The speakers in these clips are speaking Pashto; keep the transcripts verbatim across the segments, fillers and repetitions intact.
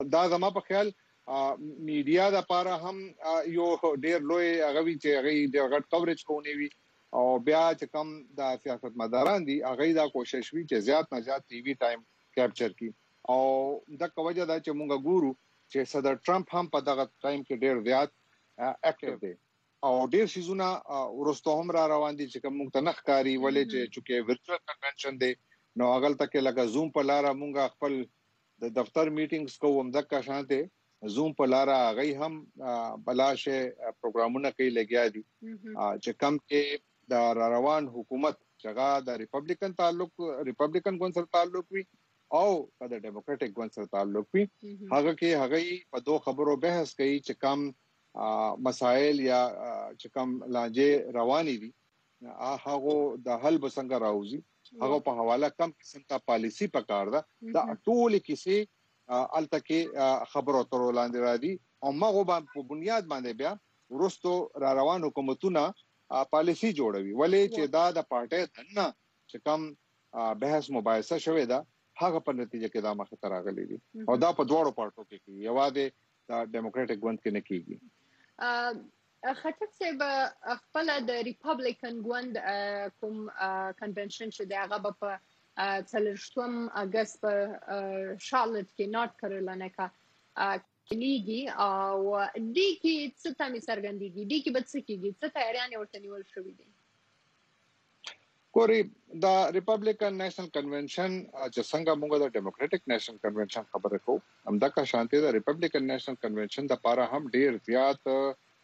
دا زما په خیال میډیا د لپاره هم یو ډیر لوی غوي چې هغه د غټ کوریج کوي وي او بیا چې کوم د سیاستمداران دي هغه دا کوشش وی چې زیات نه زیات ټي وي ټایم کیپچر کی او د کوجه دا چې مونږ ګورو چې صدر ټرمپ هم په دغه ټایم کې ډیر زیات اکټیو دی او ډیر شیزونه ورستو هم را روان دي چې کوم مونږ ته نخکاری ولې چې چونکه ورچوال کنونشن دی نو هغه تک لکه زوم په لار مونږ خپل د دفتر میټینګز کوم ځکه شانته زوم په لار غي هم بلاشه پروګرامونه کوي لګیا دي چې کم کې د روان حکومت څنګه د ریپبلیکن تعلق ریپبلیکن ګوند سره تعلق وي او د ډیموکراټک ګوند سره تعلق وي هغه کې هغه په دوه خبرو بحث کوي چې کم مسائل یا چې کم لانجه رواني دي هغه د حل بسنګ راوځي هغه په حواله کم قسم ته پالیسی پکار ده دا ټول کیسه التکه خبرو تر لاندې را دي او مغه په بنیاد باندې بیا ورستو را روان حکومتونه پالیسی جوړوي ولې چې دا د پارټي دنه چې کم بحث مباحثه شوې ده هغه په نتیجه کې دا مخ ته راغلي دي او دا په دوړو پارټو کې کې یوازې د ډیموکراټک ګوند کې نه کیږي خطر صاحب خپل د ریپبلیکن ګوند کوم کنونشن چې د هغه په څلورشتم اگست په شارلټ کې نارت کیرولینا کې کلیږي او د کې څه تمه سرګندېږي د کې به څه کېږي څه تیاریان ورته نیول شوې دي ګوري د ریپبلیکن نېشنل کنونشن چې څنګه موږ د ډیموکراټک نېشنل کنونشن خبره کوو همدا کا شانتي د ریپبلیکن نېشنل کنونشن د لپاره هم ډیر زیات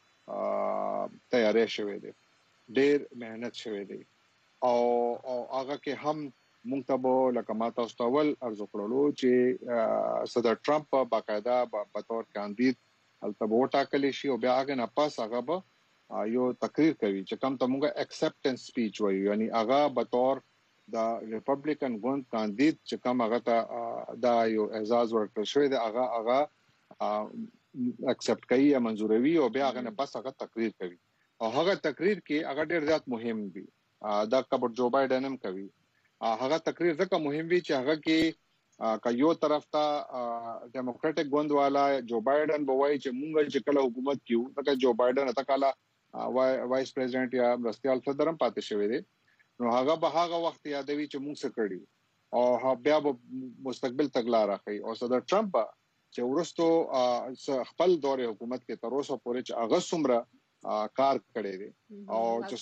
تیاری شوې دي ډېر مهنت شوې دي او او هغه کې هم مونږ لکه ماته استول ارزو کړلو چې صدر ټرمپ په باقاعده په تور کاندید البته ټاکلی شي او بیا هغه نه پاس هغه به یو تقریر کوي چې کوم ته مونږه اکسپټنس سپیچ وایي یعنی هغه به تور د ریپبلیکن ګوند کاندید چې کوم هغه ته دا یو اعزاز ورکړل شوی دی هغه هغه اکسپټ کوي یا منزوروي او بیا هغه نه پس هغه تقریر کوي او هغه تقریر کې هغه ډیر زیات مهم دی دا کبر جو بایدن هم کوي هغه تقریر ځکه مهم وي چې هغه کې که یو طرف ته ډیموکراټک ګوند والا جو بایدن بوای چې مونږ چې کله حکومت کیو لکه جو بایدن اته کاله وایس پریزیډنټ یا مرستيال صدر هم پاتې شوی دی نو هغه به هغه وخت یادوي چې مونږ څه کړی او بیا به مستقبل تګلار راخي او صدر ټرمپ چې ورستو خپل دور حکومت کې تر اوسه پورې چې هغه څومره کار کړی دی او چې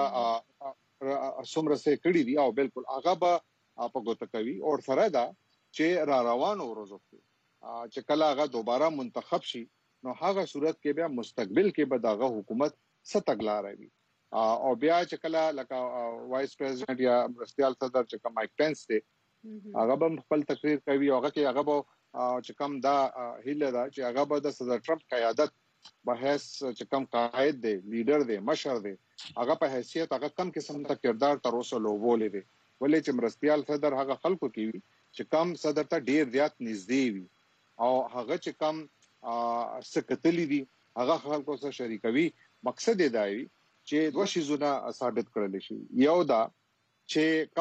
څومره څومره څه کړی دی او بالکل هغه به په ګوته کوي او سره دا چې را روانو ورځو کې چې کله هغه دوباره منتخب شي نو هغه صورت کې بیا مستقبل کې به دغه حکومت څه تګلار وي او بیا چې کله لکه وایس پریزیډنټ یا مرستيال صدر چې کوم مایک پنس دی هغه به خپل تقریر کوي هغه کې هغه به چې کوم دا هیله ده چې هغه به د صدر ټرمپ قیادت بحث چې کوم قائد دی لیډر دی مشر دی هغه په حیثیت هغه کم قسم ته کردار تر اوسه لوبولې دی ولې چې مرستيال صدر هغه خلکو کوي چې کم صدر ته ډیر زیات نږدې وي او هغه چې کم سکتلی دي هغه خلکو سره شریکوي مقصد دی دا وي چې دوه شیزونه ثابت کړل شي یو دا چې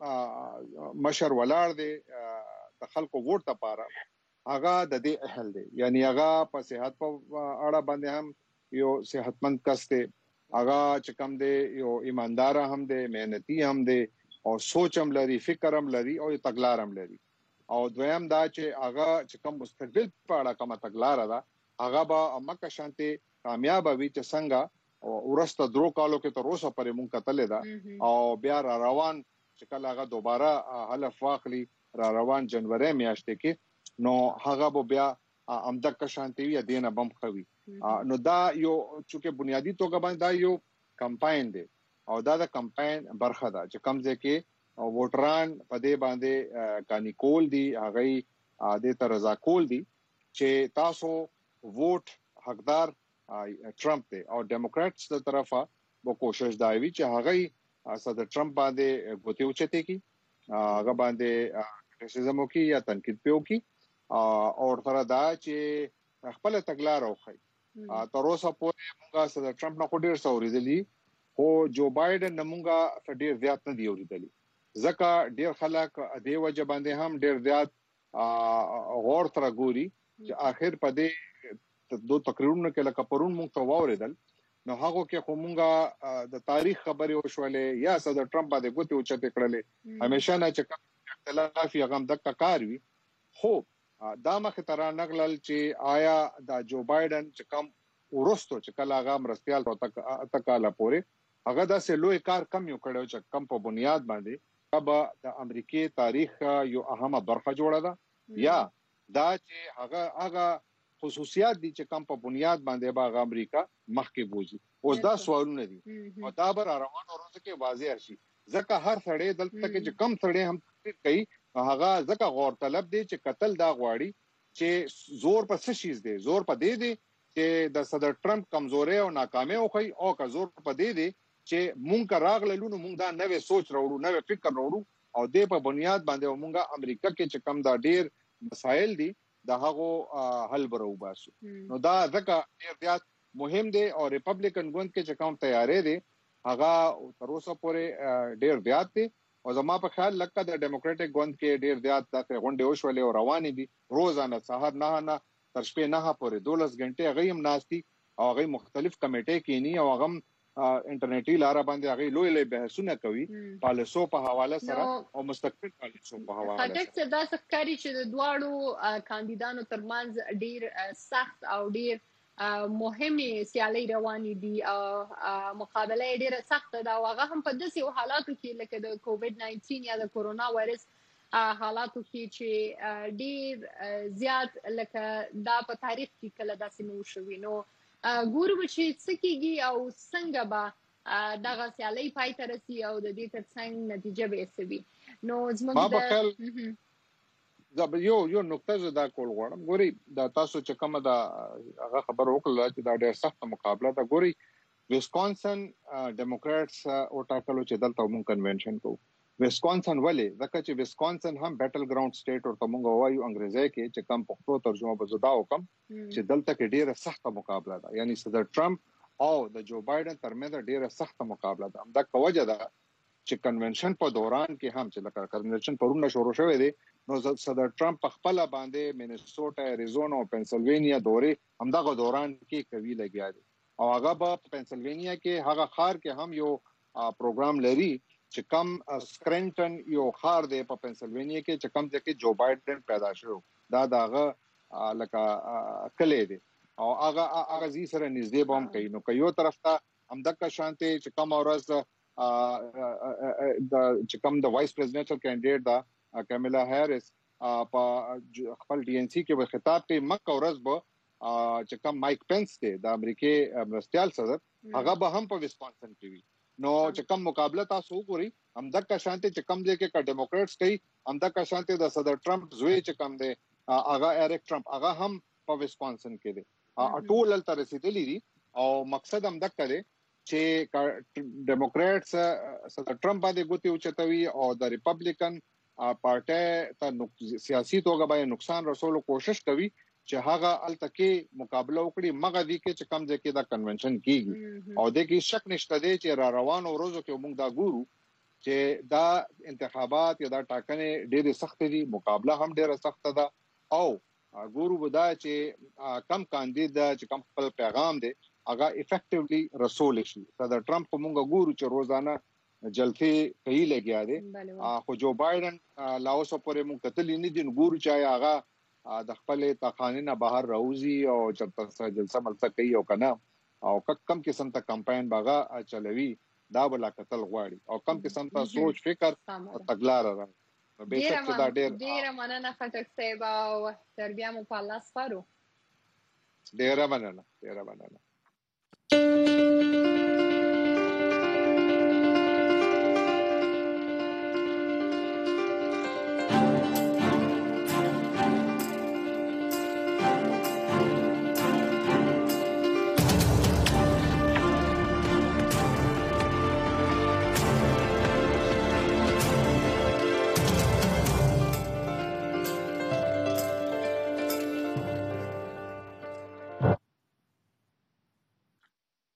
کم مشر ولاړ دی د خلکو ووټ لپاره هغه د دې اهل دی یعنی هغه په صحت په اړه باندې هم یو صحتمند کس دی هغه چې کوم دی یو ایماندار هم دی مهنتي هم دی او سوچ هم لري فکر هم لري او تګلار هم لري او دویم دا چې هغه چې کوم مستقبل په اړه کومه تګلار ده هغه به مکه شانتي کامیاب وي چې څنګه ورسته درو کالو کې تر اوسه پرې مونږ کتلې ده او بیا را روان چې کله هغه دوباره حلف واخلي را روان جنوري میاشتې کې نو هغه به بیا امدک شانتي وي دینه بم خوي نو دا یو چې بنیادی توګه باندې دا یو کمپاین دی او دا د کمپاین برخه ده چې کوم ځکه ووټران په دې باندې کانیکول دي هغه د تر رضا کول دي چې تاسو ووټ حقدار ټرمپ دی او ډیموکراتس د طرفه به کوشش دا وي چې هغه صدر ټرمپ باندې غوتی اوچته کی هغه باندې کریټیسزم وکي یا تنقید پیو کی او تر دا چې خپل تګلار اوخی تر اوسه پورې موږ صدر ټرمپ نه ډیر څورېدلی خو جو بایدن موږ ډیر زیات نه دی اوریدلی ځکه ډیر خلک د وجه باندې هم ډیر زیات غور تر ګوري چې اخر په دې دوه تقریرونو کې لکه پرون موږ ته واوریدل نو هغه کې خو مونږه د تاریخ خبرې وشولې یا صدر ټرمپ باندې ګوتې اوچتې کړلې همیشه نه چې اختلاف یې غم د کار وي خو دا مخ ته را نغلل چې آیا د جو بایدن چې کم ورستو چې کله هغه مرستيال ته کاله پورې هغه د سلوې کار کم یو کړو چې کم په بنیاد باندې اب د امریکای تاریخ یو اهمه برخه جوړه ده یا دا چې هغه هغه خصوصیات دي چې کم په بنیاد باندې باغ امریکا مخکې بوزي اوس دا سوالونه دي او دا بر روان ورځ کې واضح شي ځکه هر سړی دلته کې چې کم سړی هم کوي هغه ځکه غور طلب دي چې قتل دا غواړي چې زور په څه شي دي زور په دې دي چې د صدر ټرمپ کمزوري او ناکامي او خي او که زور په دې دي چې مونږ راغللو نو مونږ دا نوې سوچ راوړو نوې فکر راوړو او د په بنیاد باندې مونږه امریکا کې چې کم دا ډیر مسایل دي دا هغه حل برو باسو نو دا ځکه ډیر زیات مهم دي او ریپبلیکن ګوند کې چې کوم تیارې دي هغه تر اوسه پورې ډیر زیات دي او زما په خیال لکه د ډیموکراټک ګوند کې ډیر زیات د غونډې وشولې او روانې دي روزانه سهار نه نه تر شپې نه پورې دولس غنټې هغه هم ناشتي او هغه مختلف کمیټې کینی او هغه انټرنیټي لار باندې هغه لوی لوی بحثونه کوي پالیسو په حواله سره او مستقبل پالیسو په حواله سره حدث دا ښکاري چې د دواړو کاندیدانو ترمنځ ډیر سخت او ډیر مهمه سیالي روانې دي او مقابله ډیره سخت ده او هغه هم په داسې حالاتو کې لکه د کووډ ناینټین یا د کورونا وایرس حالاتو کې چې ډیر زیات لکه دا په تاریخ کې کله داسې نو شوی نو ګورو چې څه کېږي او څنګه به دغه سیالي پای ته رسي او د دې ترڅنګ نتیجه به څه وي نو زموږ د دا یو یو نقطه زدا کول غواړم ګوري دا تاسو چې کومه دا هغه خبر وکړه چې دا ډېر سخت مقابله ده ګوري ویسکونسن ډیموکراتس او ټاکلو چې دلته موږ کنونشن کوو ویسکونسن ولې ځکه چې ویسکونسن هم بیټل ګراوند سټیټ او تمغه وایو انګریزي کې چې کم پښتو ترجمه به زدا وکم چې دلته کې ډیره سخت مقابله ده یعنی صدر ټرمپ او د جو بایدن ترمنځ ډیره سخت مقابله ده دا کوجه ده چې کنونشن په دوران کې هم چې لکه کنونشن پرونه شروع شوه دي نو صدر ټرمپ خپل باندې مینیسوټا اریزونا او پنسلوانیا دورې همدغه دوران کې کوي لګیا دي او هغه په پنسلوانیا کې هغه خار کې هم یو پروګرام لري چې کم سکرنټن یو خار دی په پنسلوانیا کې چې کم ځکه جو بایدن پیدا شو دا داغه لکه کلی دی او هغه هغه زی سره نږدې بوم کوي نو یو طرف ته همدغه شانتي چې کم اورز د چې کوم د وایس پریزیډنټل کینډیډیټ دا کامیلا هریس په خپل ډي ان سي کې په خطاب کې مکه ورځ به چې کوم مایک پنس دی د امریکای مرستيال صدر هغه به هم په ویسکونسن کې وي نو چې کوم مقابله تاسو وګورئ همدغه شانتي چې کوم دی کې ډیموکراتس کوي همدغه شانتي د صدر ټرمپ زوی چې کوم دی هغه ایریک ټرمپ هغه هم په ویسکونسن کې دی ټول تل رسیدلی دي او مقصد همدغه دی چې ډیموکراتس صدر ټرمپ باندې ګوتې اوچتوي او د ریپبلیکن پارټي ته سیاسي توګه باندې نقصان رسولو کوشش کوي چې هغه التکه مقابله وکړي مغه دي کې چې کم ځکه دا کنونشن کیږي او د کې شک نشته دی چې را روانو ورځو کې موږ دا ګورو چې دا انتخابات یا دا ټاکنې ډېرې سخت دي مقابله هم ډېره سخت ده او ګورو ودا چې کم کاندید چې کم خپل پیغام دی هغه افیکټیولی رسول شي صدر ټرمپ موږ ګورو چې روزانه جلسه کوي لګیا دي خو جو بایدن لاوس پورې موږ کتل نه دي ګورو چې هغه د خپل تخانینه بهر راوځي او چرته جلسه ملته کوي او کنه او کم قسم ته کمپاین باغه چلوي دا بلا قتل غواړي او کم قسم ته سوچ فکر او تګلار راځي به څه څه دا ډېر ډېر مننه خټک صاحب او تربیه مو په الله سپارو ډېر مننه ډېر مننه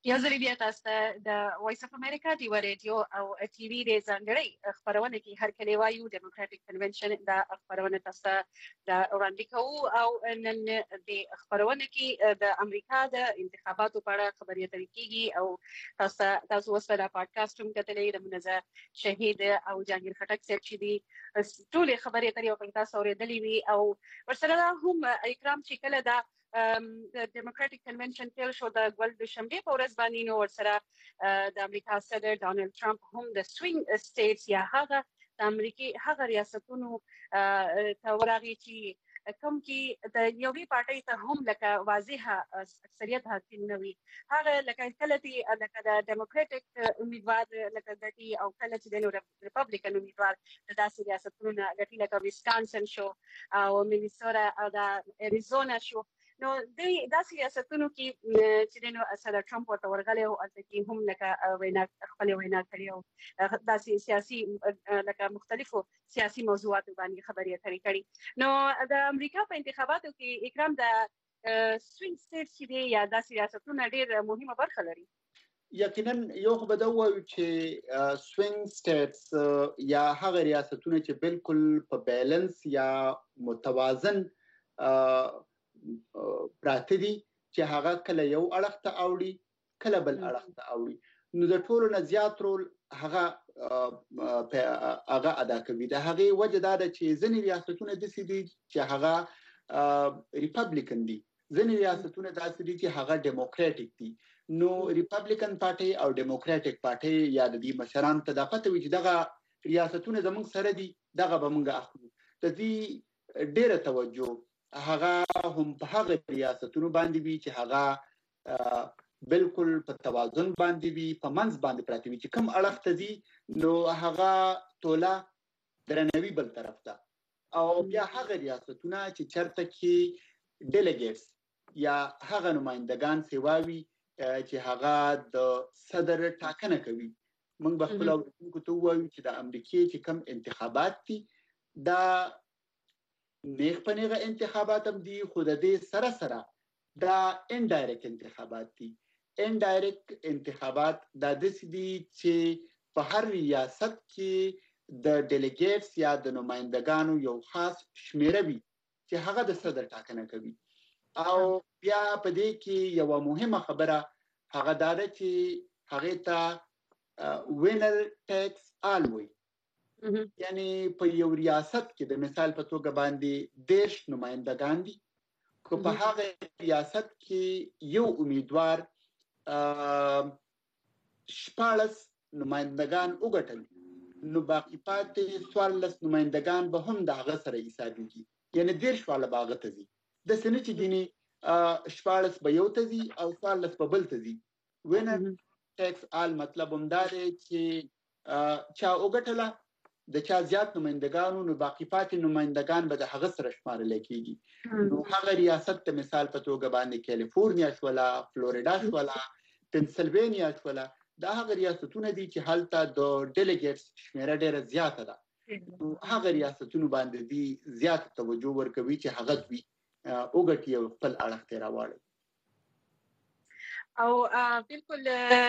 یو ځل بیا تاسو ته د وایس اف امریکا دی ریډیو او ټي وي د ځانګړي خبرونه کې هر کله وایو ډیموکراټیک کنونشن دا خبرونه تاسو د وړاندې کوو او نن د خبرونه کې د امریکا د انتخاباتو په اړه خبرې اترې کیږي او تاسو تاسو اوس په پادکاسټ هم کتلې د منزه شهید او جهانگیر خټک صاحب چې دي ټول خبرې اترې او تاسو اورېدلې وي او ورسره هم اکرام چې کله دا د ډیموکراټیک کنونشن پیل شو د ګول د شنبې په ورځ باندې نو ورسره د امریکا صدر ډانلډ ټرمپ هم د سوینګ سټیټس یا هغه د امریکای هغه ریاستونو ته ورغی چې کوم کې د یوې پارټۍ ته هم لکه واضحه اکثریت حاصل نه وي هغه لکه کله چې لکه د ډیموکراټیک امیدوار لکه ګټي او کله چې د ریپبلیکن امیدوار د داسې ریاستونو ګټي لکه ویسکانسن شو او مینیسوټا او د اریزونا شو نو د داسې ریاستونو کې چې نو صدر ټرمپ ورته ورغلی او البته کې هم لکه وینا خپل وینا کړې او داسې سیاسي لکه مختلفو سیاسي موضوعاتو باندې خبرې اترې کړې نو د امریکا په انتخاباتو کې اکرام د سوینګ سټیټس چې دی یا داسې ریاستونه ډېر مهمه برخه لري یقینا یو خو به دا وایو چې سوینګ سټیټس یا هغه ریاستونه چې بالکل په بیلنس یا متوازن پراته دي چې هغه کله یو اړخ ته اوړي کله بل اړخ ته اوړي نو د ټولو نه زیات رول هغه هغه ادا کوي د هغه وجه دا ده چې ځینې ریاستونه داسې دي چې هغه ریپبلیکن دي ځینې ریاستونه داسې دي چې هغه ډیموکراټیک دي نو ریپبلیکن پارټي او ډیموکراټیک پارټي یا د دې مشران ته د پته وي چې دغه ریاستونه زموږ سره دي دغه به موږ اخلو د دې ډیره توجه هغه هم په هغه ریاستونو باندې وي چې هغه بالکل په توازن باندې وي په منځ باندې پراته وي چې کوم اړخ ته دي نو هغه ټوله درنوي بل طرف ته او بیا هغه ریاستونه چې چرته کې ډیلیګیټس یا هغه نمائندگان سیواوي چې هغه د صدر ټاکنه کوي موږ به خپل اوریدونکو ته وایو چې د امریکای چې کوم انتخابات دي دا نیغ په نیغه انتخابات هم دي خو د دې سره سره دا انډایرکټ انتخابات دي انډایرکټ انتخابات دا داسې دي چې په هر ریاست کې د ډیلیګیټس یا د نمائندگانو یو خاص شمیره وي چې هغه د صدر ټاکنه کوي او بیا په دې کې یو مهمه خبره هغه دا ده چې هغه ته وینر ټیکس آل وي یعنی په یو ریاست کې د مثال په توګه باندې دیش نمائندگان دي کو په هغه ریاست کې یو امیدوار شپاړس نمائندگان وګټل نو باقی پاتې څوارلس نمائندگان به هم د هغه سره حسابيږي یعنی دیش والا باغ ته دي د سنې چې ګینی شپاړس به یو ته دي او څوارلس په بل ته دي وینر ټیکس آل مطلب هم دا دی چې چا وګټله د چا زیات نمائندگانو نو باقی پاتې نمائندگان به د هغه سره شمارل کېږي نو هغه ریاست ته مثال په توګه باندې کالیفورنیا شولا فلوریدا شولا پنسلوانیا شولا دا هغه ریاستونه دي چې هلته د ډیلیګیټس شمیره ډیره زیاته ده نو هغه ریاستونو باندې دي زیات توجه ورکوي چې هغه دوی اوګټي او خپل اړخ ته راوړي او بالکل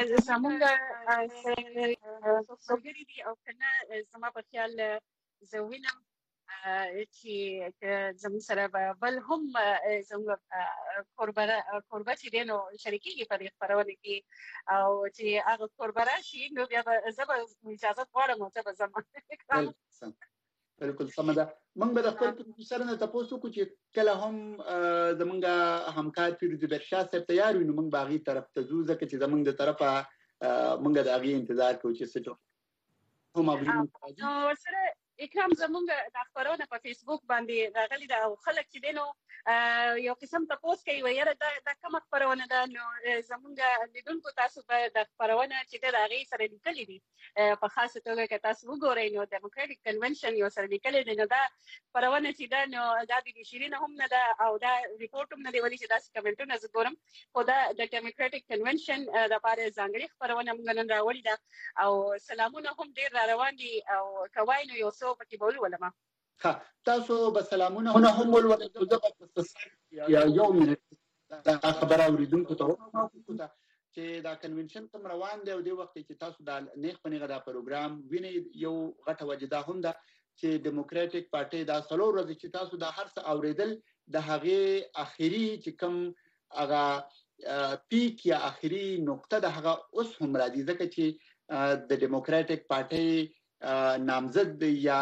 زمونږ سوګری دي او کنه زما په خیال زوینم چې زموږ سره بل هم زموږ کوربره کوربه چې دي نو شریکي په دې خبرونه کې او چې هغه کوربره شي نو بیا زه به اجازه غواړم چې به زما بالکل سم ده موږ به د خپل سره نه تاسو کو چې کله هم زمونږ همکار پیروز برشا صاحب تیار وي نو موږ باغی طرف ته ځو ځکه چې زمونږ د طرفه موږ د هغه انتظار کوو چې څه هم ابرین نو سره اکرام زمونږ د خبرونه په فیسبوک باندې راغلي دا خلک چې دینو یو قسم تاسو کوي ویره دا د کوم خبرونه ده نو زمونږ لیدونکو تاسو به د خبرونه چې د هغه سره لیکلي دي په خاصه توګه که تاسو وګورئ نو ډیموکراټیک کنونشن یو سره لیکلي دي نو دا خبرونه چې ده نو دا د شیرین هم نه ده او دا ریپورت هم نه دی ولې چې دا کمنټونه زه ګورم خو دا د ډیموکراټیک کنونشن د لپاره ځانګړي خبرونه موږ نن راوړي ده او سلامونه هم ډیر را روان دي او کوای نو یو څو پکې بولو ولما ها تاسو به سلامونه هم ولولئ یا یو منټ دا خبره اوریدونکو ته چې دا کنونشن کوم روان دی او د وخت چې تاسو دا نیخ په نیغه دا پروګرام ویني یو غټه وجدا هم ده چې ډیموکراټک پارټي دا سلو ورځې چې تاسو دا هر څه اوریدل د هغه اخیری چې کوم هغه پیک یا اخیری نقطه د هغه اوس هم راځي ځکه چې د ډیموکراټک پارټي نامزد یا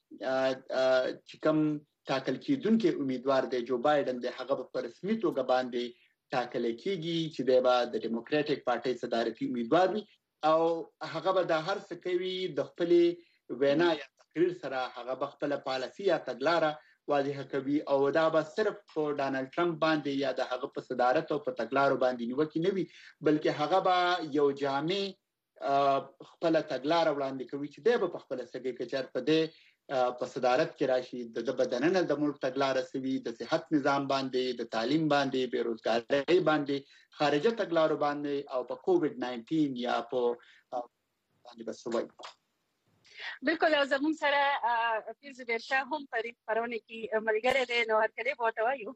چې کوم ټاکل کیدونکو امیدوار دی جو بایدن د هغه په رسمي توګه باندې ټاکل کیږي چې د د ډیموکراټک پارټي صدارتي امیدوار وي او هغه به د هر څه کوي د خپل وینا یا تقریر سره هغه به خپل پالیسي یا تګلارې واضح کوي او دا به صرف په ډانلډ ټرمپ باندې یا د هغه په صدارت او په تګلارو باندې نیوکه نه وي بلکې هغه به یو جامع خپل تګلارې وړاندې کوي چې د په خپل سګي کې چر په دې په صدارت کې راشي د بدننه د ملک تګلارې سوي د صحت نظام باندې د تعلیم باندې بیروزګاری باندې خارجه تګلارو باندې او په کووډ ناینټین یا په باندې بسوي بالکل او زمون سره پیرز بیرشا هم په خبرونه کې ملګری دی نو هرکله بوته وایو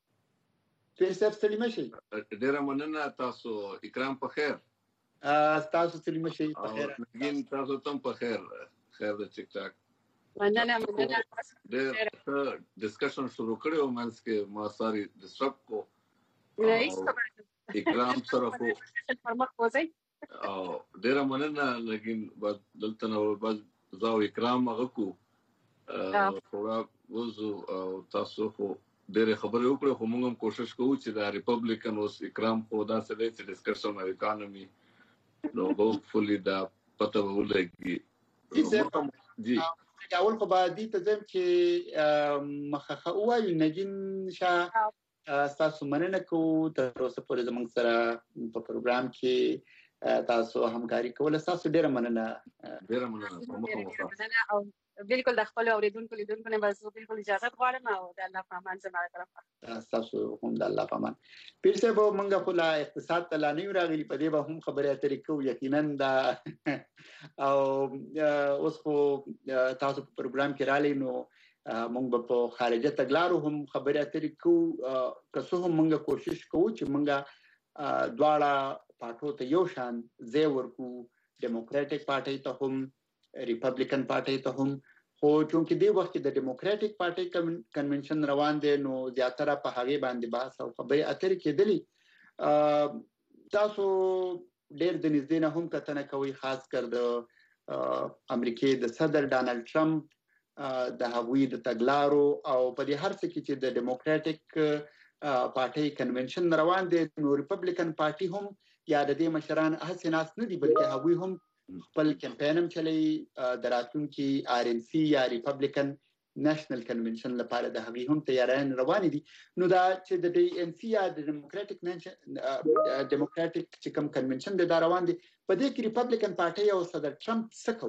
پیرز سلیم شي ډیر مننه تاسو اکرام په خیر تاسو سلیم شي په خیر نګین تاسو تم په خیر خیر د ټیک ټاک مننه مننه ډېر ډسکشن شروع کړو مینس کې ما ساري ډسټرب کو رئیس اکرام سره کو فرمخ وځي او ډېر مننه لیکن دلته نو بس زاو اکرام هغه کو خورا وزو او تاسو خو ډېر خبرې وکړو خو موږ هم کوشش کوو چې د ریپبلیکن اوس اکرام خو دا څه دی چې ډسکشن او اکانومي نو هوپفلی دا پته ولګي جی اول خو باندې ته زم چې مخخه وایو نګین شاه تاسو مننه کو تر اوسه پورې زموږ سره په پروګرام کې تاسو همکاري کوله تاسو ډیره مننه ډیره مننه او بالکل د خپل اوریدونکو لیدونکو نه بس بالکل اجازه غواړم او د الله په امان زموږ طرف تاسو هم د الله په امان پیر څه به موږ خو لا اقتصاد ته لا نه راغلي په دې به هم خبرې اترې کوو یقینا دا او اوس خو تاسو په پروګرام کې رالي نو موږ به په خارجه تګلارو هم خبرې اترې کوو که څه هم موږ کوشش کوو چې موږ دواړه پارټو ته یو شان ځای ورکو ډیموکراټک پارټي ته هم ریپبلیکن پارټي ته هم خو چونکې دی وخت د ډیموکراټک پارټي کنونشن روان دی نو زیاتره په هغه باندې بحث او خبرې اترې کېدلې تاسو ډېر د نږدې نه هم کتنه کوي خاص کر د امریکای د صدر ډانلډ ټرمپ د هغوی د تګلارو او په دې هر څه کې چې د ډیموکراټک پارټي کنونشن روان دی نو ریپبلیکن پارټي هم یا د دې مشران هڅه ناس نه دي بلکې هغوی هم خپل کمپاین هم چلی د راتلونکي آر ان سی یا ریپبلیکن نېشنل کنونشن لپاره د هغوی هم تیاران روان دي نو دا چې د ډي ان سی یا د ډیموکراټک نېشنل ډیموکراټک چې کوم کنونشن د روان دي په دې کې ریپبلیکن پارټي او صدر ټرمپ څه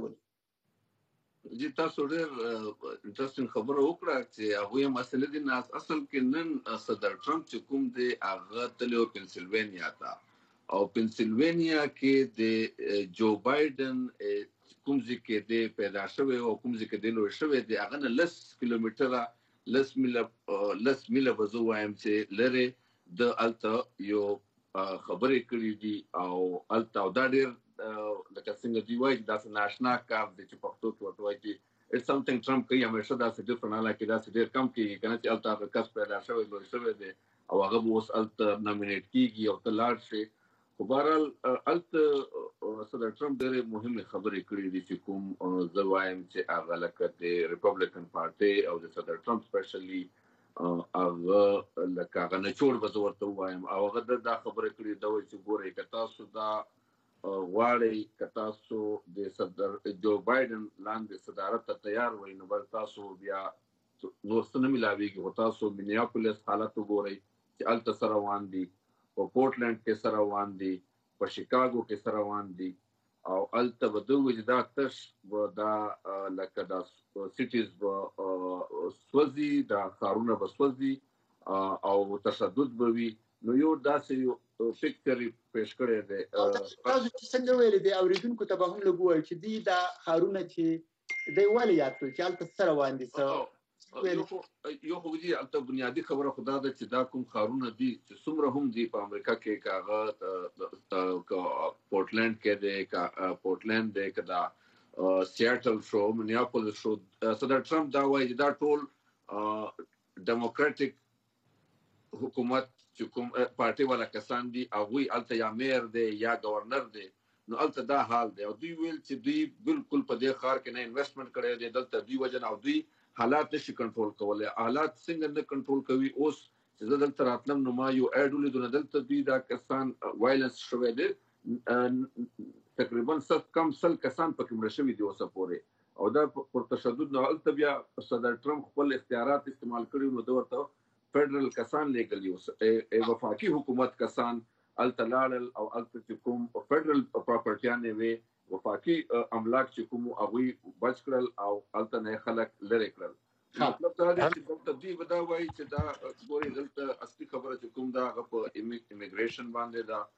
کول جی تاسو ډېر انټرېسټینګ خبره وکړه چې هغه مسله دي ناس اصل کې نن صدر ټرمپ چې کوم دی هغه تلو پنسلوانیا ته او پنسلوانیا کې د جو بایدن کوم ځکه د پیدا شوی او کوم ځکه د لوی شوی دی هغه لس کیلومتره لس میله لس میله وزو وایم چې لره د الته یو خبرې کړې دي او الته دا ډېر لکه څنګه دی وایي دا ناشنا کار دی چې پښتو کې وایي چې اټس سمثینګ ټرمپ کوي همیشه دا څه ډیفرنٹ نه لکه دا څه ډېر کم کیږي کنه چې الته هغه کس پیدا شوی لوی شوی دی او هغه اوس الته نامینیټ کیږي او تلاړ شي خو بهرحال الته صدر ټرمپ ډېرې مهمې خبرې کړې دي چې کوم زه وایم چې هغه لکه د ریپبلیکن پارټي او د صدر ټرمپ سپیشلي هغه لکه هغه نچوړ به زه ورته ووایم او هغه دا خبرې کړې ده وایي چې ګورئ که تاسو دا غواړئ که تاسو د صدر جو بایدن لاندې صدارت ته تیار وئ نو بل تاسو بیا نور څه نه میلاویږي خو تاسو مینیاپولیس حالت وګورئ چې هلته څه روان دي په پورټلند کې سره روان دي په شیکاګو کې سره روان دي او الته به دوی چې دا تش به دا لکه دا سیټیز به سوځي دا ښارونه به سوځي او تشدد به وي نو یو داسې یو فکر پیش کړی دی تاسو چې څنګه ویلي دی اوریدونکو ته به هم لږ ووایو چې دوی دا ښارونه چې دی ولې یاد کړل چې هلته څه روان دي څه یو خو دي البته بنیادی خبره خدا ده چې دا کوم خارونه دي چې څومره هم دي په امریکا کې کاغه پورټلند کې ده کا پورټلند ده کدا سیاتل شو منیاپولس شو صدر ټرمپ دا وایي دا ټول ډیموکراټک حکومت چې کوم پارټي والا کسان دي هغه الته یا میر دی یا گورنر دی نو الته دا حال دی او دوی ویل چې دوی بالکل په دې خار کې نه انویسټمنټ کړي دي دلته دوی وجن او دوی حالات نشي کنټرول کولای حالات څنګه نه کنټرول کوي اوس چې دلته راتلم نو ما یو اډول د دلته دوی دا کسان وایلنس شوه دي تقریبا ست کم سل کسان پکې مړ شوي دي اوسه پورې او دا پر تشدد نه الته بیا صدر ټرمپ خپل اختیارات استعمال کړي نو دا ورته فدرال کسان لګلی اوس وفاقي حکومت کسان التلال او التکوم فدرال پراپرټیانه وی وفاقي املاک چې کوم هغه بچ کړل او الته خلک لری کړل مطلب دا دی چې د تبدیل ودا وایي چې دا ګوري دلته اصلي خبره چې کوم دا په ایمیګریشن باندې دا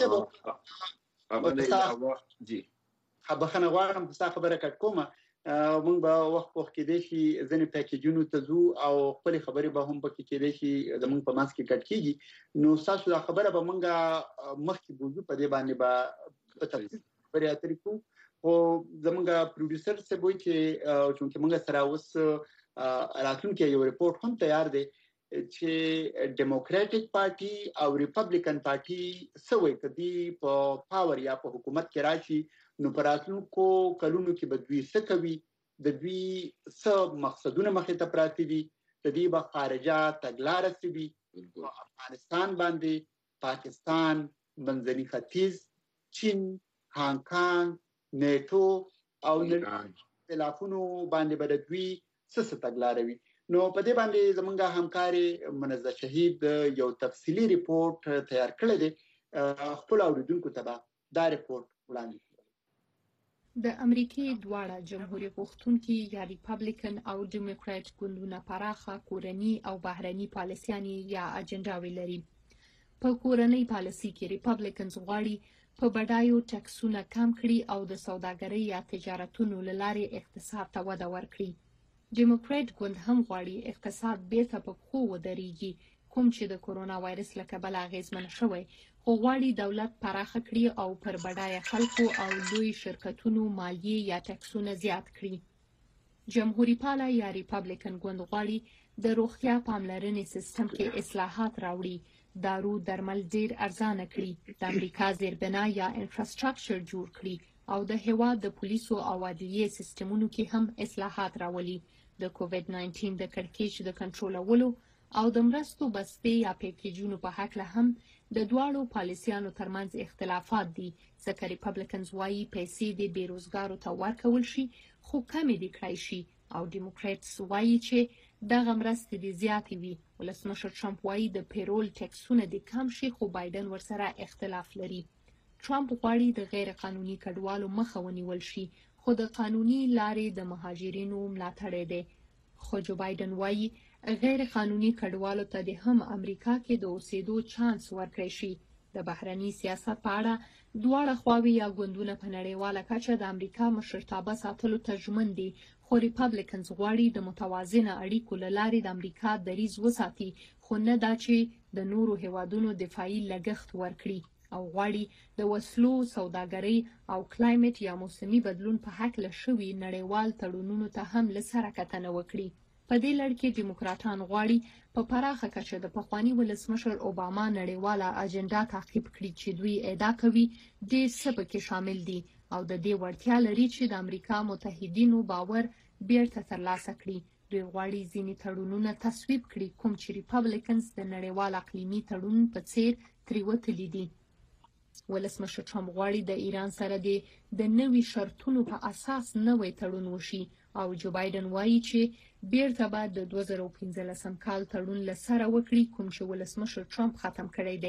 هغه جی خبرونه غواړم په خبره کټ کومه موږ به وخت وخت کې د شي ځنې پیکیجونو ته زو او خپل خبرې به هم پکې کې د شي زموږ په ماس کې کټ کیږي نو تاسو دا خبره به موږ مخکې بوزو په دې باندې به په تفصیل پرې اترې کو او زموږ پروډوسر څه وایي چې چې موږ سره اوس راتلونکي یو ریپورت هم تیار دی چې ډیموکراټک پارټي او ریپبلیکن پارټي سوي کدي په پاور یا په حکومت کې راشي نو پراتلونکو کلونو کې بدوي څه کوي د دوی څه مقصدونه مخې ته پراته دي د دې به خارجه تګلارې سوي افغانستان باندې پاکستان منځني ختیځ چین هانګ کانګ نیټو او خلافونو باندې بدوي څه تګلارې وي نو په دې باندې زمونږه همکاري منزه شهید یو تفصیلی ریپورت تیار کړی دی خپل اوریدونکو ته دا ریپورت وړاندې د امریکای دواړه جمهوریت غوښتونکي یا ریپبلیکن او ډیموکرات ګوندونه پراخه کورنی او بهرنی پالیسیاني یا اجنډاوي لري په کورنی پالیسي کې ریپبلیکنز غواړي په بډایو ټکسونه کم کړي او د سوداګرۍ یا تجارتونو لارې اقتصاد ته وده ورکړي ډیموکرات ګوند هم غواړي اقتصاد بیرته په پښو ودرېږي کوم چې د کورونا وایرس له کبله اغیزمن شوی خو غواړي دولت پراخه کړي او پر بډایه خلکو او لوی شرکتونو مالیه یا ټکسونه زیات کړي جمهوریت پاله یا ریپبلیکن ګوند غواړي د روغتیا پاملرنې سیستم کې اصلاحات راوړي دارو درمل ډیر ارزانه کړي د امریکا زیربنا یا انفراستراکچر جوړ کړي او د هیواد د پولیسو او عدلیې سیستمونو کې هم اصلاحات راولي د کووډ نایټین د کړکېچ د کنټرولولو او د مرستو بسپې یا پیکیجونو په حق له هم د دواړو پالیسیانو ترمنځ اختلافات دي ځکه ریپبلیکنز وايي پیسې د بیروزګارو ته ورکول شي خو کمې دي کړای شي او ډیموکراتس وايي چې دغه مرستې دي زیاتې وي ولسمشر ټرمپ وايي د پیرول ټکسونه دي کم شي خو بایدن ورسره اختلاف لري ټرمپ غواړي د غیر قانوني کډوالو مخه ونیول شي خو د قانوني لارې د مهاجرینو ملاتړ دی خو جو بایدن وايي غیر قانوني کډوالو ته د هم امریکا کې د اوسېدو چانس ورکړی شي د بهرني سیاست په اړه دواړه خواوې یا ګوندونه په نړیواله کچه د امریکا مشرتابه ساتلو ته ژمن دي خو ریپبلیکنز غواړي د متوازنه اړیکو له لارې د امریکا دریځ وساتي خو نه دا چې د نورو هیوادونو دفاعي لګښت ورکړي او غواړي د وسلو سوداګرۍ او کلایمټ یا موسمي بدلون په حق له شوي نړیوال تړونونو ته هم له سره کتنه وکړي په دې لړ کې ډیموکراټان غواړي په پراخه کچه د پخوانی ولسمشر اوباما نړیواله اجنډا تعقیب کړي چې دوی ادعا کوي ډېر څه پکې شامل دي او د دې وړتیا لري چې د امریکا متحدینو باور بیرته ترلاسه کړي دوی غواړي ځینې تړونونه تصویب کړي کوم چې ریپبلیکنز د نړیوال اقلیمي تړون په څیر ترې وتلي دي ولسمشر ټرمپ غواړي د ایران سره د نوي شرطونو په اساس نوی تړون وشي او جو بایدن وایي چې بیرته به د دوه زره پنځلسم کال تړون له سره وکړي کوم چې ولسمشر ټرمپ ختم کړی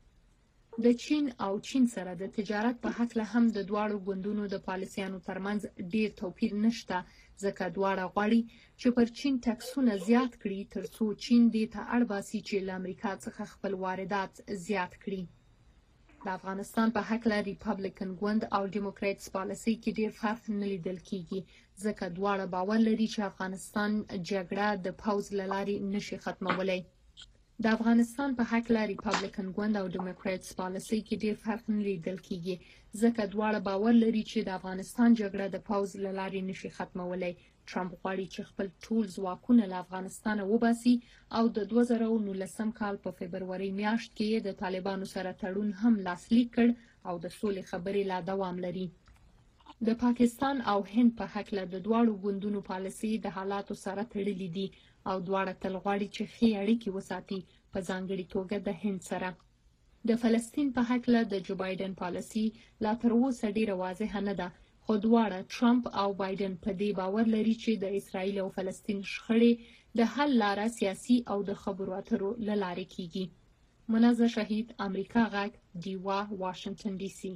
دی د چین او چین سره د تجارت په حق له هم د دواړو ګوندونو د پالیسیانو ترمنځ ډیر توپیر نشته ځکه دواړه غواړي چې پر چین ټکسونه زیات کړي ترڅو چین دې ته اړ باسي چې له امریکا څخه خپل واردات زیات کړي د افغانستان په هکله ریپبلیکن ګوند او ډیموکراتس پالیسي کې ډیر فرق نه لیدل کیږي، ځکه دواړه باور لري چې افغانستان جګړه د پوځ له لارې نشي ختمولی. د افغانستان په هکله ریپبلیکن ګوند او ډیموکراتس پالیسي کې ډیر فرق نه لیدل کیږي، ځکه دواړه باور لري چې د افغانستان جګړه د پوځ له لارې نشي ختمولی. ټرمپ غواړي چې خپل ټول ځواکونه له افغانستانه وباسي او د دوه زره نولسم کال په فبروري میاشت کې د طالبانو سره تړون هم لاسلیک کړ او د سولې خبرې لا دوام لري. د پاکستان او هند په هکله د دواړو ګوندونو پالیسي د حالاتو سره تړلې دي او دواړه تل غواړي چې ښې اړیکې وساتي، په ځانګړي توګه د هند سره. د فلسطین په هکله د جو بایدن پالیسي لا تر اوسه ډیره واضحه نه ده، خو دواړه ټرمپ او بایدن په دې باور لري چې د اسرائیل او فلسطین شخړې د حل لاره سیاسي او د خبرو اترو له لارې کیږي. منازه شهید، امریکا غږ، دیوا، واشنگټن ډي سي.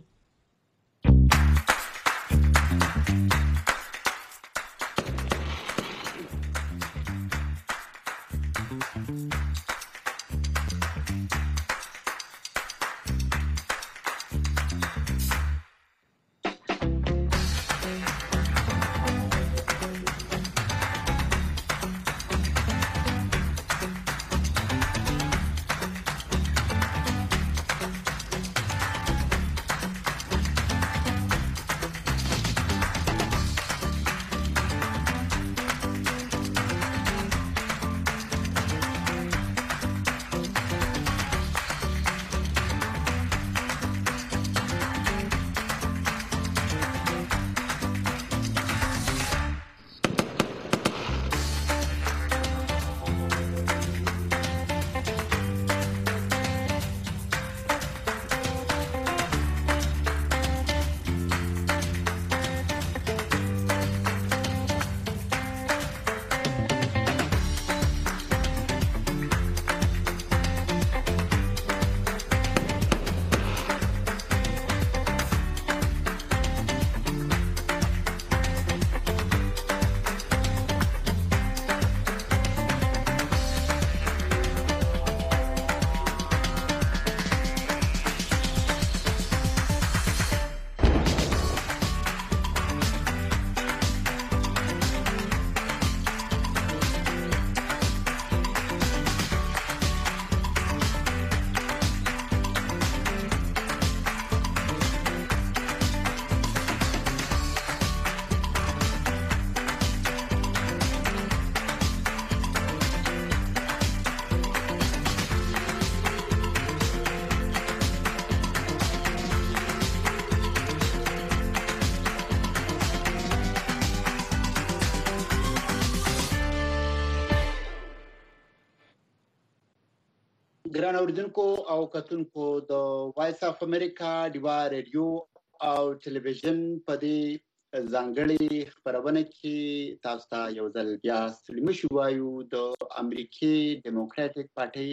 ګران اوریدونکو او کتونکو د وایس اف امریکا دیوا ریډیو او ټلویزیون په دې ځانګړي خبرونه کې تاسو ته یو ځل بیا سلام شوایو. د امریکای ډیموکراټک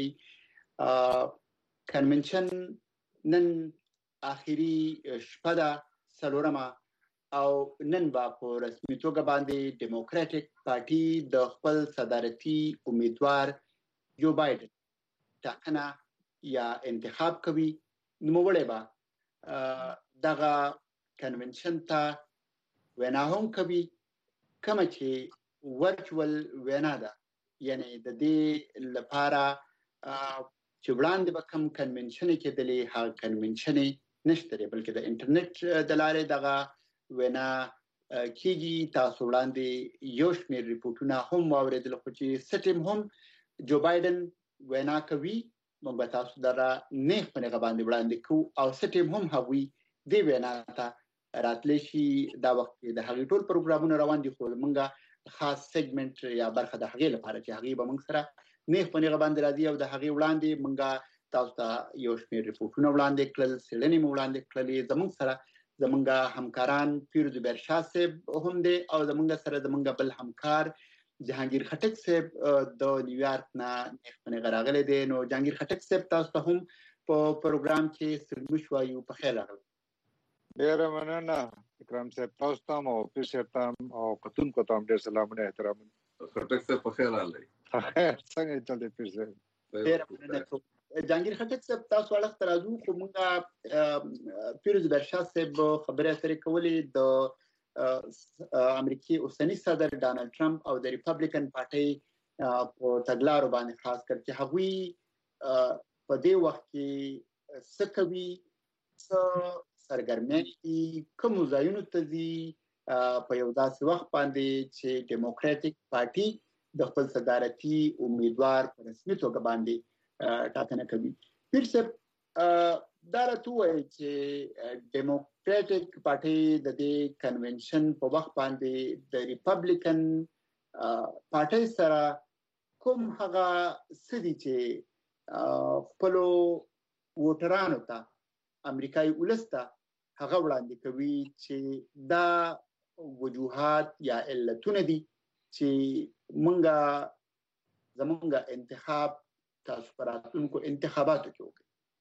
پارټي کنونشن نن اخیری شپه ده څلورمه او نن با په رسمي توګه باندې ډیموکراټک پارټي د خپل صدارتي امیدوار جو بایدن ټاکنه یا انتخاب کوي. نو وړي با دغه کنونشن ته وینا هم کوي کوم چې ورچوال وینا ده، یعنی د دې لپاره چې وړاندې به کوم کنونشن کې د له هغه کنونشن نشته بلکې د انټرنیټ د لارې دغه وینا کیږي. تاسو وړاندې یو شمېر ریپورتونه هم واوریدل خو چې سټیم هم جو بایدن وینا کوي، موږ به تاسو دره نه په باندې وړاندې کوو او سټیم هم هغوی دی وینا ته راتلی شي. دا وخت د هغې ټول پروګرامونه روان دي، خو موږ خاص سیګمنټ یا برخه د هغې لپاره چې هغې به موږ سره نه په باندې راځي او د هغې وړاندې موږ تاسو ته یو شمېر ریپورتونه وړاندې کړل، څېړنې مو وړاندې کړلې. زموږ سره زموږ همکاران پیر زبیر شاه صاحب هم دی او زموږ سره زموږ بل همکار جهانگیر خټک صاحب د نیویارک نه نېخ راغلی دی. نو جهانگیر خټک صاحب تاسو ته هم په پروګرام کې سلام شوایو، په خیر راغلی. ډیره مننه اکرام صاحب، تاسو ته او پیر صاحب ته او کتونکو ته ډیر سلامونه احترام. خټک صاحب په خیر راغلی. خیر څنګه چل دی پیر صاحب؟ ډیره مننه جهانگیر خټک صاحب تاسو اړه ترازو خو موږ پیروز برشاه صاحب خبرې اترې کولې د امریکای اوسنی صدر ډانلډ ټرمپ او د ریپبلیکن پارټي په تګلارو باندې خاص کر چې هغوی په دې وخت کې څه کوي، څه سرګرمۍ دي، کوم ځایونو ته ځي په یو داسې وخت باندې چې ډیموکراټیک پارټي د خپل صدارتي امیدوار په رسمي توګه باندې ټاکنه کوي. پیر صاحب دا راته وایي چې ډیموکراټیک پارټي د دې کنونشن په وخت باندې د ریپبلیکن پارټي سره کوم هغه څه دي چې خپلو ووټرانو ته امریکایي ولس ته هغه وړاندې کوي چې دا وجوهات یا علتونه دي چې مونږه زمونږه انتخاب تاسو پر راتلونکو انتخاباتو کې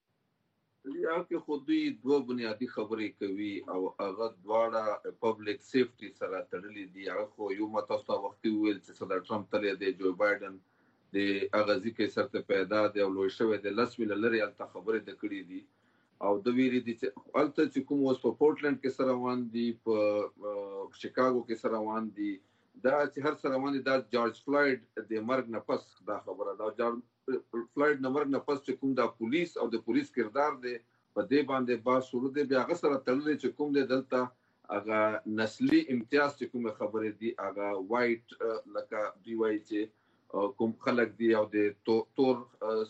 وکړي. یا کې خو دوی دوه بنیادی خبرې کوي او هغه دواړه پبلک سیفټي سره تړلي دي. هغه خو یو متاسو وختي ویل چې صدر ټرمپ تل دی جو بایدن د هغه ځکه سره پیدا دی او لوی شوی د لاس ویل لري الته خبرې د کړې دي او د ویری دي چې الته چې کوم اوس په پورټلند کې سره روان دي، په شیکاګو کې سره روان دي، دا چې هر سره روان دي دا جارج فلوید د مرګ نه پس دا خبره دا جارج فلوید نه مرګ نه پس چې کوم دا پولیس او د پولیس کردار دی په دې باندې با شروع دی بیا هغه سره تړلې چې کوم دی دلته هغه نسلي امتیاز چې کوم خبرې دي هغه وایټ لکه دی وایي چې کوم خلک دی او د تور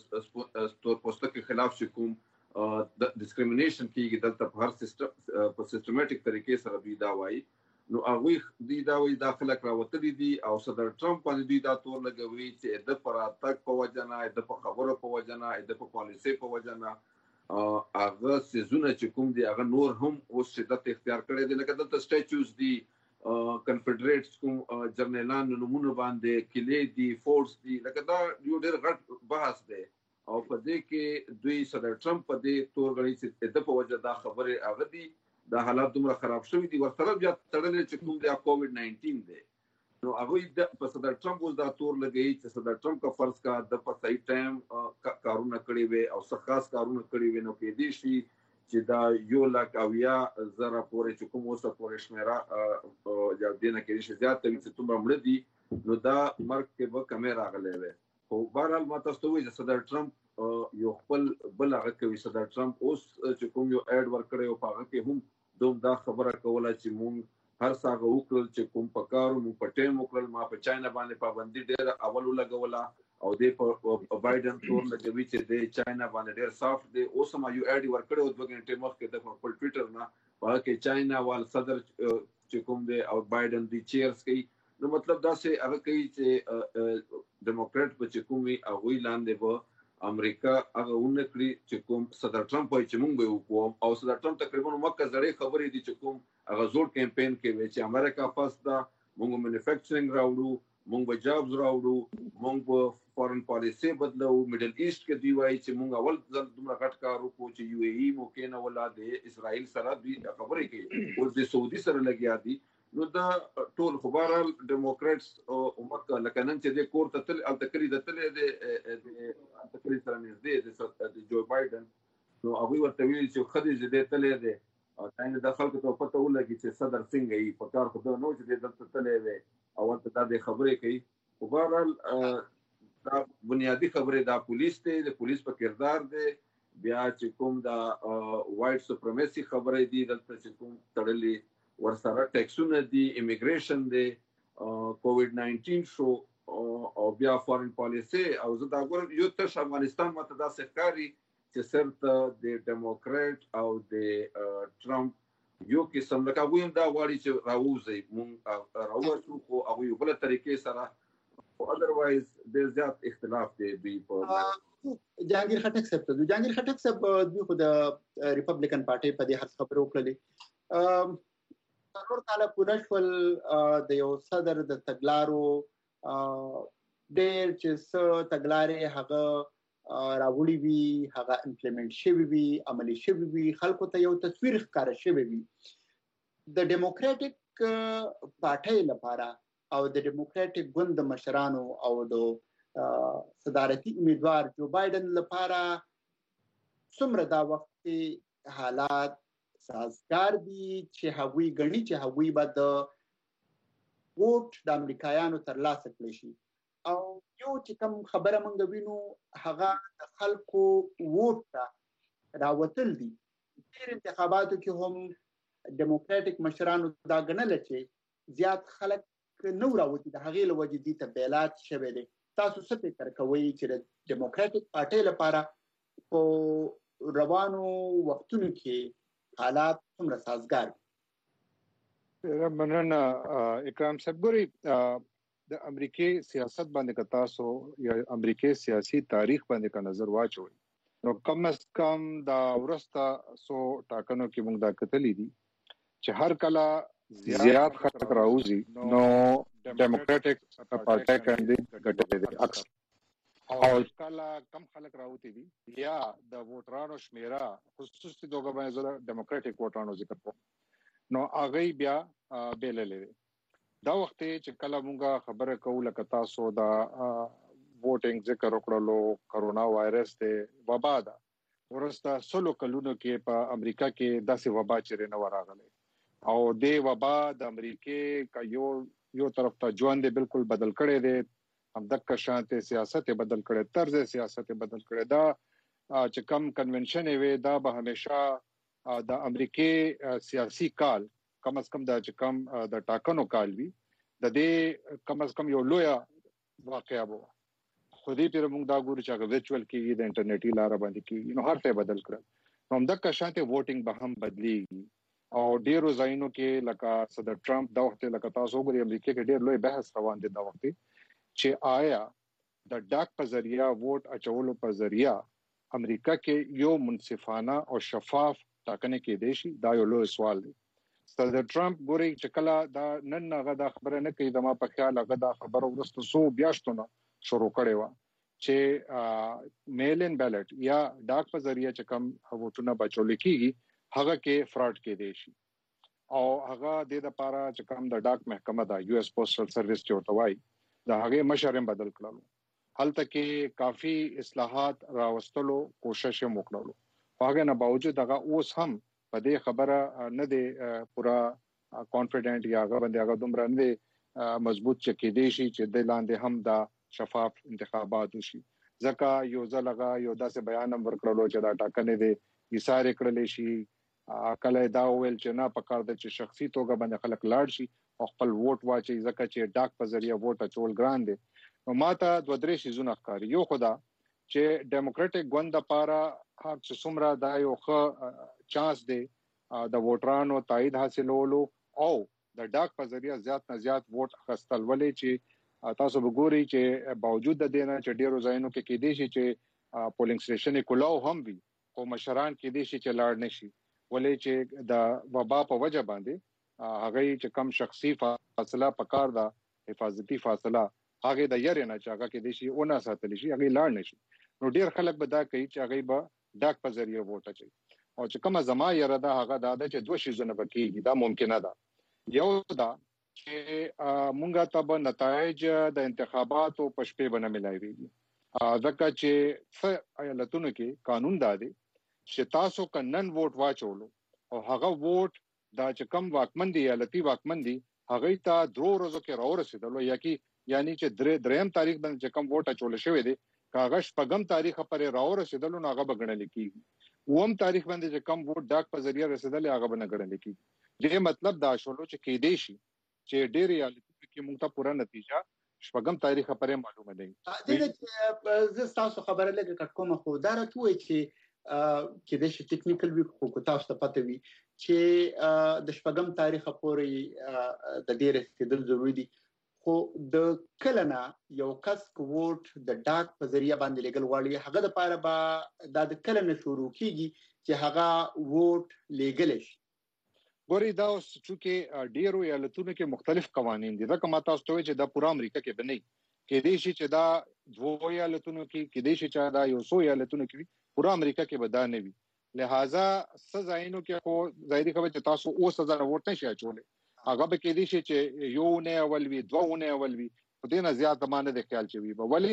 تور پوسټکو خلاف چې کوم د ډیسکریمینیشن کیږي دلته په هر سیستم په سیستماتیک طریقې سره دوی دا وایي. نو هغه دوی دا وایي داخله راوتلي دي او صدر ټرمپ باندې دوی دا تور لګوي چې د پراتک په وجنه د په خبرو په وجنه د په پالیسي په وجنه هغه سيزونه چې کوم دي هغه نور هم اوس شدت اختیار کړي دي. لکه دلته سټیچوز دي، کنفدریټس کوم جرنیلان نمونه باندې کلی دي، فورس دي، لکه دا یو ډېر غټ بحث دی او په دې کې دوی صدر ټرمپ په دې تور غړي چې د په وجه دا خبره هغه دي دا حالات دومره خراب شوی دي ورسره بیا تړلې چې کوم د کووډ ناینټین دی. نو هغه د په صدر ټرمپ اوس دا تور لګي چې صدر ټرمپ کا فرض کا د په صحیح ټایم کارونه کړی وي او څه خاص کارونه کړی وي نو کې دي شي چې دا یو لاک او یا زره پورې چې کوم اوسه پورې شمیره یا دینه کې شي زیات وي چې تومره مړ دي نو دا مرګ کې به کیمرا غلې وي. خو بهرحال ما تاسو ته وایي چې صدر ټرمپ یو خپل بل هغه کوي. صدر ټرمپ اوس چې کوم یو اډ ورکړی او هغه کې هم دوم دا خبره کوله چې مونږ هر څاګه وکړل چې کوم پکارو مونږ په ټیم وکړل. ما په چاینا باندې پابندي ډېر اول ولګوله او د بایدن تور لګوي چې د چاینا باندې ډېر سافت دی. اوس ما یو اډ ورکړی او دوه غنټې مخکې د خپل ټویټر نه هغه کې چاینا وال صدر چې کوم دی او بایدن دی چیرز کوي. نو مطلب دا چې هغه کوي چې ډیموکرات په چې کوم وي هغه لاندې به امریکا هغه ونکړي چې کوم صدر ټرمپ وایي چې مونږ به وکړو او صدر ټرمپ تقریبا مکه زړې خبرې دي چې کوم هغه زوړ کمپاین کوي چې امریکا فاست دا مونږ مینوفیکچرینګ راوړو، مونږ به جابز راوړو، مونږ به فورن پالیسي بدلو. میډل ایست کې دی وایي چې مونږ اول ځل دومره غټ کار وکړو چې یو ای ای مو کې نه ولا د اسرائیل سره دوی خبرې کوي او د سعودي سره لګیا دي. نو دا ټول خبرال ډیموکراتس او مکه لکه نن چې د کور ته تل التکری د تل د التکری سره نږدې د جو بایدن نو هغه ورته ویل چې خدي زده تل دی او څنګه د خلکو ته پته ولګي چې صدر څنګه یې په کار خو نو چې د تل دی او ورته د خبرې کوي. او بهرحال دا بنیادی خبره دا پولیس ته د پولیس په کردار دی. بیا چې کوم دا وایټ سپریمسي خبره دی دلته چې کوم تړلې ورسره ټیکسونه دي، امیګریشن دی، کووډ ناینټین شو او بیا فورن پالیسي او زه دا ګورم یو تر افغانستان ماته دا ښکاري چې سرته د ډیموکرات او د ټرمپ یو قسم لکه هغوی هم دا غواړي چې راوځي مونږ راوځو خو هغوی یو بله طریقې سره خو ادروایز ډېر زیات اختلاف دی دوی په جهانگیر خټک صاحب ته جهانگیر خټک صاحب دوی خو د ریپبلیکن پارټۍ په دې هر خبرې وکړلې. څلور کاله پوره شول د یو صدر د تګلارو ډېر چې څه تګلارې هغه راوړي وي هغه امپلیمنټ شوي وي عملي شوي وي خلکو ته یو تصویر ښکاره شوی وي. د ډیموکراټیک پارټۍ لپاره او د ډیموکراټیک ګوند د مشرانو او د صدارتي امیدوار جو بایدن لپاره څومره دا وخت حالات سازگار دي چې هغوی ګڼي چې هغوی به د ووټ د امریکایانو ترلاسه کړی شي. او یو چې کوم خبره موږ وینو هغه د خلکو ووټ ته راوتل دي. ډېر انتخاباتو کې هم ډیموکراټیک مشرانو دا ګڼله چې زیات خلک نه راوتي، د هغې له وجې دې ته بیلات شوی دی. تاسو څه فکر کوئ چې د ډیموکراټیک پارټۍ لپاره په روانو وختونو کې حالات څومره سازګار دي؟ مننه اکرام صاحب. ګورئ د امریکای سیاست باندې که تاسو یا امریکای سیاسي تاریخ باندې که نظر واچوئ نو کم از کم دا ورسته سو ټاکنو کې موږ دا کتلی دي چې هر کله زیات خلک راوځي نو ډیموکراټیک پارټۍ کاندید ګټلې دي اکثر، او کله کم خلک راوتی دي یا د ووټرانو شمیره خصوصي توګه باندې زه ډیموکراټیک ووټرانو ذکر کوم نو هغه بیا بیللې دي. دا وخت چې کله موږ خبره کوو لکه تاسو دا ووټینګ ذکر وکړلو، کرونا وایرس ته وبا ده ورسته سلو کلونو کې په امریکا کې داسې وبا چیرې نه وراغله او دې وبا د امریکای کا یو یو طرف ته ژوند بالکل بدل کړي دي، هم د شانته سیاست بدل کړي، طرز سیاست بدل کړي. دا چې کم کنونشن وي دا به همیشه د امریکای سیاسي کال کم از کم د چې کم د ټاکنو کال وي د دې کم از کم یو لوی واقعیا وو. خو دې پر موږ دا ګورو چې هغه ورچوال کېږي د انټرنیټي لار باندې کېږي نو هر څه بدل کړل. نو هم د شانته ووټینګ به هم بدلیږي او ډیرو ځایونو کې لکه صدر ټرمپ دا وخت لکه تاسو وګورئ امریکا کې ډیر لوی بحث روان دي دا وخت چې آیا د ډاک په ذریعہ ووټ اچولو په ذریعہ امریکا کې یو منصفانه او شفاف ټاکنې کې دي شي. دا یو لوی سوال دی. صدر ټرمپ ګوري چې کله دا نن هغه دا خبره نه کوي، د ما په خیال هغه دا خبره ورسته سو بیاشتونه شروع کړي و چې میلن بیلټ یا ډاک په ذریعہ چې کم ووټونه بچول کېږي هغه کې فراډ کې دی شي او هغه د لپاره چې کوم د ډاک محکمه دا یو اس پوسټل سرویس چې وتوای دا هغه مشرم بدل کړلو، هلته کې کافي اصلاحات راوستلو کوشش وکړلو. هغه نه باوجود هغه اوس هم په دې خبره نه دی پورا کانفیډنٹ یا هغه باندې هغه دومره نه دی مضبوط چې کې دی شي چې د لاندې هم دا شفاف انتخابات وشي. ځکه یو ځلغه یو داسې بیان هم ورکړلو چې دا ټاکنې دي ایثار کړل شي، کله دا ویل چې نه پکار د چې شخصي توګه باندې خلک لاړ شي او خپل ووټ واچي ځکه چې ډاک په ذریعہ ووټ اچول ګران دي. نو ماته دوه درې شیزونه ښکاري. یو خدا چې ډیموکراټیک ګوند لپاره هر څه څومره دا یو ښه چانس دی د ووټرانو تایید حاصلولو او د ډاک په ذریعہ زیات نه زیات ووټ اخیستل، ولې چې تاسو وګورئ چې باوجود د دې نه چې ډیرو ځایونو کې کې دي چې پولینګ سټیشن کلاو هم وي خو مشران کې دي چې لاړ نشي، ولې چې د وبا په وجه باندې هغه چې کم شخصي فاصله پکار دا حفاظتي فاصله هغه د یاري نه چې هغه کې دي شي او نه ساتل شي هغه لاړ نشي. نو ډیر خلک به دا کوي چې هغه به ډاک په ذریعہ ووټ اچي او چې کومه زما یره دا هغه دا چې دوه شیزونه بکیږي. دا ممکنه ده. یو دا چې مونږه ته به نتایج د انتخاباتو په شپې باندې ملایوي ځکه چې څه ایالتونو کې قانون دا دی چې تاسو کنن ووټ واچولو او هغه ووټ دا چې کم واکمن دی ایالتي واکمن دی هغه ته درو ورځو کې راورسېدلو یا کې یعنی چې درې دریم تاریخ باندې چې کم ووټ اچول شوی دی کاغذ پغم تاریخ پرې راورسېدلو نو هغه بغړل کیږي. اوم تاریخ باندې چې کم ووټ ډاک په ذریعہ رسیدل هغه بنګړل کیږي. دې مطلب دا شولو چې کې دی شي چې ډېر ایالتونو کې موږ ته پوره نتیجه شپږم تاریخ پرې معلومه ده. د دې تاسو خبره لګه کټ کومه خو دا راټوي چې کې د شي ټیکنیکل وی خو تاسو ته پته وي چې د شپږم تاریخ پورې د دې رسیدل ضروری دي. خو د کلنا یو کس ووټ د ډاک په ذریعہ باندې لګل غواړي هغه د پاره با د کلنا شروع کیږي چې هغه ووټ لګل شي. ګوري دا اوس چې ډیرو ایالتونو کې مختلف قوانين دي. دا کومه تاسو ته چې دا پورا امریکا کې بنئ کې دي چې دا دوه ایالتونو کې کې دي چې دا یو څو ایالتونو کې پورا امریکا کې بدا نه وي. لہذا سزاینو کې خو ظاهري خبره چې تاسو اوس سزا ووټ نشي اچولې هغه به کې دي چې یو نه اول وی دوه نه اول وی په دې نه زیات معنی د خیال چوي به ولې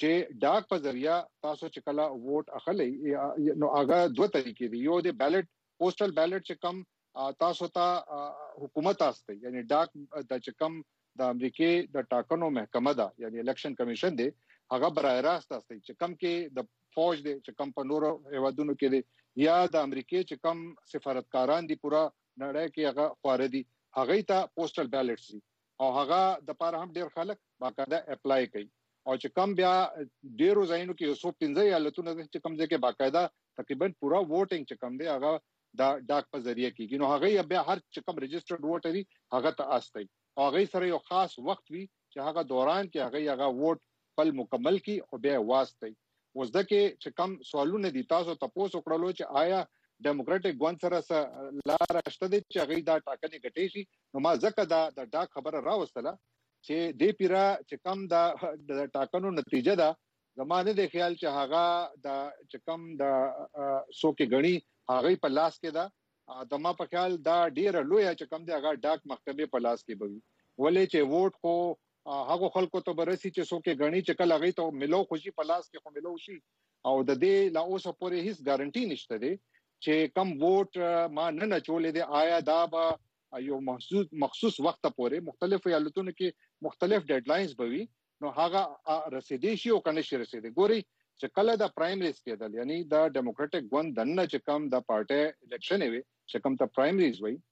چې ډاک په ذریعہ تاسو چې کله ووټ اخلي نو هغه دوه طریقې دي. یو د بیلټ پوسټل بیلټ چې کم تاسو ته حکومت استه یعنی ډاک د چې کم د امریکای د ټاکنو محکمه ده یعنی الیکشن کمیشن دی هغه برای راست استه چې کم کې د فوج دی چې کم په نورو هیوادونو کې دی یا د امریکای چې کم سفارتکاران دي پورا نړۍ کې هغه خور دي هغه ته پوسټل بیلټس دي او هغه د پاره هم ډیر خلک باقاعده اپلای کوي او چې کم بیا ډیرو ځایونو کې یو څو پنځه ایالتونو چې کم ځای کې باقاعده تقریبا پورا ووټینګ چې کم دی هغه دا ډاک په ذریعہ کېږي نو هغه بیا هر چې کم رجسټرډ ووټر دی هغه ته استه او هغه سره یو خاص وخت وي چې هغه دوران کې هغه هغه ووټ پل مکمل کی او بیا واسطه اوس د کې چې کم سوالونه دي تاسو تاسو کړلو چې آیا ډیموکراټک ګوند سره لار شته دي چې هغه دا ټاکنې غټي شي نو ما ځکه دا د ډاک خبره راوستله چې دې پیرا چې کم د ټاکنو نتیجه ده زمانه د خیال چې هغه د چې کم د سوکې غني هغه په لاس کې ده د ما په خیال دا ډیر لوی چې کم دی هغه ډاک محکمې په لاس کې بوي ولې چې ووټ کو هغه خلکو ته برسي چې سوکې غني چې کله هغه ته ملو خوشي په لاس کې خو ملو شي او د دې لا اوسه پورې هیڅ ګارانټي نشته دی چې کم ووټ ما نه نه چولې دي آیا دا به یو مخصوص مخصوص وخت پورې مختلف ایالتونو کې مختلف ډیډلاینز بوي نو هغه رسیدي شي او کنه شي رسیدي ګوري چې کله د پرایمریز کېدل یعنی د ډیموکراټک ګوند دنه چې کم د پارټي الیکشن وي چې کم ته پرایمریز وي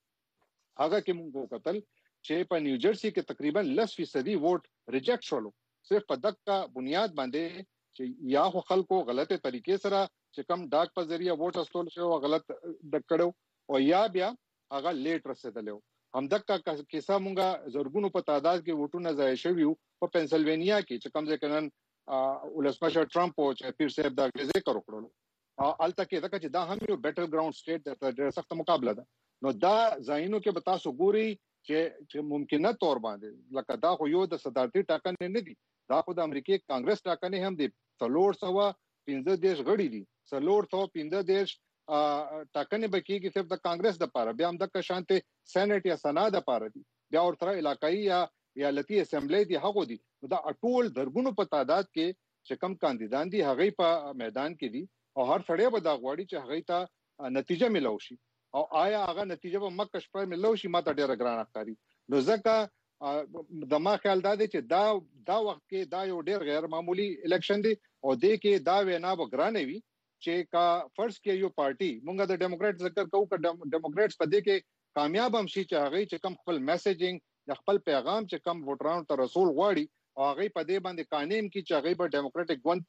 هغه کې موږ وکتل چې په نیو جرسي کې تقریبا لس فیصدي ووټ ریجیکټ شول صرف په دغه بنیاد باندې چې یا خو خلکو غلطه طریقې سره چې کم ډاک په ذریعہ ووټ استول شو غلط د کړو او یا بیا هغه لیټ رسیدلو همدغه کیسه مونږه زورګونو په تعداد کې ووټونه ځای شویو په پنسلوانیا کې چې کوم ځای کنن ولسمشر ټرمپ او چې پیر صاحب دا ذکر وکړو الته کې دا چې دا هم یو بیټل ګراوند سټیټ د ډېر سخت مقابله ده نو دا ځایونو کې به تاسو ګوري چې ممکنه تور باندې لکه دا خو یو د صدارتي ټاکنې نه دي دا خو د امریکای کانګرس ټاکنې هم دي څلور سوه پنځه دیش غړي دي څلور سوه پنځه دیش ټاکنې به کېږي صرف د کانګرس د پاره بیا هم د شانته سېنات یا سنا د پاره دي بیا ورته علاقائی یا ایالتي اسمبلی دي هغه دي دا ټول درګونو په تعداد کې چې کم کاندیدان دي هغه په میدان کې دي او هر سړی به دا غواړي چې هغه ته نتیجه ملو شي او آیا هغه نتیجه به مکه شپه ملو شي ماته ډیره ګرانه ښکاري نو ځکه د ما خیال دا دی چې دا دا وخت کې دا یو ډیر غیر معمولی الیکشن دی او دې کې دا وینا به ګرانه وي چې کا فرض کې یو پارټي مونږه د ډیموکرات ذکر کوو چې ډیموکراتس په دې کې کامیاب هم شي چې هغه چې کم خپل میسیجینګ یا خپل پیغام چې کم ووټرانو ته رسول غواړي او هغه په دې باندې قانون کې چې هغه به ډیموکراټک ګوند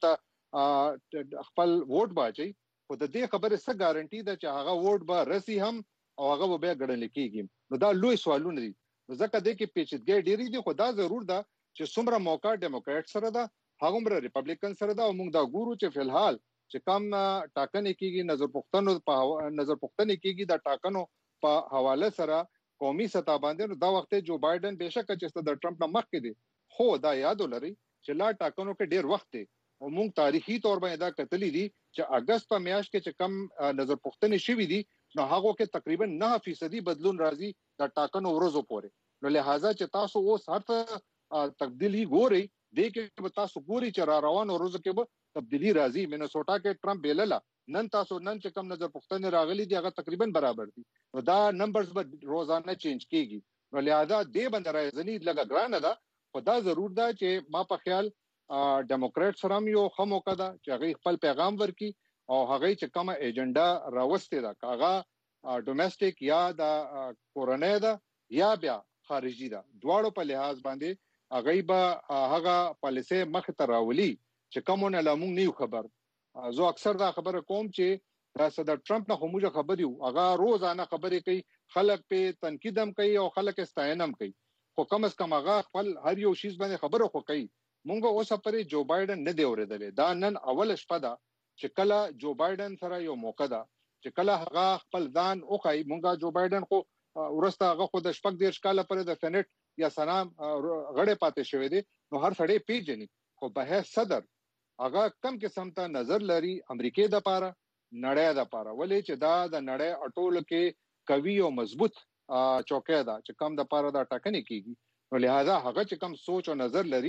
ته خپل ووټ باچي خو د دې خبره څه ګارانټي ده چې هغه ووټ به رسي هم او هغه به ګړل کېږي نو دا لوی سوالونه دي ځکه دې کې پیچیدګي ډېری دي خو دا ضرور ده چې څومره موقع ډیموکرات سره ده هغه مر ریپبلیکن سره ده او موږ دا ګورو چې فلحال چې کم ټاکنې کېږي نظر پوښتنو په نظر پوښتنې کېږي د ټاکنو په حواله سره قومي سطح باندې نو دا وخت جو بایدن بهشکه چې د ټرمپ نه مخکې دي خو دا یاد ولري چې لا ټاکنو کې ډیر وخت دی او موږ تاریخي تور باندې دا کتلې دي چې اگست په میاشت کې چې کم نظر پوښتنې شوې دي نو هغه کې تقریبا نه فیصدي بدلون راځي د ټاکنو ورځو پورې نو لہذا چې تاسو اوس هر تبدیلی ګوري د کې به تاسو ګوري چې را روان ورځو کې به تبدیلی راځي مینیسوټا کې ټرمپ بیلله نن تاسو نن چې کم نظر پوښتنې راغلي دي هغه تقریبا برابر دي نو دا نمبرز به روزانه چینج کیږي نو لہذا دې باندې راځنی لګا ګرانه ده خو دا ضرور ده چې ما په خیال ډیموکرات سره یو خمو کده چې هغه خپل پیغام ورکي او هغه چې کومه ایجنډا راوستي ده هغه ډومېسټک یا د کورنۍ ده یا بیا خارجي ده دواړو په لحاظ باندې هغه به هغه پالیسي مخ ته راولي چې کومونه لمون نیو خبر زه اکثر دا خبره کوم چې دا صدر ټرمپ نه هموجه خبري هغه روزانه خبرې کوي خلک په تنقید هم کوي او خلک استاینه هم کوي خو کم از کم هغه خپل هر یو شیز باندې خبره خو کوي مونږ اوس پرې جو بایدن نه دی اورېدل دا نن اول شپه ده چې کله جو بایدن سره یو موقع ده چې کله هغه خپل ځان او کوي مونږه جو بایدن خو ورسته هغه خو د شپږ دیرش کاله پرې د سېنات یا سلام غړې پاتې شوې دي نو هر سړی پیژني خو به صدر هغه کم قسم ته نظر لري امریکای د پاره نړۍ د پاره ولې چې دا د نړۍ اټول کې قوي او مضبوط چوکۍ ده چې کم د پاره دا ټاکنې کیږي نو لہذا هغه چې کم سوچ او نظر لري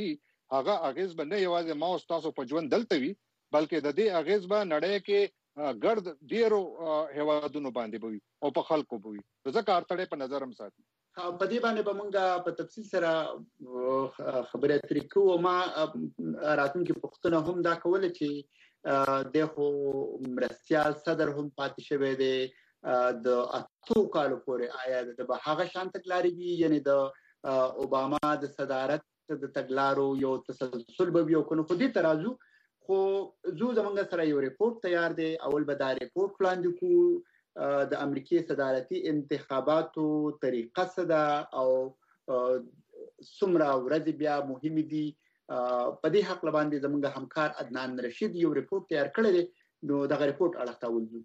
هغه اغیز باندې یوازې ما او تاسو په ژوند دلته وي بلکې د دې اغیز به نړۍ کې ګرد ډیرو هوادونو باندې بوي او په خلکو بوي ځکه ارتړې په نظر هم ساتي. په دې باندې به موږ په تفصیل سره خبرې اترې کوو. ما راتلونکي پوښتنه هم دا کوله چې د خو مرستيال صدر هم پاتې شوی دی د اتو کالو پورې آیا د هغه شان تګلارې دي یعنی د اوباما د صدارت د تګلارو یو تسلسل به یو کنه خو دې ترازو خو زو زمونږ سره یو ریپورت تیار دی. اول به دا ریپورت وړاندې کوو د امریکای صدارتي انتخاباتو طریقه څه ده او څومره ورځې بیا مهمه دي. په دې حق باندې زموږ همکار عدنان رشید یو ریپورت تیار کړی دی نو دغه ریپورت اړخته ولزو.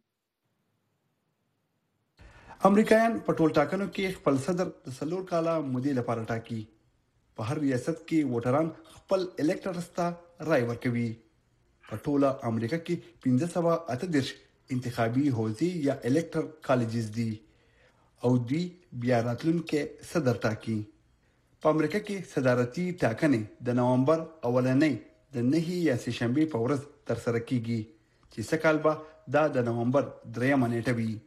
امریکایان په ټول ټاکنو کې خپل صدر د څلور کاله مودې لپاره ټاکي. په هر ریاست کې ووټران خپل الیکټرز ته رائے ورکوي. په ټوله امریکا کې پنځه سوه اته دېرش انتخابي حوزې یا الیکټر کالجز دي او دوی بیا راتلونکي صدر ټاکي. په امریکا کې صدارتي ټاکنې د نومبر اولنۍ د نهي یا سه شنبه په ورځ تر سره کیږي چې سکهال به دا د نومبر درېمه نیټه وي.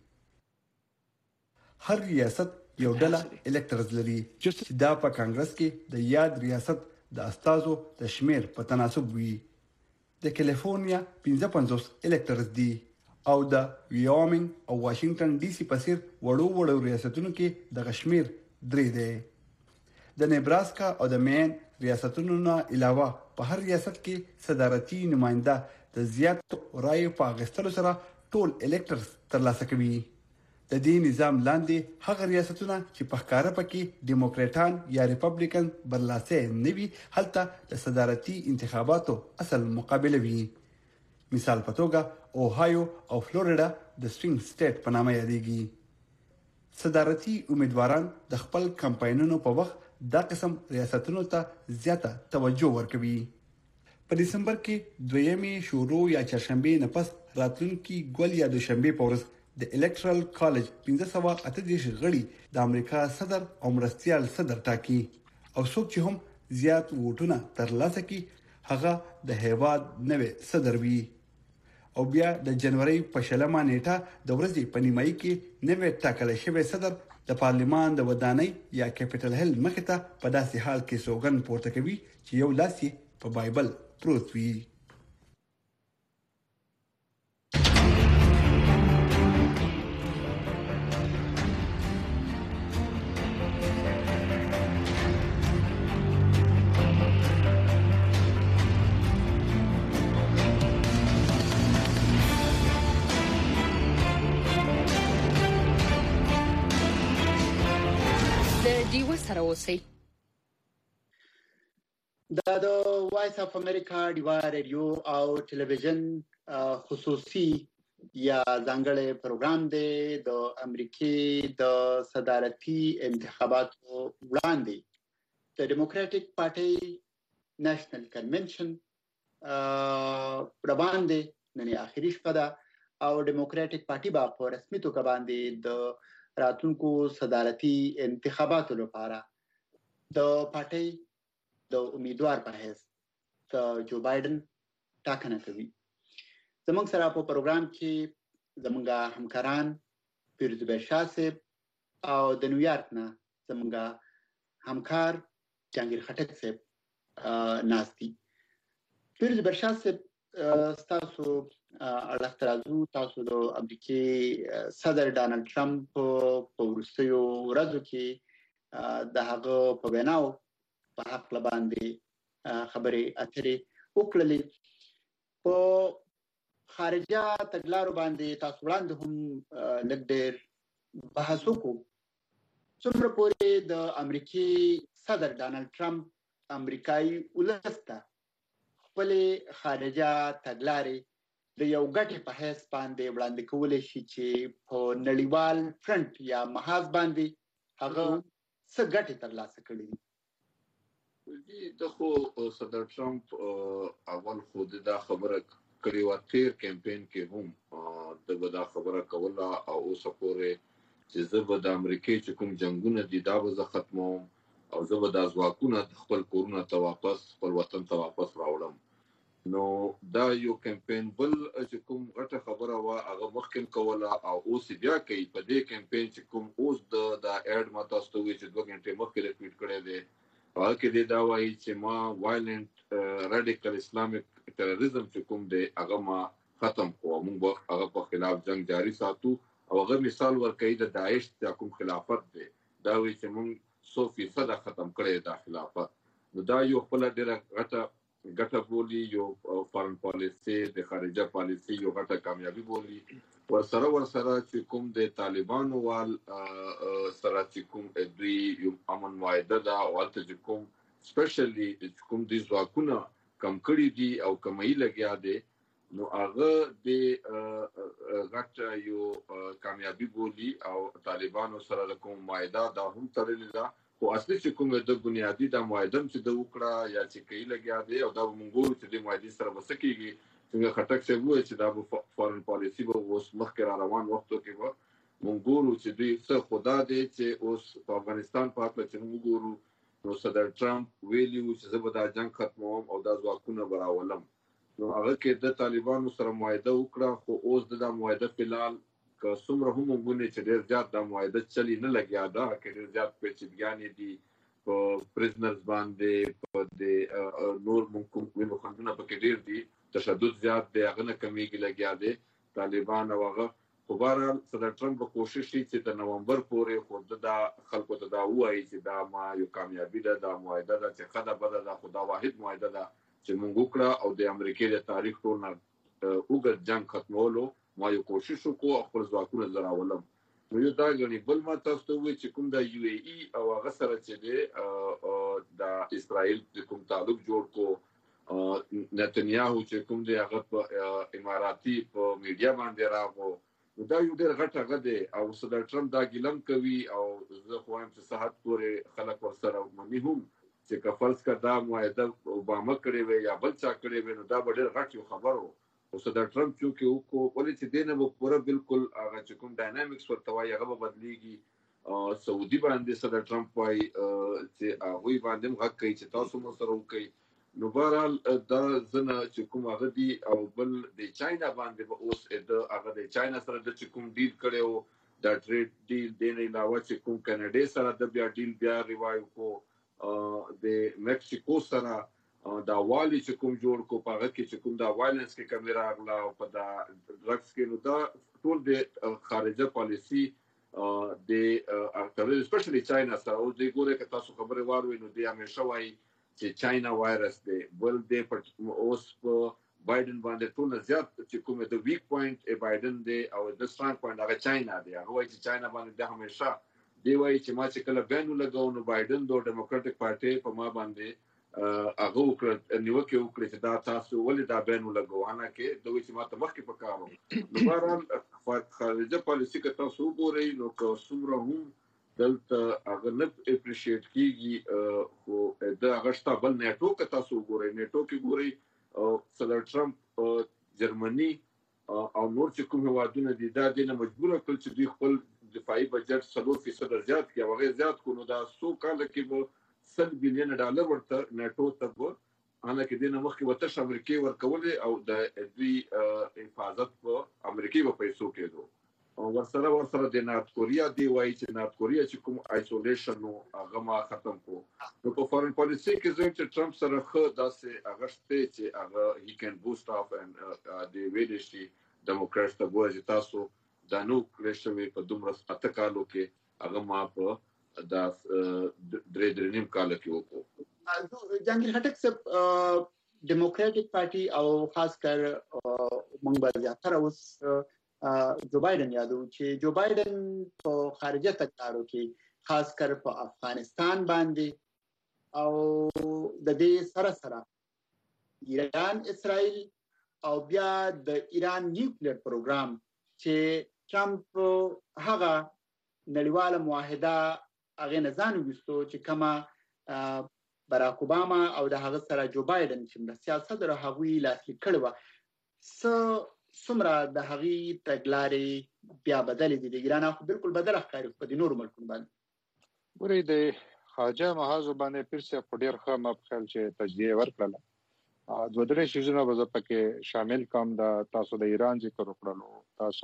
هر ریاست یو ډله الیکټرز لري چې دا په کانګرس کې د یاد ریاست د استازو د شمیر په تناسب وي. د کالیفورنیا پنځه پنځوس الیکټرز دي او د ویومینګ او واشنگټن ډي سي په څیر وړو وړو ریاستونو کې د کشمیر درې دی. د نیبراسکا او د مین ریاستونو نه علاوه په هر ریاست کې صدارتي نماینده د زیات رائے په اخیستلو سره ټول الیکټرز ترلاسه کوي. د دې نظام لاندې هغه ریاستونه چې په ښکاره پکې ډیموکراټان یا ریپبلیکن برلاسه نه وي هلته د صدارتي انتخاباتو اصل مقابله وي. مثال په توګه اوهایو او فلوریدا د سټرینګ سټیټ په نامه یادېږي. صدارتي امیدواران د خپل کمپاینونو په وخت دا قسم ریاستونو ته زیاته توجه ورکوي. په دسمبر کې دویمې شروع یا چهارشنبه نه پس راتلونکي ګول یا دوشنبه په ورځ د الیکټرل کالج پنځه سوه اته دېرش غړي د امریکا صدر او مرستيال صدر ټاکي او څوک چې هم زیات ووټونه ترلاسه کړي هغه د هیواد نوې صدر وي. او بیا د جنوري په شلمه نیټه د ورځې په نیمایي کې نوې ټاکل شوی صدر د پارلیمان د ودانۍ یا کیپټل هیل مخې ته په داسې حال کې سوګن پورته کوي چې یو لاس یې په بایبل پروت وي. سره اوسئ. دا د وایس اف امریکا ډیوا ریډیو او ټلویزیون خصوصي یا ځانګړی پروګرام دی د امریکای د صدارتي انتخاباتو وړاندې د ډیموکراټک پارټي نېشنل کنونشن روان دی نن اخیری شپه ده او ډیموکراټک پارټي با په رسمي توګه باندې د راتلونکو صدارتي انتخاباتو لپاره د پارټي د امیدوار په حیث د جو بایدن ټاکنه کوي. زموږ سره په پروګرام کې زموږ همکاران پیروز بشا صاحب او د نیویارک نه زموږ همکار جهانگیر خټک صاحب ناستي. پیروز بشا صاحب تاسو اړترازو تاسو د امریکای صدر ډانلډ ټرمپ په وروستیو ورځو کې د هغه په ویناو په حق باندې خبرې اترې وکړلې. په خارجه تګلارو باندې تاسو وړاندې هم لږ ډېر بحث وکړو. څومره پورې د امریکای صدر ډانلډ ټرمپ امریکایي ولس ته خپل خارجه تګلارې د یو ګټې په حیث باندې وړاندې کولای شي چې په نړیوال فرنٹ یا محاذ باندې هغه څه ګټې ترلاسه کړي دي. د خو صدر ټرمپ اول خو دا خبره کړې و تیر کمپاین کې هم د دا خبره کوله او اوس پورې چې زه به د امریکای چې کوم جنگونه دي دا به ختموم او زه به دا ځواکونه خپل کورونه ته واپس خپل وطن ته واپس راوړم. نو دا یو کمپاین بل چې کوم غټه خبره وا هغه مخکې کوله او اوس بیا کوي په دې کمپاین چې کوم اوس د دا اډ ماته ستوي چې دوه غنټې مخکې ریپیټ کړی دی هغه کې دی دا وایي چې ما وایلنت راډیکل اسلامیک ټیرریزم چې کوم دی هغه ما ختم کوو موږ به هغه په خلاف جنگ جاری ساتو او هغه مثال ورکوي د داعش د کوم خلافت دی دا وایي چې موږ سو فیصد ختم کړی دا خلافت. نو دا یو خپل ډیره غټه ګټه بولی یو فارن پالیسي د خارجه پالیسي یو غټه کامیابی بولی ورسره ورسره چې کوم د طالبانو وال سره چې کوم دوی یو امن معاهده دا او چې کوم سپیشلی چې کوم د ځواکونه کم کړی دي او کمای لګیا دي نو هغه د غټه یو کامیابی بولی او طالبانو سره کوم معاهده دا هم تړلې ده خو اصلي چې کوم د بنیادی د معاهده چې د وکړه یا چې کوي لګیا دی او دا موږ چې د معاهده سره وسکیږي څنګه خټک څه وایي چې دا فارن پالیسی به اوس مخکې را روان وختو کې به موږ چې دوی څه خدا دی چې اوس په افغانستان په اړه چې موږ نو صدر ټرمپ ویلی و چې زه به دا جنگ ختموم او دا ځواکونه براولم نو هغه کې د طالبانو سره معاهده وکړه خو اوس د معاهده فلال که څومره هم وګورئ چې ډېر زیات د معاهده چلی نه لګیا دا کې ډېر زیات پیچیدګیانې دي په پریزنرز باندې په د نور ممکن وینو خندونه پکې ډېر دي تشدد زیات دی هغه نه کمیږي لګیا دی طالبان او هغه خو بهرحال صدر ټرمپ به کوشش کوي چې د نومبر پورې خو د خلکو ته دا ووایي چې دا ما یو کامیابي ده دا معاهده ده چې ښه ده بده ده خو دا واحد معاهده ده چې موږ وکړه او د امریکې د تاریخ ټول نه اوږد جنګ ختمولو ما یو کوشش وکړو خپل ځواکونه زراولم نو یو دا غني بل ما تاسو ته وایي چې کوم د یو ای ای او هغه سره چې دی د اسرائیل کوم تعلق جوړ کو نتنیاهو چې کوم دی هغه په اماراتي په میډیا باندې راغو دا یو ډېر غټ هغه دی او صدر ټرمپ دا ګیلم کوي او زه خو هم چې صحت پورې خلک ورسره ومني هم چې کفلس کا دا معاهده اوباما کړی وي یا بل چا کړی وي نو دا ډېر غټ یو خبر وو او صدر ټرمپ چې وکړو ولې چې دینه به پوره بالکل هغه چې کوم ډاینامیکس ورته وایي هغه به بدلیږي سعودي باندې صدر ټرمپ وایي چې هغوی باندې هم غږ کوي چې تاسو مو سره وکړئ نو بهرحال دا ځنه چې کوم هغه دي او بل د چاینا باندې به اوس د هغه د چاینا سره د چې کوم ډیل کړی و دا ټریډ ډیل دی نه علاوه چې کوم کینیډا سره د بیا ډیل بیا ریوایو کو د میکسیکو سره دا والی چې کوم جوړ کو په هغه کې چې کوم دا وایلنس کې کمی راغله او په دا ډرګس کې نو دا ټول د خارجه پالیسی د اکثر سپیشلی چاینا سره او د ګوره که تاسو خبره واروي نو دی همیشه وایي چې چاینا وایرس دی بل دی اوس په بایدن باندې ټول زیات چې کوم د ویک پوینټ بایدن دی او د سترانګ پوینټ هغه چاینا دی هغه وایي چې چاینا باندې د همیشه دی وایي چې ما چې کله بیان لګاو نو بایدن د ډیموکراټک پارټي په ما باندې هغه وکړه نیوکه وکړه چې دا تاسو ولې دا بین ولګو انا کې دوی چې ماته مخکې پکارو نو بهرحال خارجه پالیسی که تاسو وګورئ نو که څومره هم دلته هغه نه اپریشیټ کیږي خو دا هغه شته بل نیټو که تاسو وګورئ نیټو کې ګورئ صدر ټرمپ جرمني او نور چې کوم هیوادونه دي دا دینه مجبور کړل چې دوی خپل دفاعي بجټ څلور فیصد زیات کړي هغه زیات کو نو دا څو کال کې سل بلین ډالر ورته نیټو ته وو انا کې دینه مخکې وته امریکای ورکولې او د دوی حفاظت په امریکای په پیسو کېدو او ورسره ورسره د نارت کوریا دی وایي چې نارت کوریا چې کوم آیسولیشن نو هغه ما ختم کو نو په فارن پالیسی کې زم چې ټرمپ سره خو داسې هغه شته چې هغه هی کین بوست اف اند د ویډیشي ډیموکرات ته وایي تاسو د نو کلیشوي په دومره اته کالو کې هغه ما په دا درې درې نیم کال کې وکړو جنگل خټک صاحب ډیموکراټک پارټي او خاص کر موږ به زیاتره اوس جو بایدن یادو چې جو بایدن په خارجه تګلارو کې خاص کر په افغانستان باندې او د دې سره سره ایران اسرائیل او بیا د ایران نیوکلیر پروګرام چې ټرمپ هغه نړیواله معاهده هغه نه ځان وستو چې کما باراک اوباما او د هغه سره جو بایدن چې د سیاست د هغوی لاسلیک کړو س سمره د هغوی تګلارې بیا بدلې دي د ایران خو بالکل بدل ښکاري په د نورو ملکونو باندې ورې د خارجه محاذ باندې پیر سے پډیر خه مبخل چې تجزیه ورکړه دوه درې شیزونه به پکې شامل کوم د تاسو د ایران ذکر وکړلو تاسو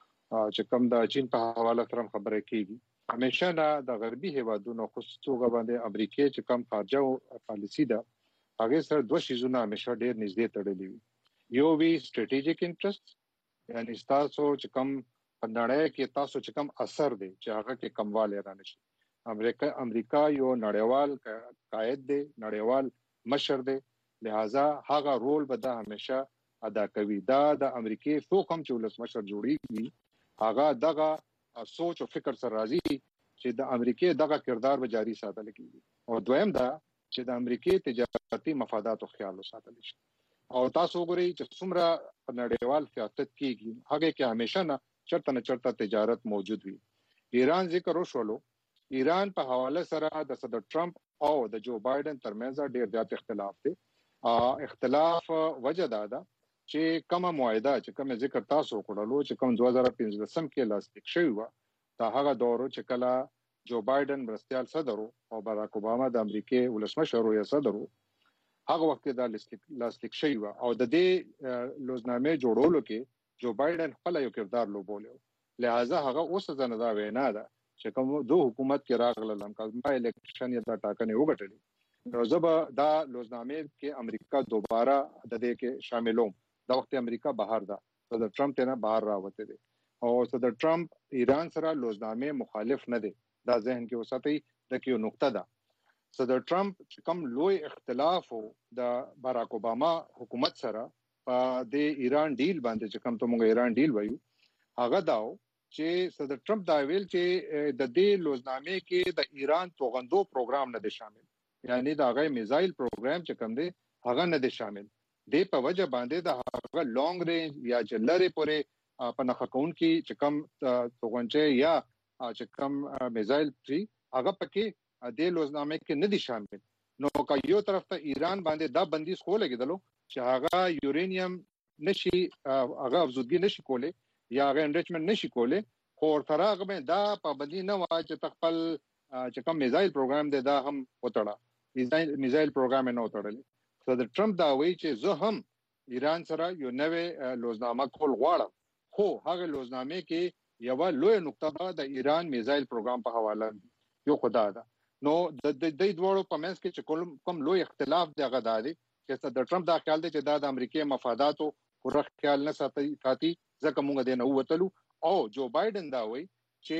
چې کوم د چین په حواله سره خبرې کیږي همیشه نه د غربي هیوادونو خصوصا باندې امریکای چې کوم خارجه پالیسی ده هغه سره دوه شیزونه همیشه ډیر نږدې تړلي وي یو وی سټریټیجیک انټرست یعنی تاسو چې کوم په نړۍ کې تاسو چې کوم اثر دی چې هغه کې کمواله رانه شي امریکا امریکا یو نړیوال قائد دی نړیوال مشر دی لہذا هغه رول به دا همیشه ادا کوي دا د امریکای څو کم چې ولسمشر جوړیږي هغه دغه سوچ او فکر سره راځي چې د امریکای دغه کردار به جاری ساتل کیږي او دویم دا چې د امریکای تجارتي مفادات او خیال ساتل شي او تاسو وګورئ چې څومره نړیوال سیاست کیږي هغه کې همیشه نه چرته نه چرته تجارت موجود وي ایران ذکر وشولو ایران په حواله سره د صدر ټرمپ او د جو بایدن ترمنځ ډیر زیات اختلاف دی اختلاف وجه دا ده چې کومه معاهده چې کوم ذکر تاسو کړلو چې کوم دوه هزار پنځلسم کې لاسلیک شوی و دا هغه دور چې کله جو بایدن مرستيال صدر او باراک اوباما د امریکای ولسمشر او صدر هغه وخت دا لاسلیک شوی و او د دې لوزنامه جوړولو کې جو بایدن خپل یو کردار لوبولیو لہذا هغه اوس ځنه دا وینا ده چې کوم دوه حکومت کې راغله لمکا الیکشن یا دا ټاکنه وګټلې نو زبا دا لوزنامه کې امریکا دوباره د دې کې شاملوم دا وخت امریکا بهر ده صدر ټرمپ نه بهر راوته دي او صدر ټرمپ ایران سره لوزنامه مخالف نه دي دا ذهن کې وساتي د کیو نقطه ده صدر ټرمپ کوم لوی اختلاف د باراک اوباما حکومت سره په د ایران ډیل باندې چې کوم ته موږ ایران ډیل وایو هغه داو چې صدر ټرمپ دا ویل چې د دې لوزنامه کې د ایران توغندو پروګرام نه دي شامل یعنی دا غي میزایل پروګرام چې کوم دی هغه نه دي شامل دی په وجه باندې دا هغه لانګ رینج یا جلره پورې په نخکون کې چې کوم توغنچه یا چې کوم میزایل فری هغه پکې د لوزنامه کې نه دي شامل نو کا یو طرف ته ایران باندې دا بندیز خو لګیدلو چې هغه یورانیم نشي هغه افزودګي نشي کوله یا هغه انریچمنت نشي کوله خو تر هغه دا پابندي نه وا چې تخپل چې کوم میزایل پروګرام دی دا هم وټړه میزایل میزایل پروګرام نه وټړل صدر ټرمپ دا وایي چې زه هم ایران سره یو نوې لوزنامه کول غواړم خو هغه لوزنامه کې یو لوی نقطه د ایران میزایل پروګرام په حواله یو خدا ده نو د دې دوړو په منځ کې چې کوم کوم لوی اختلاف دی هغه دی چې صدر ټرمپ دا خیال دی چې دا د امریکای مفاداتو پوره خیال نه ساتي ساتي ځکه موږ دې نه ووتلو او جو بایدن دا وایي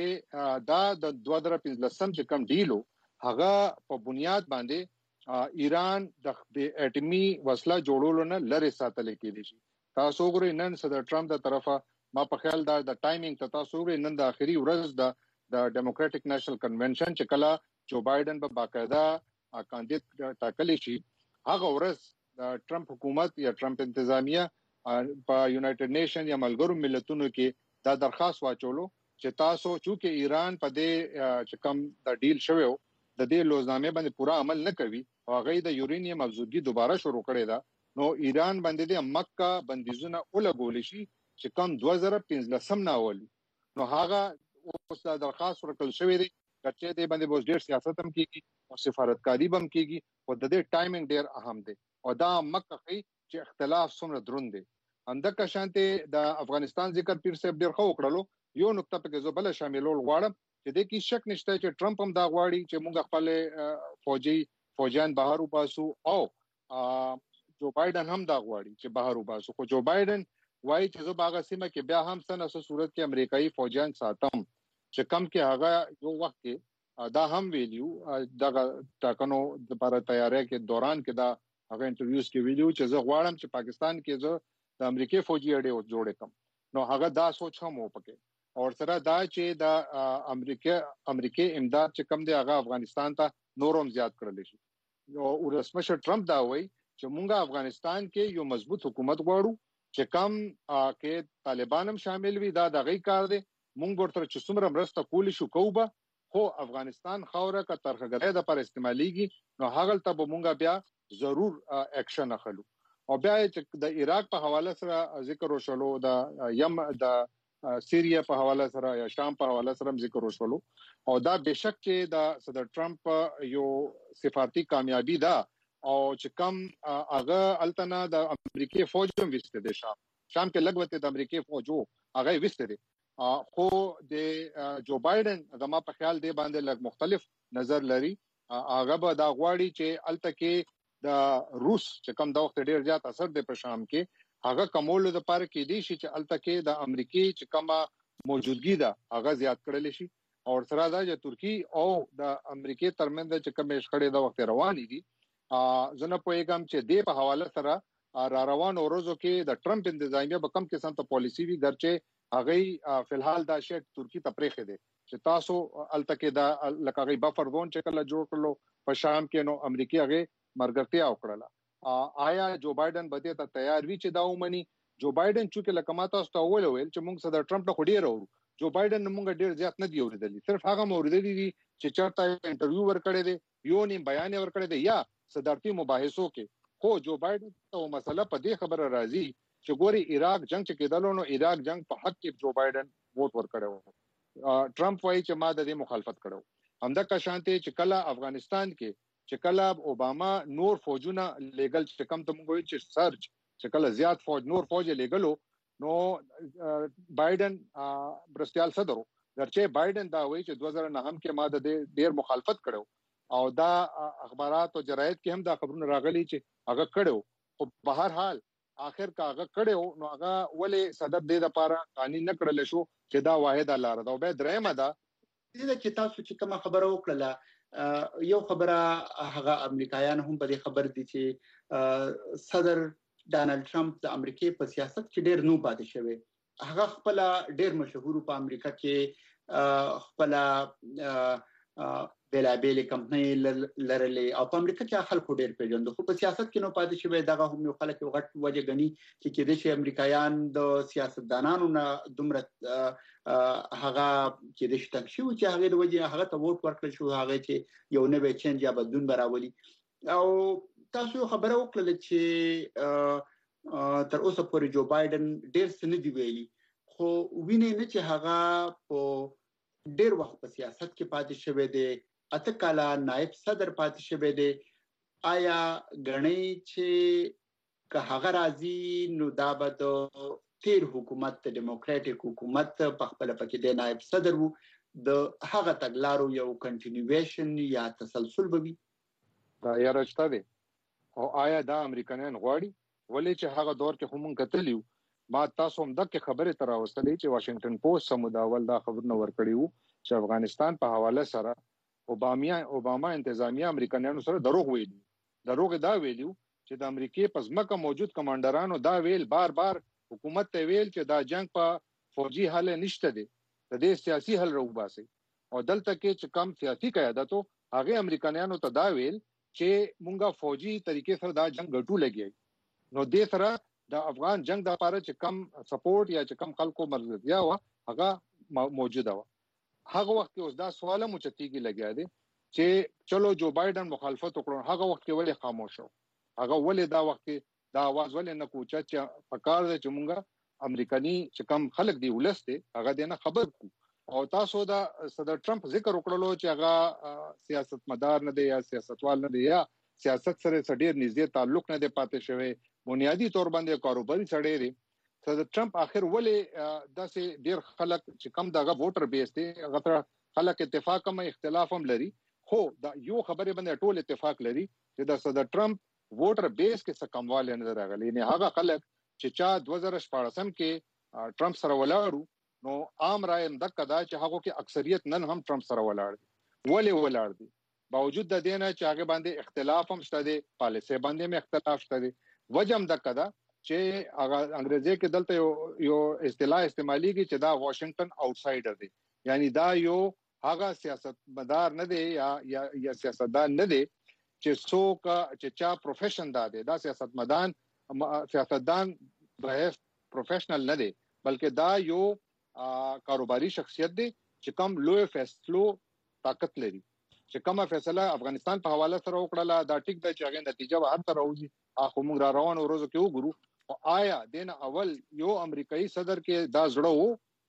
چې دا د دوه هزار پنځلسم چې کوم ډیلو هغه په بنیاد باندې ایران د اټمی وسله جوړولو نه لری ساتل کېدي شي تاسو وګورئ نن صدر ټرمپ د طرفه ما په خیال دا د ټایمینګ ته تاسو وګورئ نن د اخري ورځ د د ډیموکراټک نېشنل کنونشن چې کله جو بایدن په باقاعده کاندید ټاکلی شي هغه ورځ د ټرمپ حکومت یا ټرمپ انتظامیه په یونایټډ نیشن یا ملګرو ملتونو کې دا درخواست واچولو چې تاسو چې ایران په دې چې کوم د ډیل شوی د دې لوزنامه باندې پورا عمل نه کوي او هغه د یورانیم افزودګي دوباره شروع کړي دا نو ایران باندې د مکه بندیزونه ولګول شي چې کوم دوه هزار پنځلسم نه اول نو هغه اوس د درخواست ورکړل شوی دی چې دې باندې بوز ډیر سیاست هم کیږي او سفارتکاری هم کیږي او د دې ټایمینګ ډیر اهم دی او دا مکه خي چې اختلاف څومره دروند دی اندکه شانته د افغانستان ذکر پیر صاحب ډیر خو وکړلو یو نقطه په کې زو بل شاملول غواړم چې د کې شک نشته چې ټرمپ هم دا غواړي چې موږ خپل فوجي فوجان بهر وباسو او جو بایدن هم دا غواړي چې بهر وباسو خو جو بایدن وایي چې زه باغه سیمه کې بیا هم سن اساس صورت کې امریکایي فوجان ساتم چې کم کې هغه یو وخت کې دا هم ویلیو دا ټاکنو لپاره تیاری کې دوران کې دا هغه انټرویوز کې ویلیو چې زه غواړم چې پاکستان کې زه د امریکای فوجي اړې جوړ کړم نو هغه دا سوچ هم وپکې اور سره دا چې د امریکا امریکای امداد چې کم دی هغه افغانستان ته نورم زیات کړل شي او ولسمشر ټرمپ دا وایي چې مونږه افغانستان کې یو مضبوط حکومت غواړو چې کم کې طالبان هم شامل وي دا دغه کار دی مونږ ورته چې څومره مرسته کولی شو کوبه خو افغانستان خوره کا ترخګړې د پر استعماليږي نو هغه ته به مونږه بیا ضرور اکشن اخلو او بیا چې د عراق په حواله سره ذکر وشلو د یم د سیریا په حواله سره یا شام په حواله سره ذکر وشولو او دا بشک چې دا صدر ټرمپ یو صفاتی کامیابی دا او چې کم هغه التنا د امریکای فوج هم وسته د شام شام کې لګوته د امریکای فوج هغه وسته دي خو د جو بایدن زما په خیال دی باندې لږ مختلف نظر لري هغه به دا غواړي چې التکه د روس چې کم دا وخت ډیر زیات اثر دی په شام کې هغه کومول د پاره کې دي چې التکه د امریکای چې کومه موجودګي ده هغه زیات کړل شي او سره دا چې ترکی او د امریکای ترمنځ چې کومه شخړې د وخت روانې دي زنه په یګم چې د په حواله سره را روان اورزو کې د ټرمپ انتظامیه به کم قسم ته پالیسی وی ګرچه هغه فلحال دا شی ترکی ته پرېخه دي چې تاسو التکه دا لکه غي بفر زون چې کله جوړ کړلو په شام کې نو امریکای هغه مرګرتیا وکړه آیا جو بایدن بده ته تیار وی چې دا ومني جو بایدن چې لکه ماته استول ویل چې موږ صدر ټرمپ له خډیر ورو جو بایدن موږ ډیر زیات نه دی اوریدلی صرف هغه اوریدلی دي چې چرته انټرویو ورکړی دی یو نیم بیان ورکړی دی یا صدارتي مباحثو کې خو جو بایدن ته مسله په دې خبره راځي چې ګوري عراق جنگ چې کېدلو نو عراق جنگ په حق کې جو بایدن ووټ ورکړو ټرمپ وايي چې ما د دې مخالفت کړو همدا کا شانته چې کله افغانستان کې چې کله اوباما نور فوجونه لیګل چې کم ته موږ چې سرچ چې کله زیات فوج نور فوج لیګلو نو بایدن برستیال صدرو درچه بایدن دا وایي چې دوه هزار نهم کې ما د ډیر مخالفت کړو او دا اخبارات او جراید کې هم دا خبرونه راغلي چې هغه کړو خو په هر حال اخر کا هغه کړو نو هغه ولې صدر دې د پاره قانون نه کړل شو چې دا واحد لار ده او به درېمه ده چې تاسو چې کوم خبره وکړه یو خبره هغه امریکایان هم په دې خبر دي چې صدر ډانلډ ټرمپ د امریکای په سیاست کې ډېر نو پاتې شوی هغه خپل ډېر مشهور په امریکا کې خپل بلابل کمپنۍ لرلې او په امریکا کې خلکو ډېر پیژندل خو په سیاست کې نو پاتې شوی دغه هم یو خلک یو غټ وجه غني چې کېدې چې امریکایان د سیاستدانانو نه دومره هغه کې د شتک شو چې هغه د وجه هغه ته ووټ ورکړل شو هغه چې یو نوې چینج یا بدلون براولي او تاسو خبره وکړه چې تر اوسه پورې جو بایدن ډېر څه نه دی ویلي خو ویني نه چې هغه په ډېر وخت په سیاست کې پاتې شوی دی اته کاله نائب صدر پاتې شوی دی آیا غنی چې که هغه راځي نو دا به د تیر حکومت د ډیموکراټیک حکومت په خپل پکې د نائب صدر وو د هغه تګلارو یو کنټینیویشن یا تسلسل به وي دا یې راځته دي او آیا دا امریکایان غواړي ولې چې هغه دور کې هم کتلیو ما تاسو هم دغه خبره تر اوسلې چې واشنگټن پوسټ سموداول دا خبرونه ورکړیو چې افغانستان په حواله سره اوباما اوباما انتظامیه امریکایانو سره دروغ ویلي دروغ دا ویلو چې د امریکای په ځمکه موجود کمانډرانو دا ویل بار بار حکومت ته ویل چې دا جنگ په فوجي حل نشته دي د دې سیاسي حل راوباسي او دلته کې چې کم سیاسي قیادتو هغه امریکایانو ته دا ویل چې مونږه فوجي طریقې سره دا جنگ ګټو لګي نو دې سره د افغان جنگ د لپاره چې کم سپورټ یا چې کم خلکو مرزیا و هغه موجوده و هغه وخت کې اوس دا سوال مو چتیږي لګیا دي چې چلو جو بایدن مخالفت وکړو هغه وخت کې ولې خاموش شو هغه ولې دا وخت کې دا आवाज ولې نه کوچا چې پکار دي چې مونږه امریکایي چې کم خلک دی ولسته هغه دینه خبر کو او تاسو دا صدر ټرمپ ذکر وکړلو چې هغه سیاستمدار نه دی یا سیاستوال نه دی یا سیاست سره ډېر نږدې تعلق نه دی پاتې شوی بنیادی تور باندې کاروباري سړی دی صدر ټرمپ اخر ولې داسې ډېر خلک چې کم دغه ووټر بیس دي هغه خلک اتفاق هم اختلاف هم لري خو دا یو خبره باندې ټول اتفاق لري چې د صدر ټرمپ ووټر بیس کې څه کمواله نه راغلي نه هغه خلک چې چا دوه هزار شپږ کې ټرمپ سره ولاړو نو عام رائے هم دغه دا چې هغه کې اکثریت نن هم ټرمپ سره ولاړ دي ولې ولاړ دي باوجود د دې نه چې هغه باندې اختلاف هم شته دي پالیسي باندې هم اختلاف شته دي وجه هم دغه دا چې هغه انګریزي کې دلته یو یو اصطلاح استعماليږي چې دا واشنگټن آوټسایډر دی یعنی دا یو هغه سیاستمدار نه دی یا یا, یا سیاستدان نه دی چې څوک چې چا پروفیشن دا دی دا سیاستمدان سیاستدان به پروفیشنل نه دی بلکې دا یو کاروباري شخصیت دی چې کوم لوی فیصلو طاقت لري چې کومه فیصله افغانستان په حواله سره وکړه دا ټیک ده چې هغه نتیجه به هر تر راوځي اخو موږ را روانو ورځو کې وګورو او آیا دین اول یو امریکایي صدر کې دا زړه وو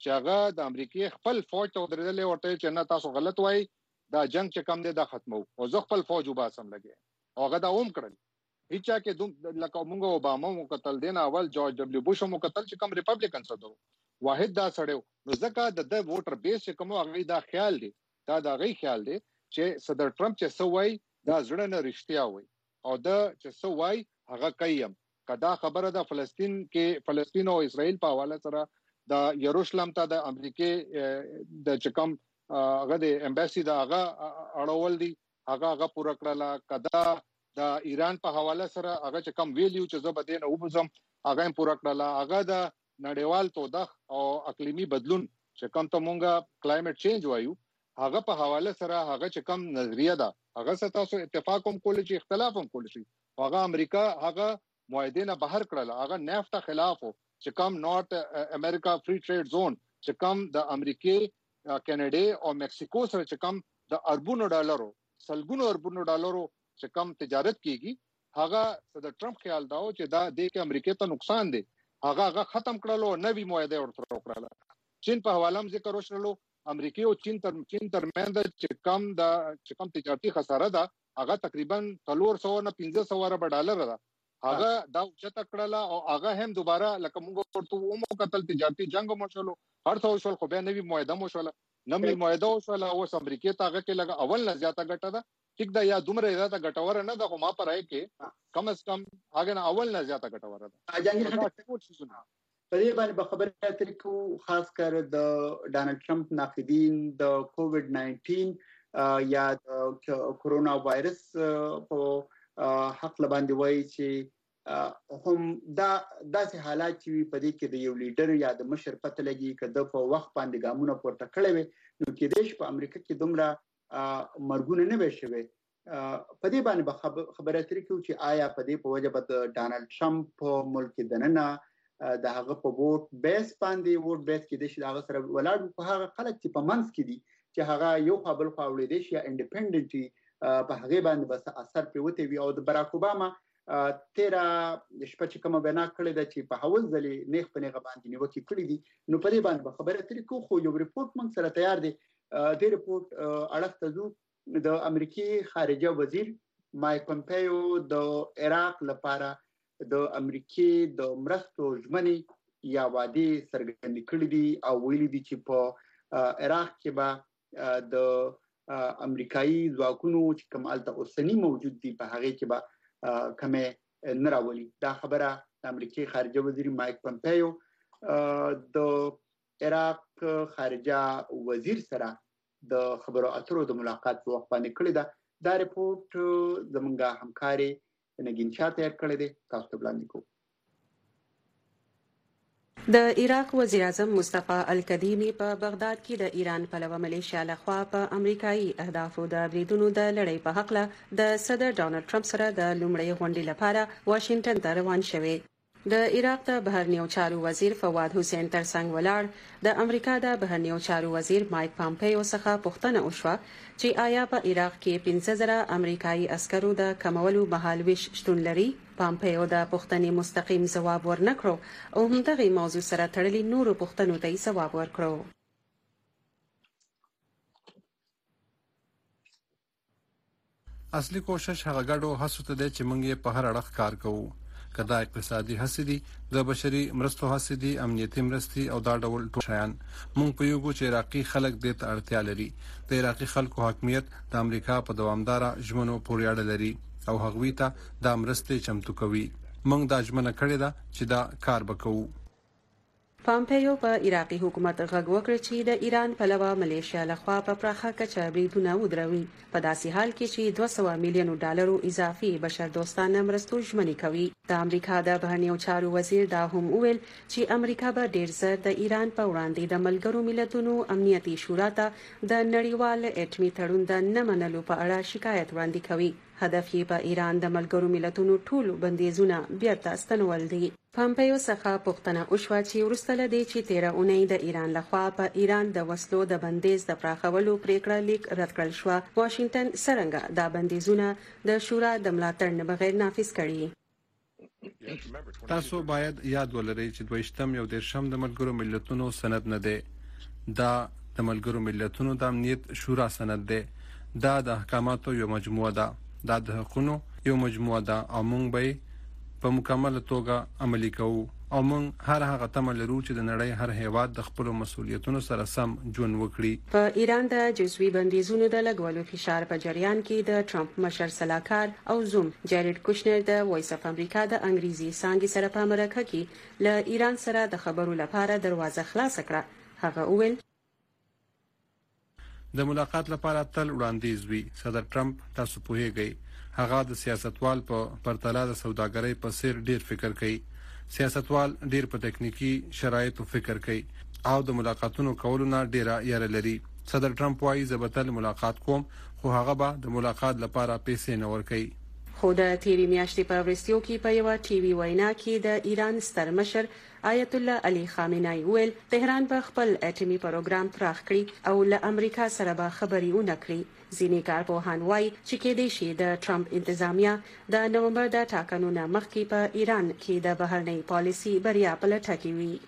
چې هغه د امریکای خپل فوج ته ودرېدل ورته چې نه تاسو غلط وای دا جنگ چې کم دی دا ختمو او زه خپل فوج وباسم لګي او هغه دا اوم کړل هیڅ کې دوم لکه موږ اوباما مو قتل دین اول جورج ډبلیو بوش مو قتل چې کم ریپبلیکن سره واحد دا سړیو نو ځکه د د ووټر بیس چې کوم هغه دا خیال دی دا دا غي خیال دی چې صدر ټرمپ چې سوای دا زړه نه رښتیا وای او دا چې سوای هغه قیم کدا خبره د فلسطین کې فلسطین او اسرائیل په حواله سره د یروشلم ته د امریکای د چکم هغه د امباسي دا هغه اړول دي هغه هغه پوره کړل کدا د ایران په حواله سره هغه چې کم ویلیو چې زه بدین او بزم هغه هم پوره کړل هغه د نړیوال تودخ او اقلیمی بدلون چې کم ته مونږه کلایمټ چینج وایو هغه په حواله سره هغه چې کم نظریه ده هغه ست تاسو اتفاق هم کول شي اختلاف هم کول شي هغه امریکا هغه معاهدینه بهر کړل هغه نفت خلاف چې کم نارت امریکا فری ټریډ زون چې کم د امریکای کینیډا او مکسیکو سره چې کم د اربونو ډالرو سلګونو اربونو ډالرو چې کم تجارت کیږي هغه د ټرمپ خیال دا و چې دا د کې امریکا ته نقصان دی هغه هغه ختم کړلو نوې معاهده ورته وکړه چین په حواله هم ذکر وشلو امریکای او چین تر چین ترمنځ چې کم د چې کم تجارتي خساره ده هغه تقریبا څلور سوه نه پنځه سوه ارب ډالر ده هغه دا چته کړله او هغه هم دوباره لکه موږ ورته ومو قتل تجارتي جنگ مو شلو هر څو شول خو به نوې معاهده مو شول نوې معاهده وشول او امریکای ته هغه کې لګه اول نه زیاته ګټه ده ټیک دا یا دومره زیاته ګټور نه ده خو ما پر راي کې کم از کم هغه نه اول نه زیاته ګټور ده جنګ په دې باندې په خبره اترې کو خاص کر د ډانلډ ټرمپ ناقدین د کووډ ناینټین یا د کورونا وایرس په حق لباندې وایي چې هم دا داسې حالات چې په دې کې د یو لیډر یا د مشر پته لګي کده په وخت باندې ګامونه پورته کړي وي نو کې دیش په امریکا کې دومره مرګونه نه وي شوی په دې باندې خبره اترې کو چې آیا په دې په وجه د ډانلډ ټرمپ ملک دننه د هغه په ووټ بیس باندې ووټ بیس کې د شي هغه سره ولاړ په هغه خلک چې په منځ کې دي چې هغه یو قابل قاولې دي چې انډیپندنټي په هغه باندې بس اثر پیوته وي او د براک اوباما تیرا شپه چې کومه بنا کړې ده چې په حول ځلې نیخ په نیغه باندې نیوکه کړې دي نو په دې باندې خبره ترې کو خو یو ریپورت موږ سره تیار دی د ریپورت اړه تاسو د امریکای خارجه وزیر مایک پمپیو د عراق لپاره د امریکای د مرستو ژمنې یا وعده څرګندې کړې دي او ویلي دي چې په عراق کې به د امریکایي ځواکونو چې کوم الته اوسنی موجود دي په هغه کې به کومه نه راولي دا خبره د امریکای خارجه وزیر مایک پمپیو د عراق خارجه وزیر سره د خبرو اترو د ملاقات په وخت باندې کړې ده دا ریپورت زمونږه همکاري نګین چاته کړی دی تاسو ته وړاندې کوم د عراق وزیر اعظم مصطفی الکدیمی په بغداد کې د ایران پلوه ملیشیا لخوا په امریکایي اهدافو د بریدونو د لړۍ په حق له د صدر ډانلډ ټرمپ سره د لومړۍ غونډې لپاره واشنگټن ته روان شوی د عراق د بهرنیو چارو وزیر فواد حسین ترڅنګ ولاړ د امریکا د بهرنیو چارو وزیر مایک پامپیو څخه پوښتنه وشوه چې آیا په عراق کې پنځه زره امریکایي عسکرو د کمولو مهالويش شتون لري پامپیو د پوښتنې مستقیم ځواب ورنکړو او همدغه موضوع سره تړلې نورو پوښتنو ته ځواب ورکړو اصلي کوشش هغه ګډو هڅو ته د چمنګ په هر اړخ کار کوو کدا اقتصادي هڅې دي د بشري مرستو هڅې دي امنیتي مرستي او دا ډول ټول شیان مونږ په یو چې عراقي خلک د ته اړتیا لري د عراقي خلکو حاکمیت د امریکا په دوامدار ژمنو پورې اړه لري او هغوی ته د مرستې چمتو کوي مونږ د ژمنه کړې ده چې دا کار وکړو پامپیو په عراقي حکومت غږ وکړ چې د ایران پلوه ملیشیا لخوا په پراخه کچه بریدونه ودروي په داسې حال کې چې دوه سوه میلیون ډالرو اضافي بشر دوستانه مرستو ژمنې کوي د امریکا د بهرنیو چارو وزیر دا هم وویل چې امریکا به ډیر زر د ایران په وړاندې د ملګرو ملتونو امنیتي شورا ته د نړیوال اټومي تړون د نه منلو په اړه شکایت وړاندې کوي هدف یې په ایران د ملګرو ملتونو ټولو بندیزونه بیرته ستنول دي پامپیو څخه پوښتنه وشوه چې وروسته له دې چې تیره اونۍ د ایران لخوا په ایران د وسلو د بندیز د پراخولو پریکړه لیک رد کړل شوه واشنگټن څرنګه دا بندیزونه د شورا د ملاتړ نه بغیر نافذ کړي تاسو باید یاد ولرئ چې دویشتم یو دیرشم د ملګرو ملتونو سند نه دی، دا د ملګرو ملتونو د امنیت شورا سند دی، دا د احکاماتو یو مجموعه ده، دا د حقوقو یو مجموعه ده او موږ به په مکمل توګه عملي کوو او موږ هر هغه تمه لرو چې د نړۍ هر هیواد د خپل مسؤلیتونو سره سم ژوند وکړي. په ایران د جزوي بندیزونو د لګولو فشار په جریان کې د ټرمپ مشر سلاکار او زوم جیرډ کوشنر د وایس اف امریکا د انګریزي څانګې سره په امریکا کې له ایران سره د خبرو لپاره دروازه خلاص کړه. هغه وویل د ملاقات لپاره تل وړاندیز وی. صدر ټرمپ تاسو پوهیږئ هغه د سیاستوال په پرتله د سوداګرۍ په سیر ډیر فکر کوي. سیاستوال ډیر په تکنیکی شرایطو فکر کوي او د ملاقاتونو کولو نه ډیره یاره لري. صدر ټرمپ وايي زه به تل ملاقات کوم خو هغه به د ملاقات لپاره پیسې نه ورکوي. خو د تیری میاشتې په ورستیو کې په یو ټي وي وینا کې د ایران ستر مشر آیت الله علي خامنه‌ای ویل تهران به خپل اټومي پروګرام پراخ کړي او له امریکا سره به خبرې ونکړي. ځینې کارپوهان وایي چې کېدای شي د ټرمپ انتظامیه د نومبر د ټاکنو نه مخکې په ایران کې د بهرنۍ پالیسي بریا په لټه کې وي.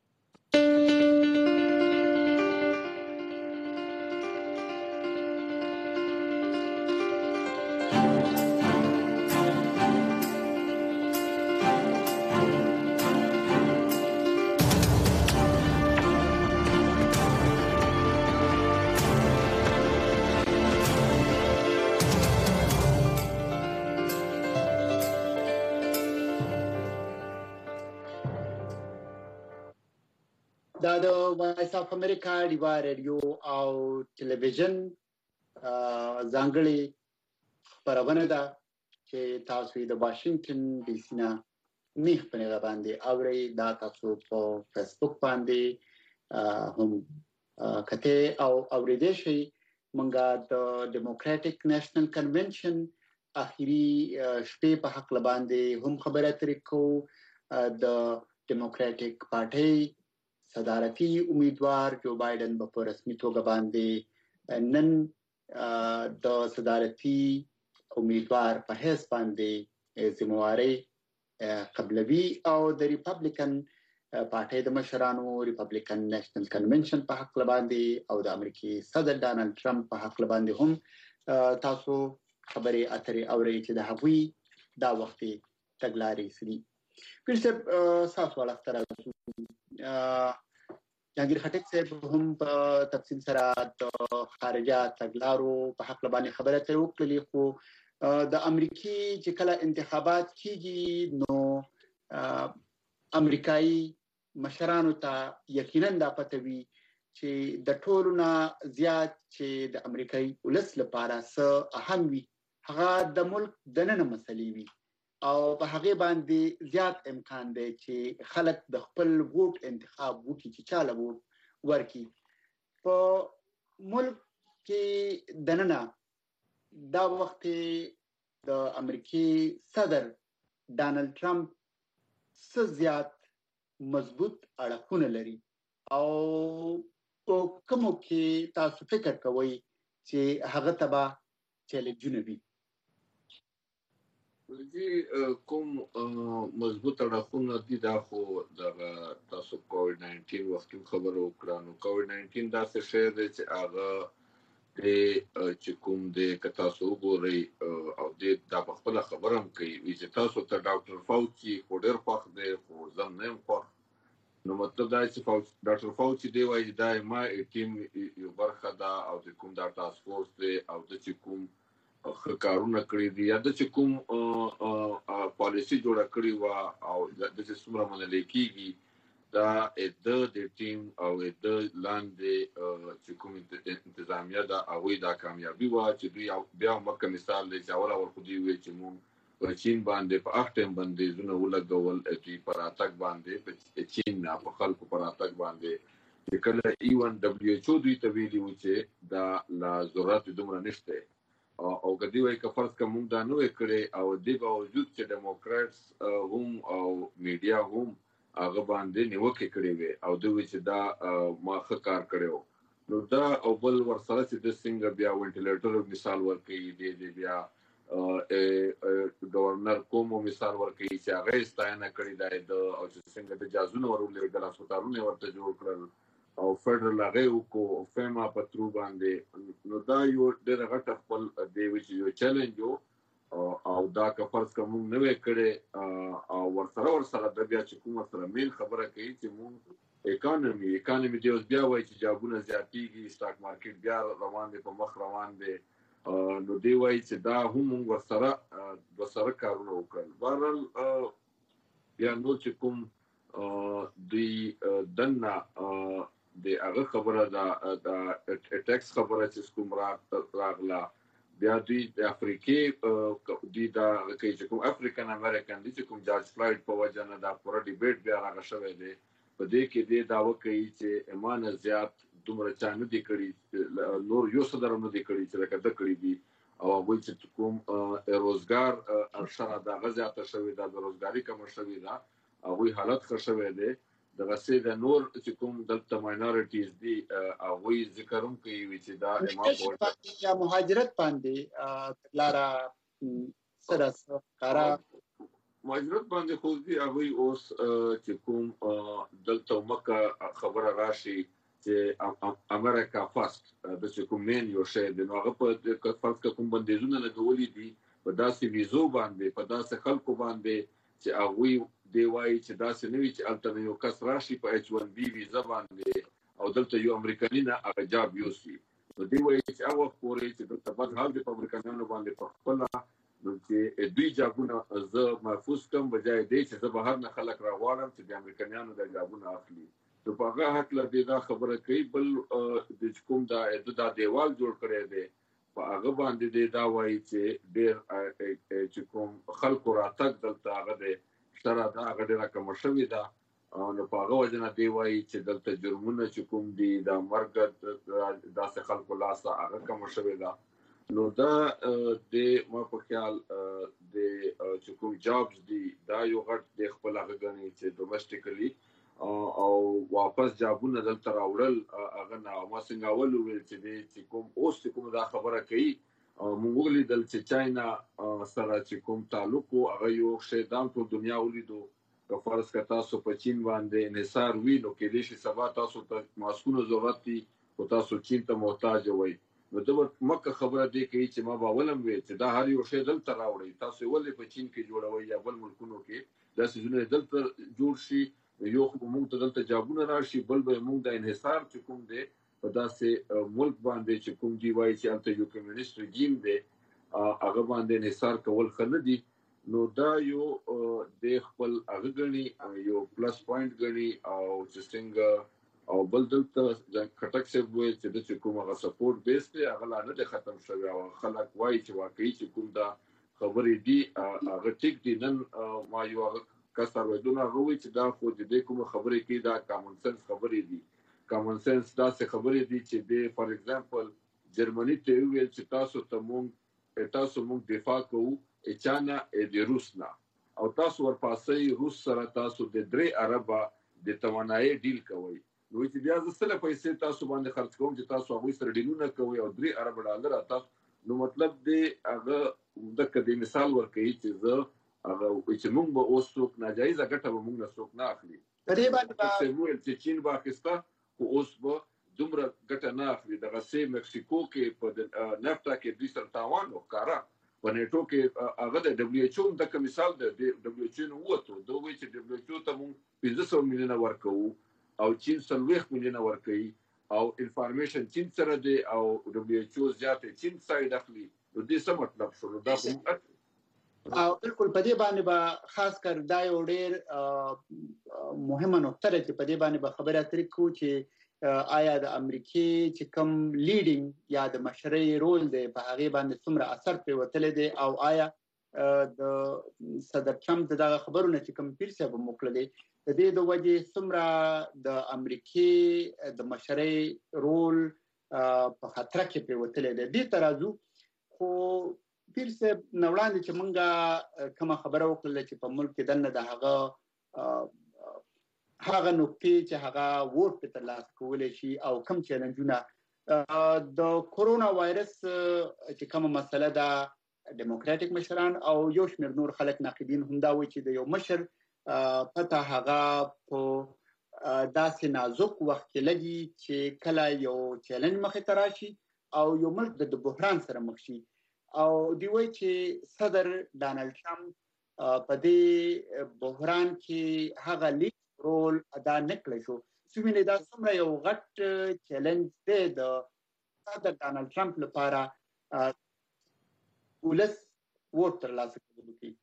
دا د وایس اف امریکا ډیوا ریډیو او ټلویزیون ځانګړي خبرونه ده چې تاسو د واشنگټن ډي سي نه میخ په نه باندې اوري. دا تاسو په فیسبوک باندې هم کته او اوریدل شي. مونږه د ډیموکراټک نېشنل کنونشن اخیری شپې په حق باندې هم خبره ترې کو. د ډیموکراټک پارټي صدارتي امیدوار جو بایدن په رسمي توګه باندې نن د صدارتي امیدوار په حیث باندې ذمہواری قبلوي او د ریپبلیکن پارټي د مشرانو ریپبلیکن نېشنل کنونشن په حق باندې او د امریکای صدر ډانلډ ټرمپ په حق باندې هم تاسو خبرې اترې اوري چې د هغوی دا وخت تګلارې سړي. پرسه تاسو ولختره جهانگیر خټک صاحب هم په تفصیل سره د خارجه تګلارو په حق باندې خبره ترې وکړلې. خو د امریکای چې کله انتخابات کیږي نو امریکایي مشرانو ته یقینا دا پته وي چې د ټولو نه زیات چې د امریکایي ولس لپاره څه اهم وي هغه د ملک دننه مسلې وي او په هغه باندې زیات امکان دی چې خلک د خپل ووټ انتخاب وکړي چې چاله ووټ ورکړي. په ملک کې دننه دا وخت د امریکای صدر ډانلډ ټرمپ څه زیات مضبوط اړخونه لري او په کومو کې تاسو فکر کوئ چې هغه تبا چیلنجونه وي؟ دي کوم مضبوط اړخونه دي دا خو د تاسو کووډ ناینټین وخت خبرو وکړه. نو کووډ ناینټین دا څه شی دی چې هغه د چې کوم د تاسو وګورئ او د دا په خپل خبره هم کوي چې تاسو ته ډاکټر فاوچي خورډر خوښ دی خو زم نه خوښ. نو مطلب دا چې ډاکټر فاوچي دی وایي دا ما ټیم یو برخه ده او د کوم دا تاسو فورس دی او د چې کوم کارونه کړی دي یا د چې کوم پالیسي جوړه کړې و او د چې څومره منل کېږي دا د ټیم او د لاندې چې کوم انتظامیه ده هغوی دا کامیابي وه چې دوی بیا مکه مثال دی چې اوله ورخو دوی وایي چې مونږ په چین باندې په هغه ټایم بندیزونه ولګول دوی په راتګ باندې په چین نه په خلکو په راتګ باندې چې کله ایون ډبلیو ایچ او دوی ته ویلي و چې دا لا ضرورت دومره نشته او کدی وای که فرض کوم دا نو کړي او د باوجود چې ډیموکراتس هم او میډیا هم هغه باندې نیوکه کړې وي او دوی چې دا ما ښه کار کړو. نو دا او بل ورسره چې د څنګه بیا وینټیلیټر مثال ورکړي دی دی بیا گورنر کومو مثال ورکړي چې هغه ستاینه کړې ده د او چې څنګه د جازونه ورولې د هسپتالونو ورته جوړ کړل او فدرال هغه کو فیما پترو باندې نو دا یو ډېر غټ خپل دی چې یو چیلنج او دا که فرض کوم نه وکړي او ورسره ورسره د بیا چې کومه سره میل خبره کوي چې مونږ اکانومي اکانومي دی اوس بیا وایي چې جابونه زیاتېږي سٹاک مارکیټ بیا روان دی په مخ روان دی نو دی وایي چې دا هم موږ ورسره ورسره کارونه وکړل بهرحال بیا نو چې کوم دوی دننه د هغه خبره ده د ټیکس خبره چې کوم راغله بیا دوی د افریقې دوی دا کوي چې کوم افریقن امریکن دي چې کوم جارج فلایډ په وجه نه دا پوره ډیبیټ بیا راغلی شوی دی په دې کې دی دعوه کوي چې ایمان زیات دومره چا نه دي کړي نور یو څه درنه دي کړي چې لکه د کړي دي او هغوی چې کوم روزګار ارشره د غزیاته شوې ده د روزګاري کمه شوې ده هغوی حالت ښه شوی دی دغه څه د نور چې کوم دلته ماینورټیز دي هغوی ذکر هم کوي چې دا یا مهاجرت باندې لاره سره کارا مهاجرت باندې خو دي هغوی اوس چې کوم دلته مکه خبره راشي چې امریکا فاست د چې کوم مین یو شی دی نو هغه په فرض کوم بندیزونه لګولي دي په داسې ویزو باندې په داسې خلکو باندې چې هغوی دی وایي چې داسې نه وي چې هلته یو کس راشي په ایچ ون بي ویزه باندې او دلته یو امریکایي نه هغه جاب یوسي نو دی وایي چې هغه وخت پورې چې دلته بد حال دی په امریکایانو باندې په خپله نو چې دوی جابونه زه محفوظ کړم بجای دی چې زه بهر نه خلک راغواړم چې د امریکایانو د جابونه اخلي نو په هغه هکله دی دا خبره کوي بل د کوم دا دا دیوال جوړ کړی دی په هغه باندې دی دا وایي چې ډېر چې کوم خلکو راتګ دلته هغه دی شره دا هغه ډېره کمه شوې ده نو په هغه وجه نه دی وایي چې دلته جرمونه چې کوم دي د مرګ داسې خلکو لاسه هغه کمه شوې ده نو دا د ما په خیال د چې کوم جابز دي دا یو غټ د خپل هغه ګڼي چې ډومسټیکلی او واپس جابونه دلته راوړل هغه نه ما څنګه اول ویل چې دی چې کوم اوس چې کوم دا خبره کوي موږ ولیدل چې چاینا سره چې کوم تعلق هغه یو شی دام ټول دنیا ولیدو که فرض که تاسو په چین باندې انحصار وي نو کېدای شي سبا تاسو ته ماسکونو ضرورت دي او تاسو چین ته محتاج وئ نو دا مکه خبره دی کوي چې ما باولم وی چې دا هر یو شی دلته راوړي تاسو ولې په چین کې جوړوي یا بل ملکونو کې دا څه دلته جوړ شي یو خو موږ ته دلته جابونه راشي بل به موږ د انحصار چې کوم دی په داسې ملک باندې چې کوم دی وایي چې هلته یو کمیونیسټ رژیم دی هغه باندې انحصار کول ښه نه دي نو دا یو د خپل هغه ګڼي یو پلس پوینټ ګڼي او چې څنګه او بل دلته کټک صاحب وایي چې د چې کوم هغه سپورټ بیس دی هغه لا نه دی ختم شوی او خلک وایي چې واقعي چې کوم دا خبرې دي هغه ټیک دي نن ما یو کسر وایدونه هغه وایي چې دا خو د دې کومه خبرې کوي دا کامن سنس خبرې دي کامن سنس داسې خبرې دي چې د فار ایگزامپل جرمني ته ویل چې تاسو ته مونږ تاسو مونږ دفاع کوو اچانا د روس نه او تاسو ورپاسې روس سره تاسو د درې اربه د توانایي ډیل کوي نو چې بیا زسله پیسې تاسو باندې خرج کوم چې تاسو هغه سره ډیلونه کوي او درې اربه ډالر تاسو نو مطلب دی هغه د کدي مثال ورکړي چې زه هغه چې موږ به اوس څوک ناجایزه ګټه به موږ نه څوک نه اخلي دې باندې چې چین باکستان خو اوس به دومره ګټه نه اخلي دغه سي مکسیکو کې په نفتا کې دوی سره تاوان وکړه په نیټو کې هغه د دبليو ایچ او د مثال د دبليو ایچ او وته دوی چې دبليو ایچ او ته موږ پنځه سوه میلیونه ورکو او چین څلوېښت میلیونه ورکوي او انفارمیشن چین سره دی او دبليو ایچ او زیاته چین ساید اخلي نو دې څه مطلب شو دا او بالکل په دې باندې به خاص کر دا یو ډېر مهمه نقطه ده چې په دې باندې به خبره اترې کوو چې آیا د امریکای چې کوم لیډینګ یا د مشرۍ رول دی په هغه باندې څومره اثر پرې وتلی دی او آیا د صدر ټرمپ دغه خبرونه چې کوم پیر صاحب موکړه دي د دې د وجې څومره د امریکای د مشرۍ رول په خطر کې پرې وتلی دی دې ترازو خو پیر صاحب نوړاندې چې مونږه کومه خبره وکړله چې په ملک کې دننه د هغه هغه نقطې چې هغه ووټ په ترلاسه کولی شي او کوم چیلنجونه د کورونا وایرس چې کومه مسله ده ډیموکراټیک مشران او یو شمېر نور خلک ناقدین هم دا وایي چې د یو مشر پته هغه په داسې نازک وخت کې لګي چې کله یو چیلنج مخې ته راشي او یو ملک د بحران سره مخ شي او دی وایي چې صدر ډانلډ ټرمپ په دې بحران کې هغه لیک رول ادا نه کړی شو چې ویني دا څومره یو غټ چیلنج دی د صدر ډانلډ ټرمپ لپاره ولس ووټ ترلاسه کولو کې.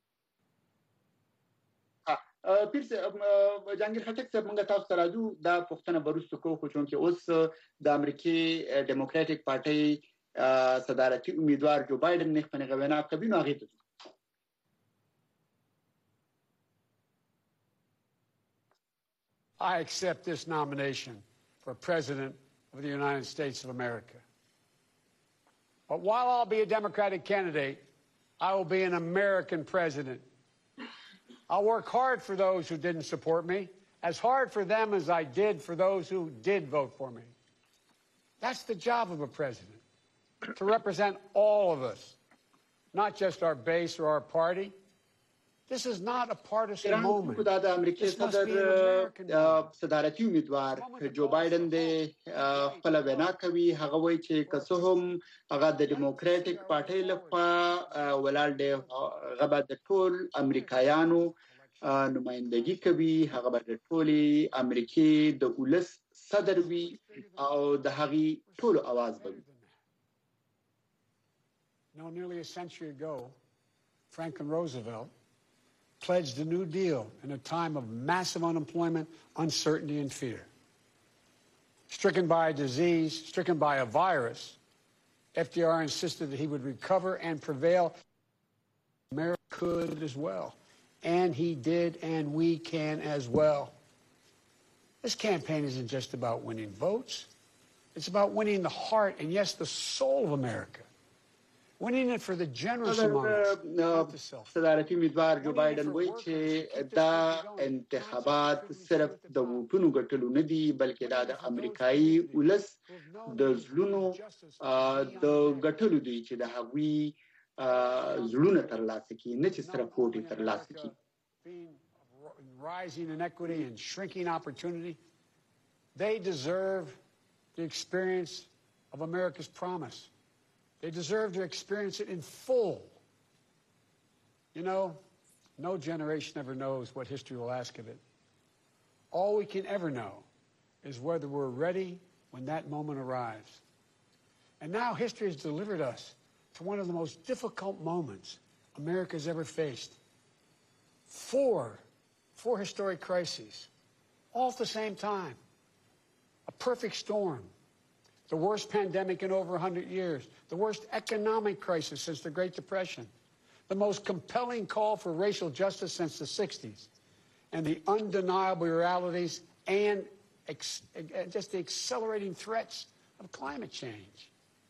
پیر جهانگیر خټک صاحب موږ تاسو ته راځو دا پوښتنه به وروسته کوو خو چونکې اوس د امریکې ډیموکراټیک پارټۍ صدارتي امیدوار جو بایدن نه خپل غوښنه کوي نو هغه ته I accept this nomination for President of the United States of America. But while I'll be a Democratic candidate, I will be an American president. I'll work hard for those who didn't support me, as hard for them as I did for those who did vote for me. That's the job of a president, to represent all of us, not just our base or our party. This is not a partisan moment. دا د امریکای صدر صدارتي امیدوار جو بایدن د خپل وینا کوي هغه وایي چې که څه هم هغه د ډیموکراټیک پارټۍ لخوا ولاړ دی هغه به د ټول امریکایانو نمائندګي کوي هغه به د ټولې امریکې د ولس صدر وي او د هغې ټولو اواز به وي. Now, nearly a century ago, Franklin Roosevelt pledged a New Deal in a time of massive unemployment, uncertainty, and fear. Stricken by a disease, stricken by a virus, F D R insisted that he would recover and prevail. America could as well. And he did, and we can as well. This campaign isn't just about winning votes. It's about winning the heart and, yes, the soul of America. Winning it for the generous among us, not the selfish. صدارتي امیدوار جو بایدن وایي چې دا انتخابات صرف د ووټونو ګټلو نه دي بلکې دا د امریکایي ولس د زړونو د ګټلو دي چې د هغوی زړونه ترلاسه کړي نه چې صرف ووټ یې ترلاسه کړي. Rising inequity and shrinking opportunity, they deserve the experience of America's promise. They deserve to experience it in full. You know, no generation ever knows what history will ask of it. All we can ever know is whether we're ready when that moment arrives. And now history has delivered us to one of the most difficult moments America's ever faced. Four, four historic crises, all at the same time. A perfect storm. The worst pandemic in over one hundred years. The worst economic crisis since the Great Depression. The most compelling call for racial justice since the sixties. And the undeniable realities and ex just the accelerating threats of climate change.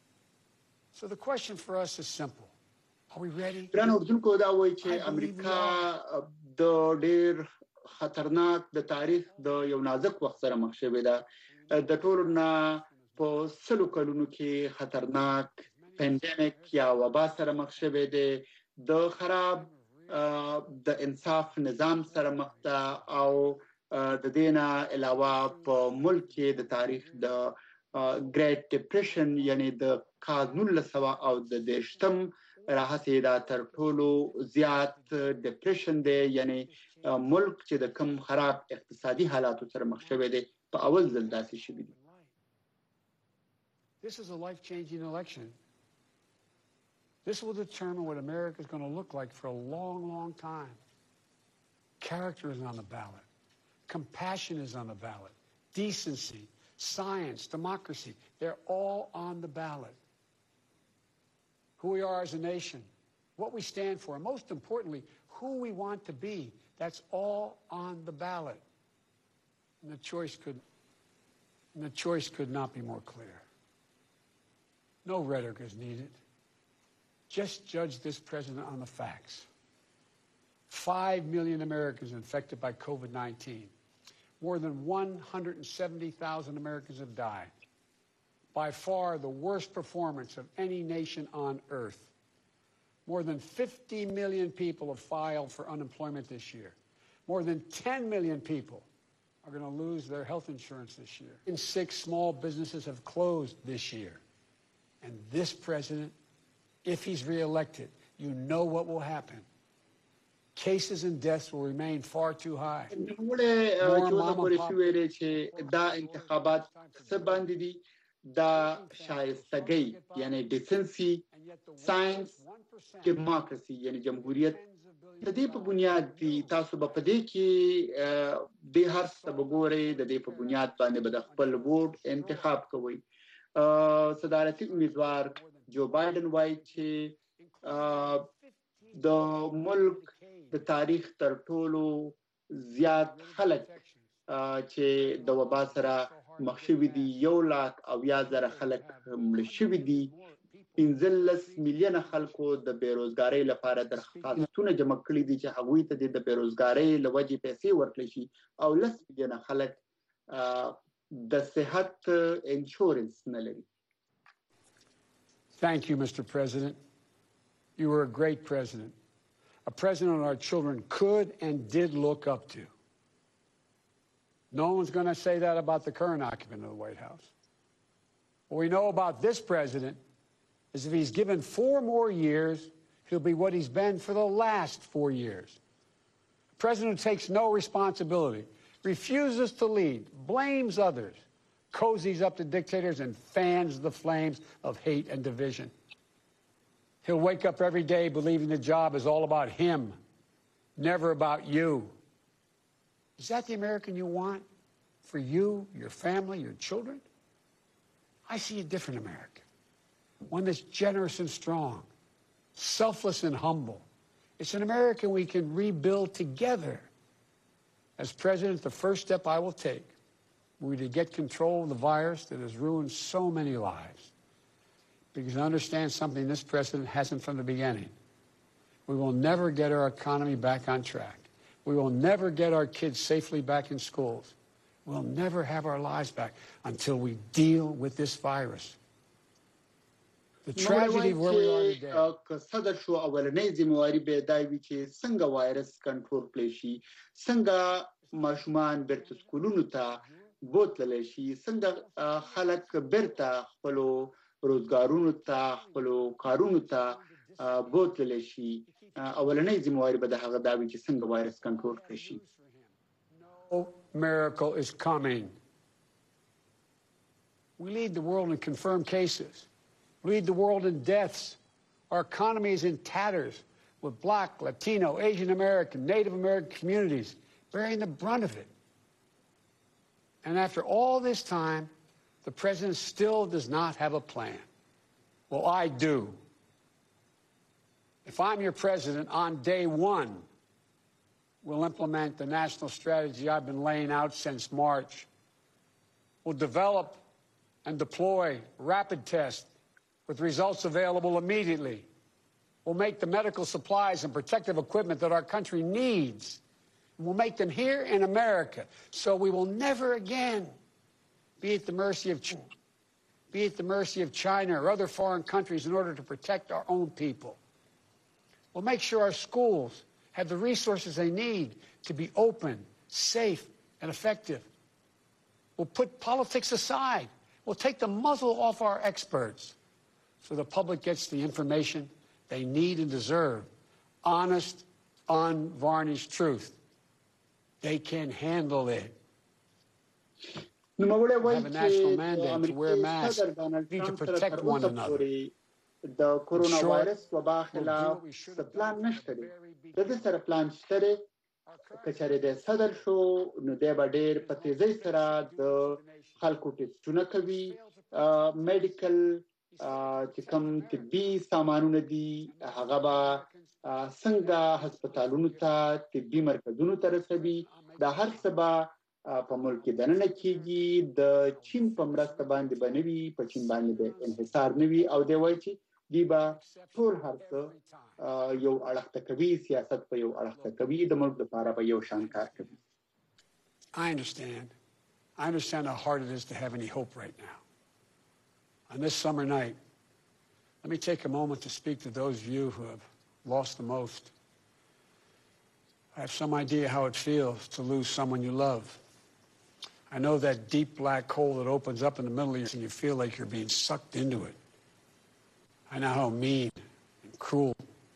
So the question for us is simple. Are we ready? ګران اردوونکو دا وایي چې امریکا د ډېر خطرناک د تاریخ د یو نازک وخت سره مخ شوې ده. د ټولو نه په سلو کلونو کې خطرناک پاندیمیک یا وبا سره مخ شوی دی د خراب د انصاف نظام سره مخ ده او د دې نه علاوه په ملک کې د تاریخ د ګریټ ډیپریشن یعنی د کال نولس سوه او د دېرشتم راهیسې دا تر ټولو زیات ډیپریشن دی یعنی ملک چې د کم خراب اقتصادي حالاتو سره مخ شوی دی په اول ځل داسې شوی دی. This is a life-changing election. This will determine what America is going to look like for a long, long time. Character is on the ballot. Compassion is on the ballot. Decency, science, democracy, they're all on the ballot. Who we are as a nation, what we stand for, and most importantly, who we want to be, that's all on the ballot. And the choice could, and the choice could not be more clear. No rhetoric is needed. Just judge this president on the facts. Five million Americans infected by COVID nineteen. More than one hundred seventy thousand Americans have died. By far the worst performance of any nation on earth. More than fifty million people have filed for unemployment this year. More than ten million people are going to lose their health insurance this year. And six small businesses have closed this year. And this president, if he's reelected, you know what will happen. Cases and deaths will remain far too high. دا شایستگی یعنی دیسنسی ساينس دیموکراسي یعنی جمهوریت د دې په بنیاد دي تاسو په دې کې د هر څه وګورئ د دې په بنیاد باندې به خپل ووټ انتخاب کوئ صدارتي امیدوار جو بایدن وایي چې د ملک د تاریخ تر ټولو زیات خلک چې د وبا سره مخ شوي دي یو لاک او یا زره خلک مړه شوي دي پنځلس میلیونه خلکو د بیروزګارۍ لپاره درخواستونه جمع کړي دي چې هغوی ته د بیروزګارۍ له وجې پیسې ورکړي شي او لس میلیونه خلک د صحت انشورنس نه لري. Thank you, Mister President. You were a great president. A president our children could and did look up to. No one's going to say that about the current occupant of the White House. What we know about this president is if he's given four more years, he'll be what he's been for the last four years. A president who takes no responsibility, refuses to lead, blames others, cozies up to dictators, and fans the flames of hate and division. He'll wake up every day believing the job is all about him, never about you. Is that the American you want for you, your family, your children? I see a different American, one that's generous and strong, selfless and humble. It's an America we can rebuild together. As president, the first step I will take will be to get control of the virus that has ruined so many lives. Because I understand something this president hasn't from the beginning. We will never get our economy back on track. We will never get our kids safely back in schools. We'll never have our lives back until we deal with this virus. The tragedy of where we are today. صدر شو اولنې ذمہواری به دا وی چې څنګه وایرس کنټرول کړي شي څنګه ماشومان بیرته سکولونو ته بوتللی شي څنګه خلک بیرته خپل روزګارونو ته خپل کارونو ته بوتللی شي اولنې ذمہواری به د هغه دا وی چې څنګه وایرس کنټرول کړي شي. No miracle is coming. We lead the world in confirmed cases. We lead the world in deaths. Our economy is in tatters with Black, Latino, Asian American, Native American communities bearing the brunt of it. And after all this time, the president still does not have a plan. Well, I do. If I'm your president, on day one, we'll implement the national strategy I've been laying out since March. We'll develop and deploy rapid tests with results available immediately. We'll make the medical supplies and protective equipment that our country needs. We'll make them here in America, so we will never again be at the mercy of China, be at the mercy of China or other foreign countries in order to protect our own people. We'll make sure our schools have the resources they need to be open, safe, and effective. We'll put politics aside. We'll take the muzzle off our experts so the public gets the information they need and deserve. Honest, unvarnished truth. They can handle it. We have a national mandate to wear masks. We need to protect one another. د کورونا وایرس وبا خلاف پلان نشته دی د دې سره پلان شته دی کچاره د صدر شو نو د باډیر په تیزی سره د خلکو ټیسټونه کوي میډیکل چې کوم طبي سامانونه دي هغه به څنګه هسپتالونو ته طبي مرکزونو ته رسوي د هر څه به په ملک کې دننه کېږي د چین په مرسته باندې بنوي په چین باندې به انحصار نوي او دی وایي چې دی به ټول هر څه یو اړخته کوي سیاست په یو اړخته کوي د ملک لپاره به یو شان کار کوي. I understand. I understand how hard it is to have any hope right now. On this summer night, let me take a moment to speak to those of you who have lost the most. I have some idea how it feels to lose someone you love. I know that deep black hole that opens up in the middle of you and you feel like you're being sucked into it. I know how mean and cruel.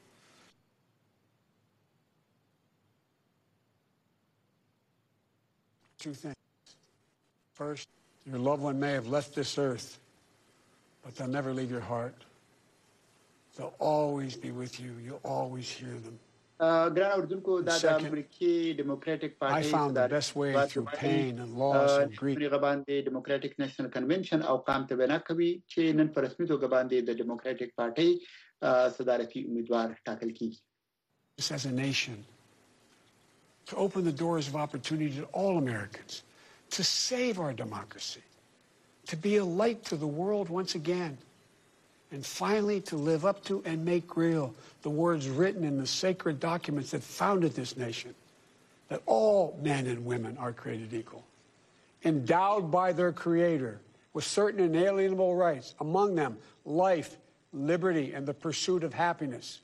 Two things. First, your loved one may have left this earth, but they'll never leave your heart. They'll always be with you. You'll always hear them. ګران اردوونکو دا د امریکای ډیموکراټک پارټي I found the best way through pain and loss and grief. هغه باندې ډیموکراټک نېشنل کنونشن او قام ته بنا کوي چې نن په رسمي توګه باندې د ډیموکراټک پارټي صدارتي امیدوار ټاکل کیږي. As a nation, to open the doors of opportunity to all Americans, to save our democracy, to be a light to the world once again, and finally to live up to and make real the words written in the sacred documents that founded this nation, that all men and women are created equal, endowed by their Creator with certain inalienable rights, among them life, liberty, and the pursuit of happiness.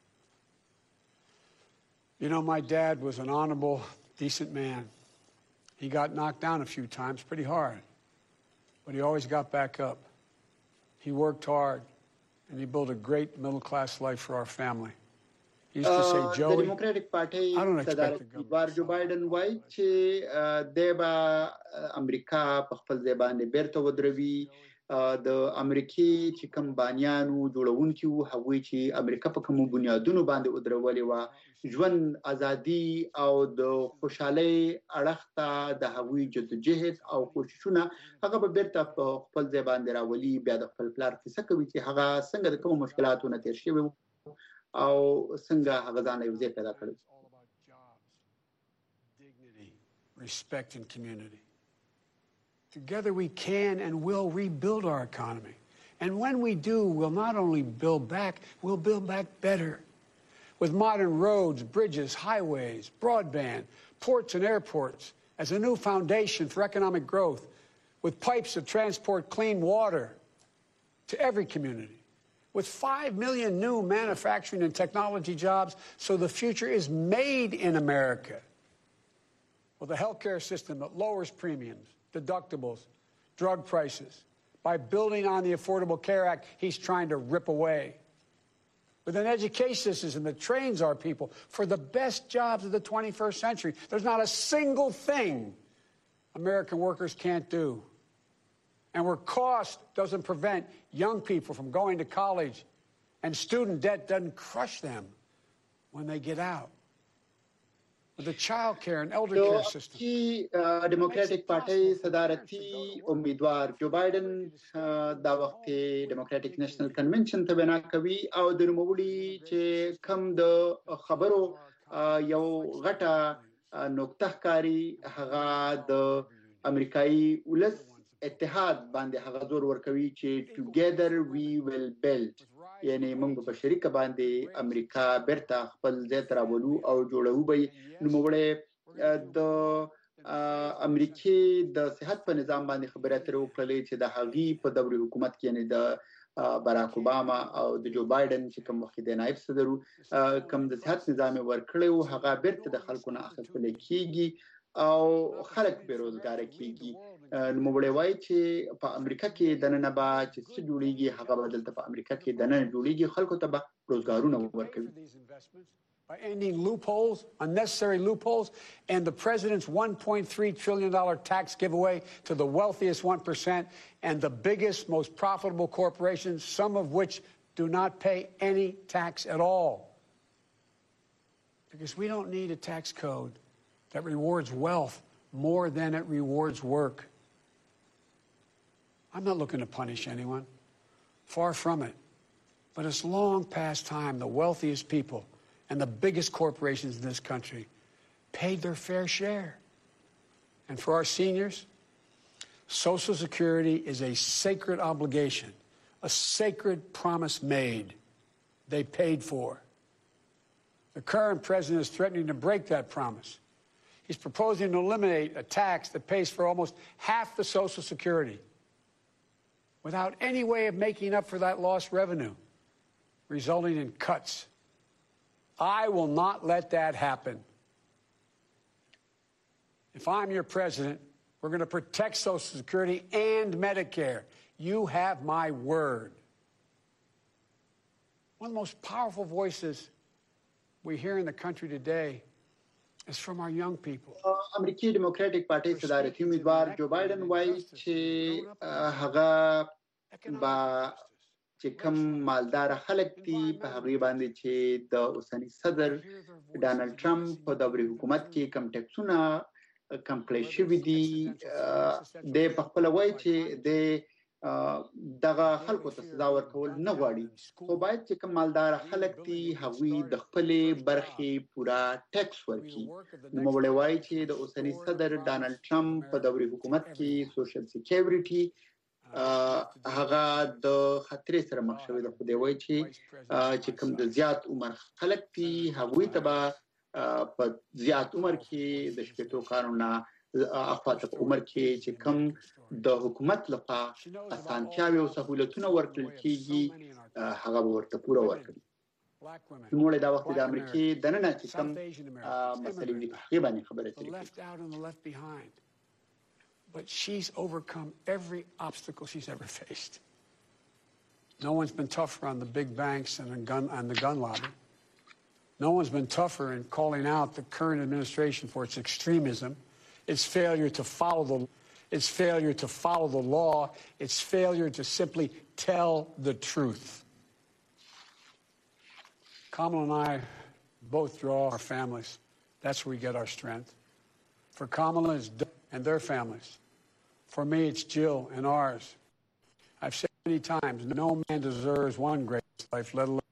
You know, my dad was an honorable, decent man. He got knocked down a few times pretty hard, but he always got back up. He worked hard, and he built a great middle-class life for our family. He used to say, Joey, the Democratic Party, I don't expect the government. Joe Biden وایي چې دی به امریکا په خپل ځای باندې بیرته ودروي. د امریکای چې کوم بانیانو جوړونکي وو هغوی چې امریکا په کوم بنیادونو باندې ودرولې و ژوند ازادي او د خوشحالي اړخ ته د هغوی جدوجهد او کوششونه هغه به بیرته په خپل ځای باندې راولي. بیا د خپل پلار کیسه کوي چې هغه څنګه د کوم مشکلاتو نه تیر شوی او څنګه هغه ځان یو ځای پیدا کړی. Dignity, respect, and community. Together we can and will rebuild our economy. And when we do, we'll not only build back, we'll build back better. With modern roads, bridges, highways, broadband, ports and airports as a new foundation for economic growth, with pipes that transport clean water to every community, with five million new manufacturing and technology jobs, so the future is made in America. With a healthcare system that lowers premiums, deductibles, drug prices, by building on the Affordable Care Act he's trying to rip away. With an education system that trains our people for the best jobs of the twenty-first century. There's not a single thing American workers can't do. And where cost doesn't prevent young people from going to college and student debt doesn't crush them when they get out. With the child care and elder care system. The Democratic Party صدارتي امیدوار جو بایدن دا وخت Democratic National Convention ته بنا کوي او د نوموړي چې کم د خبرو یو غټه نقطه ښکاري هغه د امریکایي ولس اتحاد باندې هغه زور ورکوي چې together we will build. یعنی موږ په شریکه باندې امریکا بیرته خپل ځای ته راولو او جوړو به نوموړی د امریکای د صحت په نظام باندې خبرې اترې وکړلې چې د هغې په دوري حکومت کې یعنی د باراک اوباما او د جو بایدن چې کوم وخت د نایب صدر کوم د صحت نظام ورکړی و هغه بیرته د خلکو نه اخیستل کیږي او خلک بیروزګار کیږي. نوموړی وایي چې په امریکا کې دننه به چې څه جوړیږي هغه به دلته په امریکا کې دننه جوړیږي خلکو ته به روزګارونه ورکوي. By ending loopholes, unnecessary loopholes, and the president's one point three trillion dollars tax giveaway to the wealthiest one percent and the biggest, most profitable corporations, some of which do not pay any tax at all. Because we don't need a tax code that rewards wealth more than it rewards work. I'm not looking to punish anyone. Far from it. But it's long past time the wealthiest people and the biggest corporations in this country paid their fair share. And for our seniors, Social Security is a sacred obligation, a sacred promise made. They paid for. The current president is threatening to break that promise. He's proposing to eliminate a tax that pays for almost half the Social Security without any way of making up for that lost revenue, resulting in cuts I will not let that happen. If I'm your president, we're going to protect Social Security and Medicare. You have my word. One of the most powerful voices we hear in the country today is from our young people. امریکای ډیموکراټیک پارټي صدارتي امیدوار جو بایدن وایي چې هغه با چې کوم مالدار خلک دي په هغه باندې چې د اوسنی صدر ډانلډ ټرمپ په دوري حکومت کې کم ټیکسونه کم کړی شوی دي د په خپل وایي چې د دغه خلکو ته سزا ورکول نه غواړي خو باید چې کوم مالدار خلک دي هغوی د خپل برخې پورا ټیکس ورکړي نو موږ وایي چې د اوسنی صدر ډانلډ ټرمپ په دوري حکومت کې سوشل سکیورټي هغه د خطر سره مخ شوی د خوده وایي چې چې کوم د زیات عمر خلک دي هغوی ته په زیات عمر کې د شپږو کارونه اخواته په عمر کې چې کوم د حکومت لخوا اسانتیاوي او سہولتونه ورکړل کیږي هغه ورته پوره ورکړي نو له دا وخت د امریکای د نن چې کوم مسلې دي هغه باندې خبره کوي But she's overcome every obstacle she's ever faced. No one's been tougher on the big banks and the gun and the gun lobby. No one's been tougher in calling out the current administration for its extremism, its failure to follow the its failure to follow the law, its failure to simply tell the truth. Kamala and I both draw our families. That's where we get our strength. For Kamala and their families. For me, it's Jill and ours. I've said many times, no man deserves one great life, let alone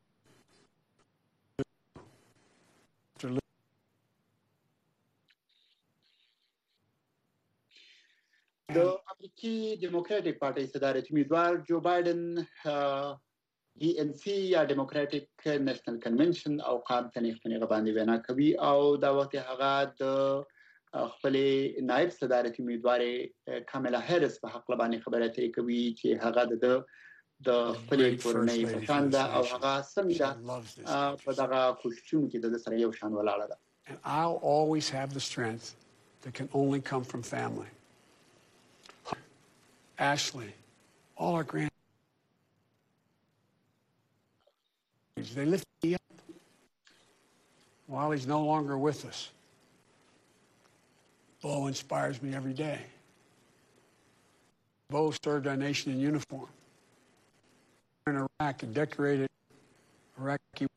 د امریکای ډیموکراټیک پارټي صدارتي امیدوار جو بایدن ای ان سی یا ډیموکراټیک نېشنل کنونشن او قام تنیختنی غباندې وینا کوي او دا وخت هغه د خپل نائب صدارتي امیدوار کاملا هریس په حق لبانې خبره اترې کوي چې هغه د د خپل کورنۍ په شان ده او هغه څنګه په دغه کوششونو کې د سره یو شان ولاړه ده. And I'll always have the strength that can only come from family. Ashley, all our grand they lift me up while he's no longer with us. Bo inspires me every day. Bo served our nation in uniform in Iraq and decorated Iraqi.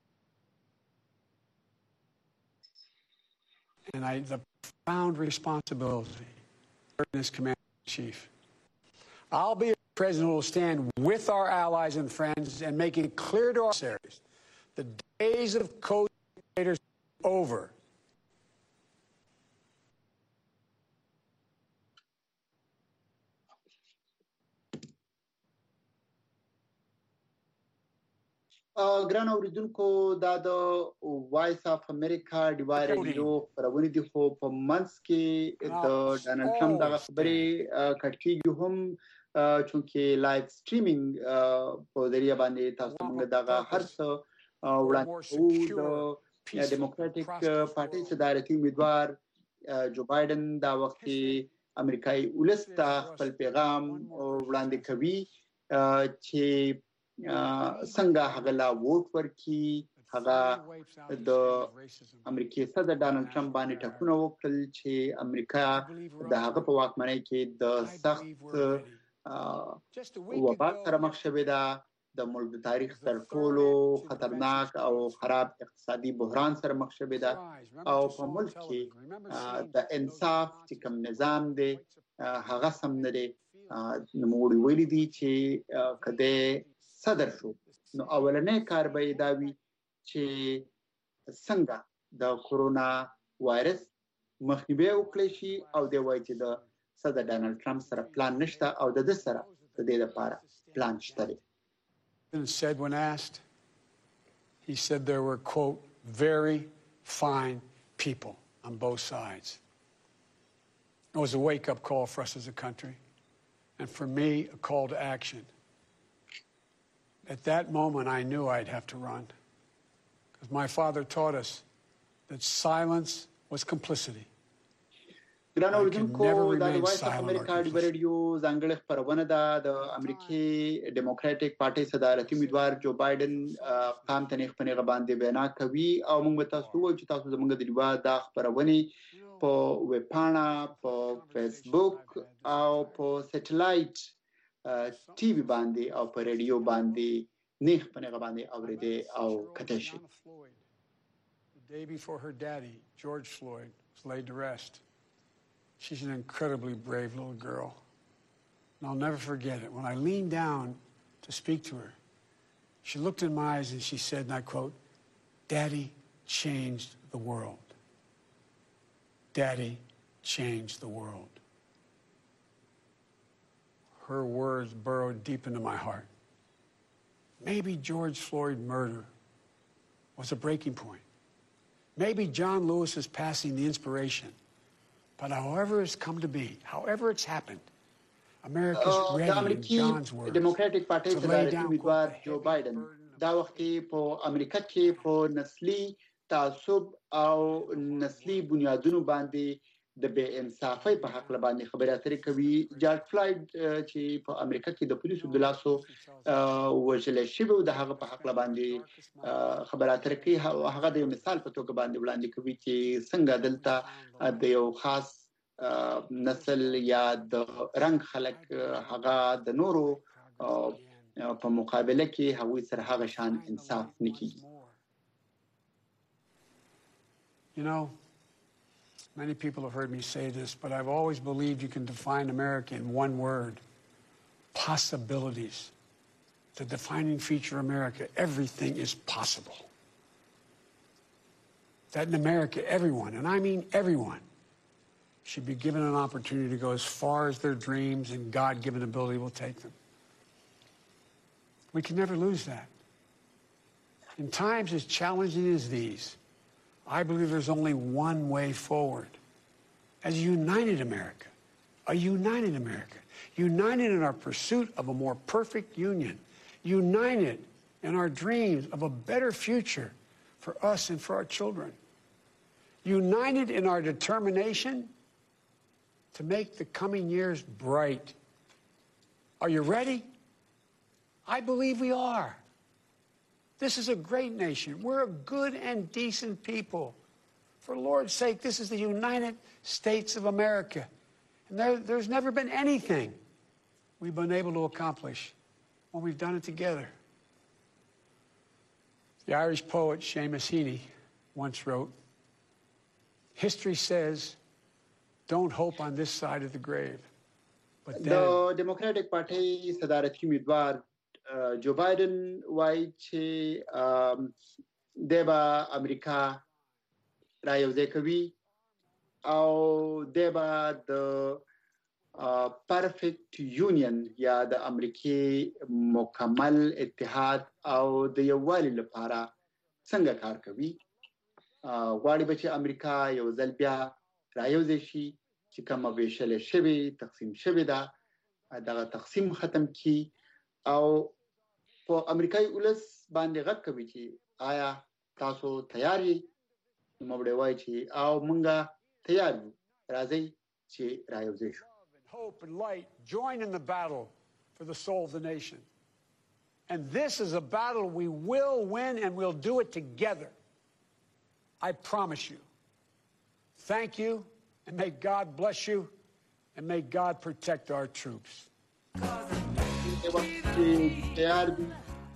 And I the profound responsibility as commander-in-chief. I'll be a president who will stand with our allies and friends and make it clear to our adversaries the days of co-dictators are over. ګران اوریدونکو دا د وایس اف امریکا ډیوای رادیو خبرونه دي خو په منځ کې د ډانلډ ټرمپ دغه خبرې کټکیږي هم چونکه لایو سټریمینګ په ذریعہ باندې تاسو موږ دغه هر څه وړاندې کوو د ډیموکراټیک پارټي صدارتي امیدوار جو بایدن دا وخت امریکایي ولسته خپل پیغام وړاندې کوي چې څنګه هغه لا ووټ ورکړي هغه د امریکای صدر ډانلډ ټرمپ باندې ټاکنه وکړل چې امریکا د هغه په واکمنۍ کې د سخت وبا سره مخ شوې ده د ملک د تاریخ تر ټولو خطرناک او خراب اقتصادي بحران سره مخ شوې ده او په ملک کې د انصاف چې کوم نظام دی هغه سم نه دی نو موږ ویلي دي چې کده صدر شو نو اولنې کار به دا وي چې څنګه د کورونا وایرس مخنیوي وکړي شي او د وایي چې د صدر ډانلډ ټرمپ سره پلان نشته او د دې سره د دې لپاره پلان شته. And said when asked, he said there were, quote, very fine people on both sides. It was a wake-up call for us as a country, and for me, a call to action. At that moment, I knew I'd have to run. Because my father taught us that silence was complicity. ګران اوریدونکو دا د وایس اف امریکا د ریډیو ځانګړې خبرونه ده د امریکای ډیموکراټک پارټي صدارتي امیدوار جو بایدن قام تنیخ په نیغه باندې بیان کوي او موږ تاسو وایو چې تاسو زموږ د لیوا د خبرونه په ویب پاڼه په فیسبوک او په سټلایټ ټي وي باندې او په ریډیو باندې نیغ په نیغه باندې اوریدي او کتل شي. The day before her daddy, George Floyd, was laid to rest. She's an incredibly brave little girl. And I'll never forget it. When I leaned down to speak to her, she looked in my eyes and she said, and I quote, "Daddy changed the world. Daddy changed the world." Her words burrowed deep into my heart. Maybe George Floyd murder was a breaking point. Maybe John Lewis is passing the inspiration. But however it's come to be, however it's happened, America's uh, ready, in John's words, Democratic Party صدارتي امیدوار جو بایدن دا وخت په امریکا کې په نسلي تعصب او نسلي بنیادونو باندې د بې انصافۍ په حق باندې خبرې اترې کوي. جارج فلایډ چې په امریکا کې د پولیسو د لاسو وژل شوی د هغه په حق باندې خبرې اترې کوي. هغه د یو مثال په توګه باندې وړاندې کوي چې څنګه دلته د یو خاص نسل یا د رنگ خلک هغه د نورو په مقابله کې هغوی سره هغه شان انصاف نکړي. You know, many people have heard me say this, but I've always believed you can define America in one word: possibilities. The defining feature of America, everything is possible. That in America, everyone, and I mean everyone, should be given an opportunity to go as far as their dreams and God-given ability will take them. We can never lose that. In times as challenging as these, I believe there's only one way forward. As a united America, a united America, united in our pursuit of a more perfect union, united in our dreams of a better future for us and for our children, united in our determination to make the coming years bright. Are you ready? I believe we are. This is a great nation. We're a good and decent people. For Lord's sake, this is the United States of America. And there, there's never been anything we've been able to accomplish when we've done it together. The Irish poet Seamus Heaney once wrote, "History says, don't hope on this side of the grave." But then... The Democratic Party صدارتي امیدوار جو بایدن وایي چې د به امریکا را یوځای کوي او د به د پرفیکټ یونین یا د امریکای مکمل اتحاد او د یووالي لپاره څنګه کار کوي. غواړي به چې امریکا یو ځل بیا را یوځای شي چې کومه ویشل شوې تقسیم شوې ده دغه تقسیم ختم کی او په امریکایي ولس باندې غږ کوي چې آیا تاسو تیار یې؟ نو موږ وایو چې او مونږه تیار یو، راځئ چې را یوځای شو. Hope and light join in the battle for the soul of the nation. And this is a battle we will win, and we'll do it together. I promise you. Thank you, and may God bless you, and may God protect our troops. تیار دي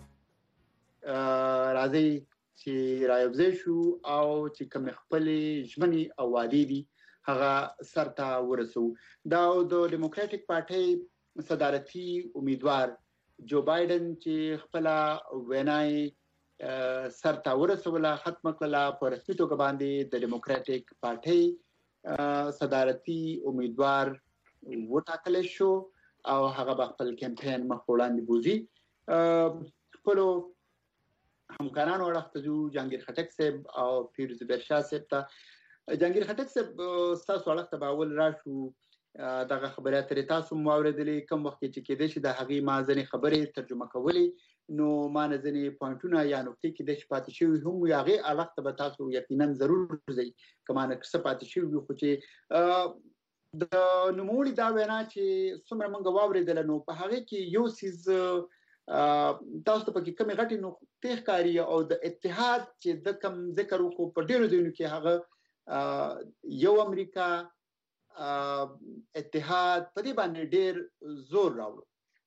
راځي چې را یوځای شو او چې کوم خپل ژمنې او وعدې دي هغه سرته ورسو. دا د ډیموکراټک پارټي صدارتي امیدوار جو بایدن چې خپل وینای سرته ورسوله ختم کړه په رسمي توګه باندې د ډیموکراټک پارټي صدارتي امیدوار وټاکل شو او هغه خپل کمپاین مخ وړاندې بوزي. خپل همکارانو ورته جو جهانگیر خټک صاحب او پیروز برشاه صاحب ته. جهانگیر خټک صاحب تاسو ورته باول راشو دغه خبره ترې تاسو مو اوریدلې کوم وخت چې کېدې چې د هغې ما ځنې خبرې ترجمه کولې نو ما نه ځنې پوینټونه یا نقطې کې د پاتې شوي هم وي هغې اړخ ته به تاسو یقینا ضرور ځئ که ما نه څه پاتې شوي وي خو چې د نوموړي دا وینا چې څومره موږ واورېدله نو په هغې کې یو څیز تاسو ته پکې کومې غټې نقطې ښکاري او د اتحاد چې د کوم ذکر وکړو په ډېرو ځایونو کې هغه یو امریکا اتحاد په دې باندې ډېر زور راوړو.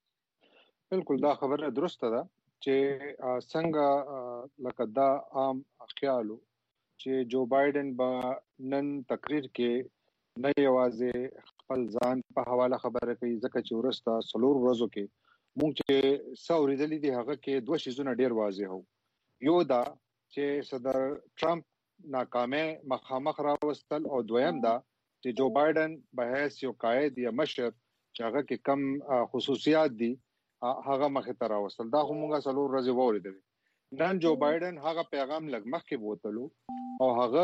بالکل دا خبره درسته ده چې څنګه لکه دا عام خیالو چې جو بایدن به نن تقریر کې نه یوازې خپل ځان په حواله خبره کوي ځکه چې ورسته څلور ورځو کې مونږ چې څه اورېدلي دي هغه کې دوه شیزونه ډېر واضح وو. یو دا چې صدر ټرمپ ناکامه مخامخ راوستل او دویم دا چې جو بایدن به هیڅ یو قائد یا مشر چې هغه کې کم خصوصیات دي هغه مخه ته راوستل. دا همغه څلور ورځې وورېدل. نن جو بایدن هغه پیغام لګ مخ کې بوتلو او هغه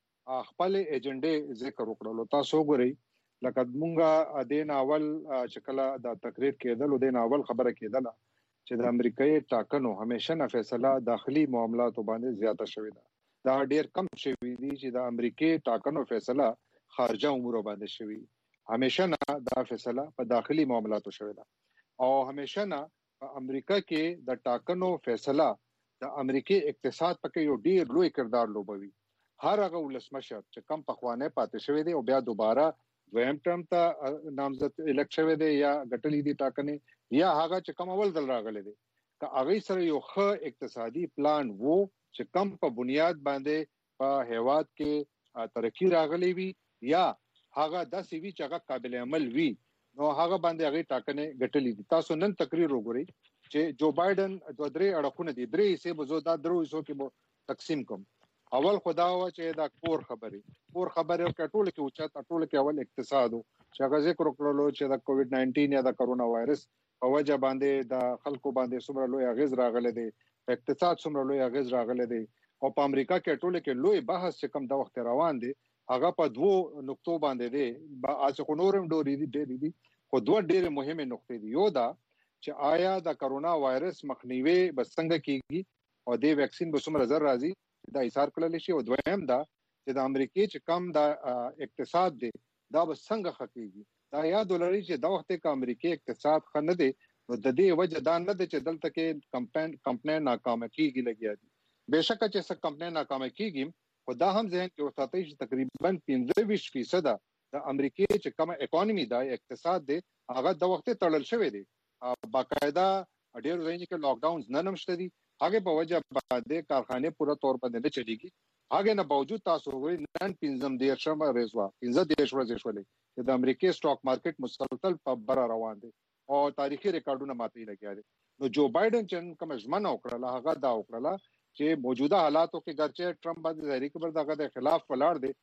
خپل ایجنډې ذکر وکړلو. تاسو وګورئ لکه مونږه د ناول چې کله د تقریر کېدل او د ناول خبره کېدله چې د امریکایي ټاکنو همیشه نه فیصله داخلي معاملاتو باندې زیاته شوې ده. دا ډېر کم شوی دي چې د امریکایي ټاکنو فیصله خارجه امور باندې شوی. همیشه نه دا فیصله په داخلي معاملاتو شوی ده او همیشه نه په امریکا کې د ټاکنو فیصله د امریکای اقتصاد پکې یو ډېر لوی کردار لوبوي. هر هغه ولسمشر چې کم پخوانه پاتې شوی دی او بیا دوباره دویم ټرم ته نامزد الکټ شوی دی یا ګټلې دي ټاکنې یا هغه چې کم اول دل راغلي دي که هغه سره یو ښه اقتصادي پلان وو چې کم په بنیاد باندې په هیواد کې ترقی راغلي وي یا هغه داسې وی چې هغه قابل عمل وي نو هغه باندې هغه ټاکنې ګټلې دي. تاسو نن تقریر وګورئ چې جو بایدن دوه درې اړخونه دي درې حصے بزو دا درو حصو کې تقسیم کوم. اول خدا وا چې دا کور خبري کور خبري او ټول کې اوچا ټول کې اول اقتصاد چې هغه ذکر وکړلو چې د کووډ ناینټین یا د کرونا وایرس په وجه باندې د خلکو باندې څومره لوی اغیز راغلی دی اقتصاد څومره لوی اغیز راغلی دی او په امریکا کې ټول کې لوی بحث چې کوم د وخت روان دی هغه په دوو نقطو باندې دی از خو نورم ډوري دي ډېر دي خو دوه ډېر مهمه نقطې دي. یو دا چې آیا د کرونا وایرس مخنیوي بسنګ کیږي او د ویکسین به څومره زر راځي دا ایثار کړل شي او دویم دا چې د امریکای چې کم د اقتصاد دی دا به څنګه خکېږي. دا یاد ولرئ چې دا وخت کې امریکای اقتصاد خنه دی نو د دې وجه دا نه دی چې دلته کې کمپاین کمپنی ناکامه کیږي لګیا دي. بهشکه چې څه کمپنی ناکامه کیږي خو دا هم ذهن کې وساتئ چې تقریبا پنځه ویشت فیصد د امریکای چې کوم اکانومي دا اقتصاد دی هغه د وخت تړل شوی دی. باقاعده ډېر ځایونه کې لاک ډاونز نه نمشته دي هغه په وجه باندې کارخانه پوره تور باندې نه چلیږي. هغه نه باوجود تاسو وایي نن پنځم دیر شمه ریزوا پنځه دیر ورځې شولې چې د امریکای سټاک مارکیټ مسلسل په بر روان دي او تاریخي ریکارډونه ماتې لګیا دي. نو جو بایدن چې کوم ژمنه وکړه هغه دا وکړه چې موجوده حالاتو کې ګرچه ټرمپ باندې ظاهري کبر دغه د خلاف ولاړ دي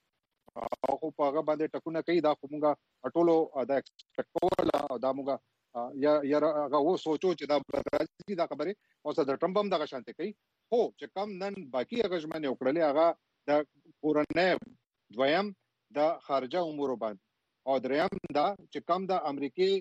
او په هغه باندې ټکونه کوي دا کومه ټولو دا ایکسپیکټ کوله دا موږ یا یا هغه و سوچو چې دا راځي دا خبره او صدر ټرمپ هم دغه شانته کوي خو چې کم نن باقي هغه ژمنه وکړلې هغه د کورنۍ دویم د خارجه امور باندې او دریم دا چې کم د امریکای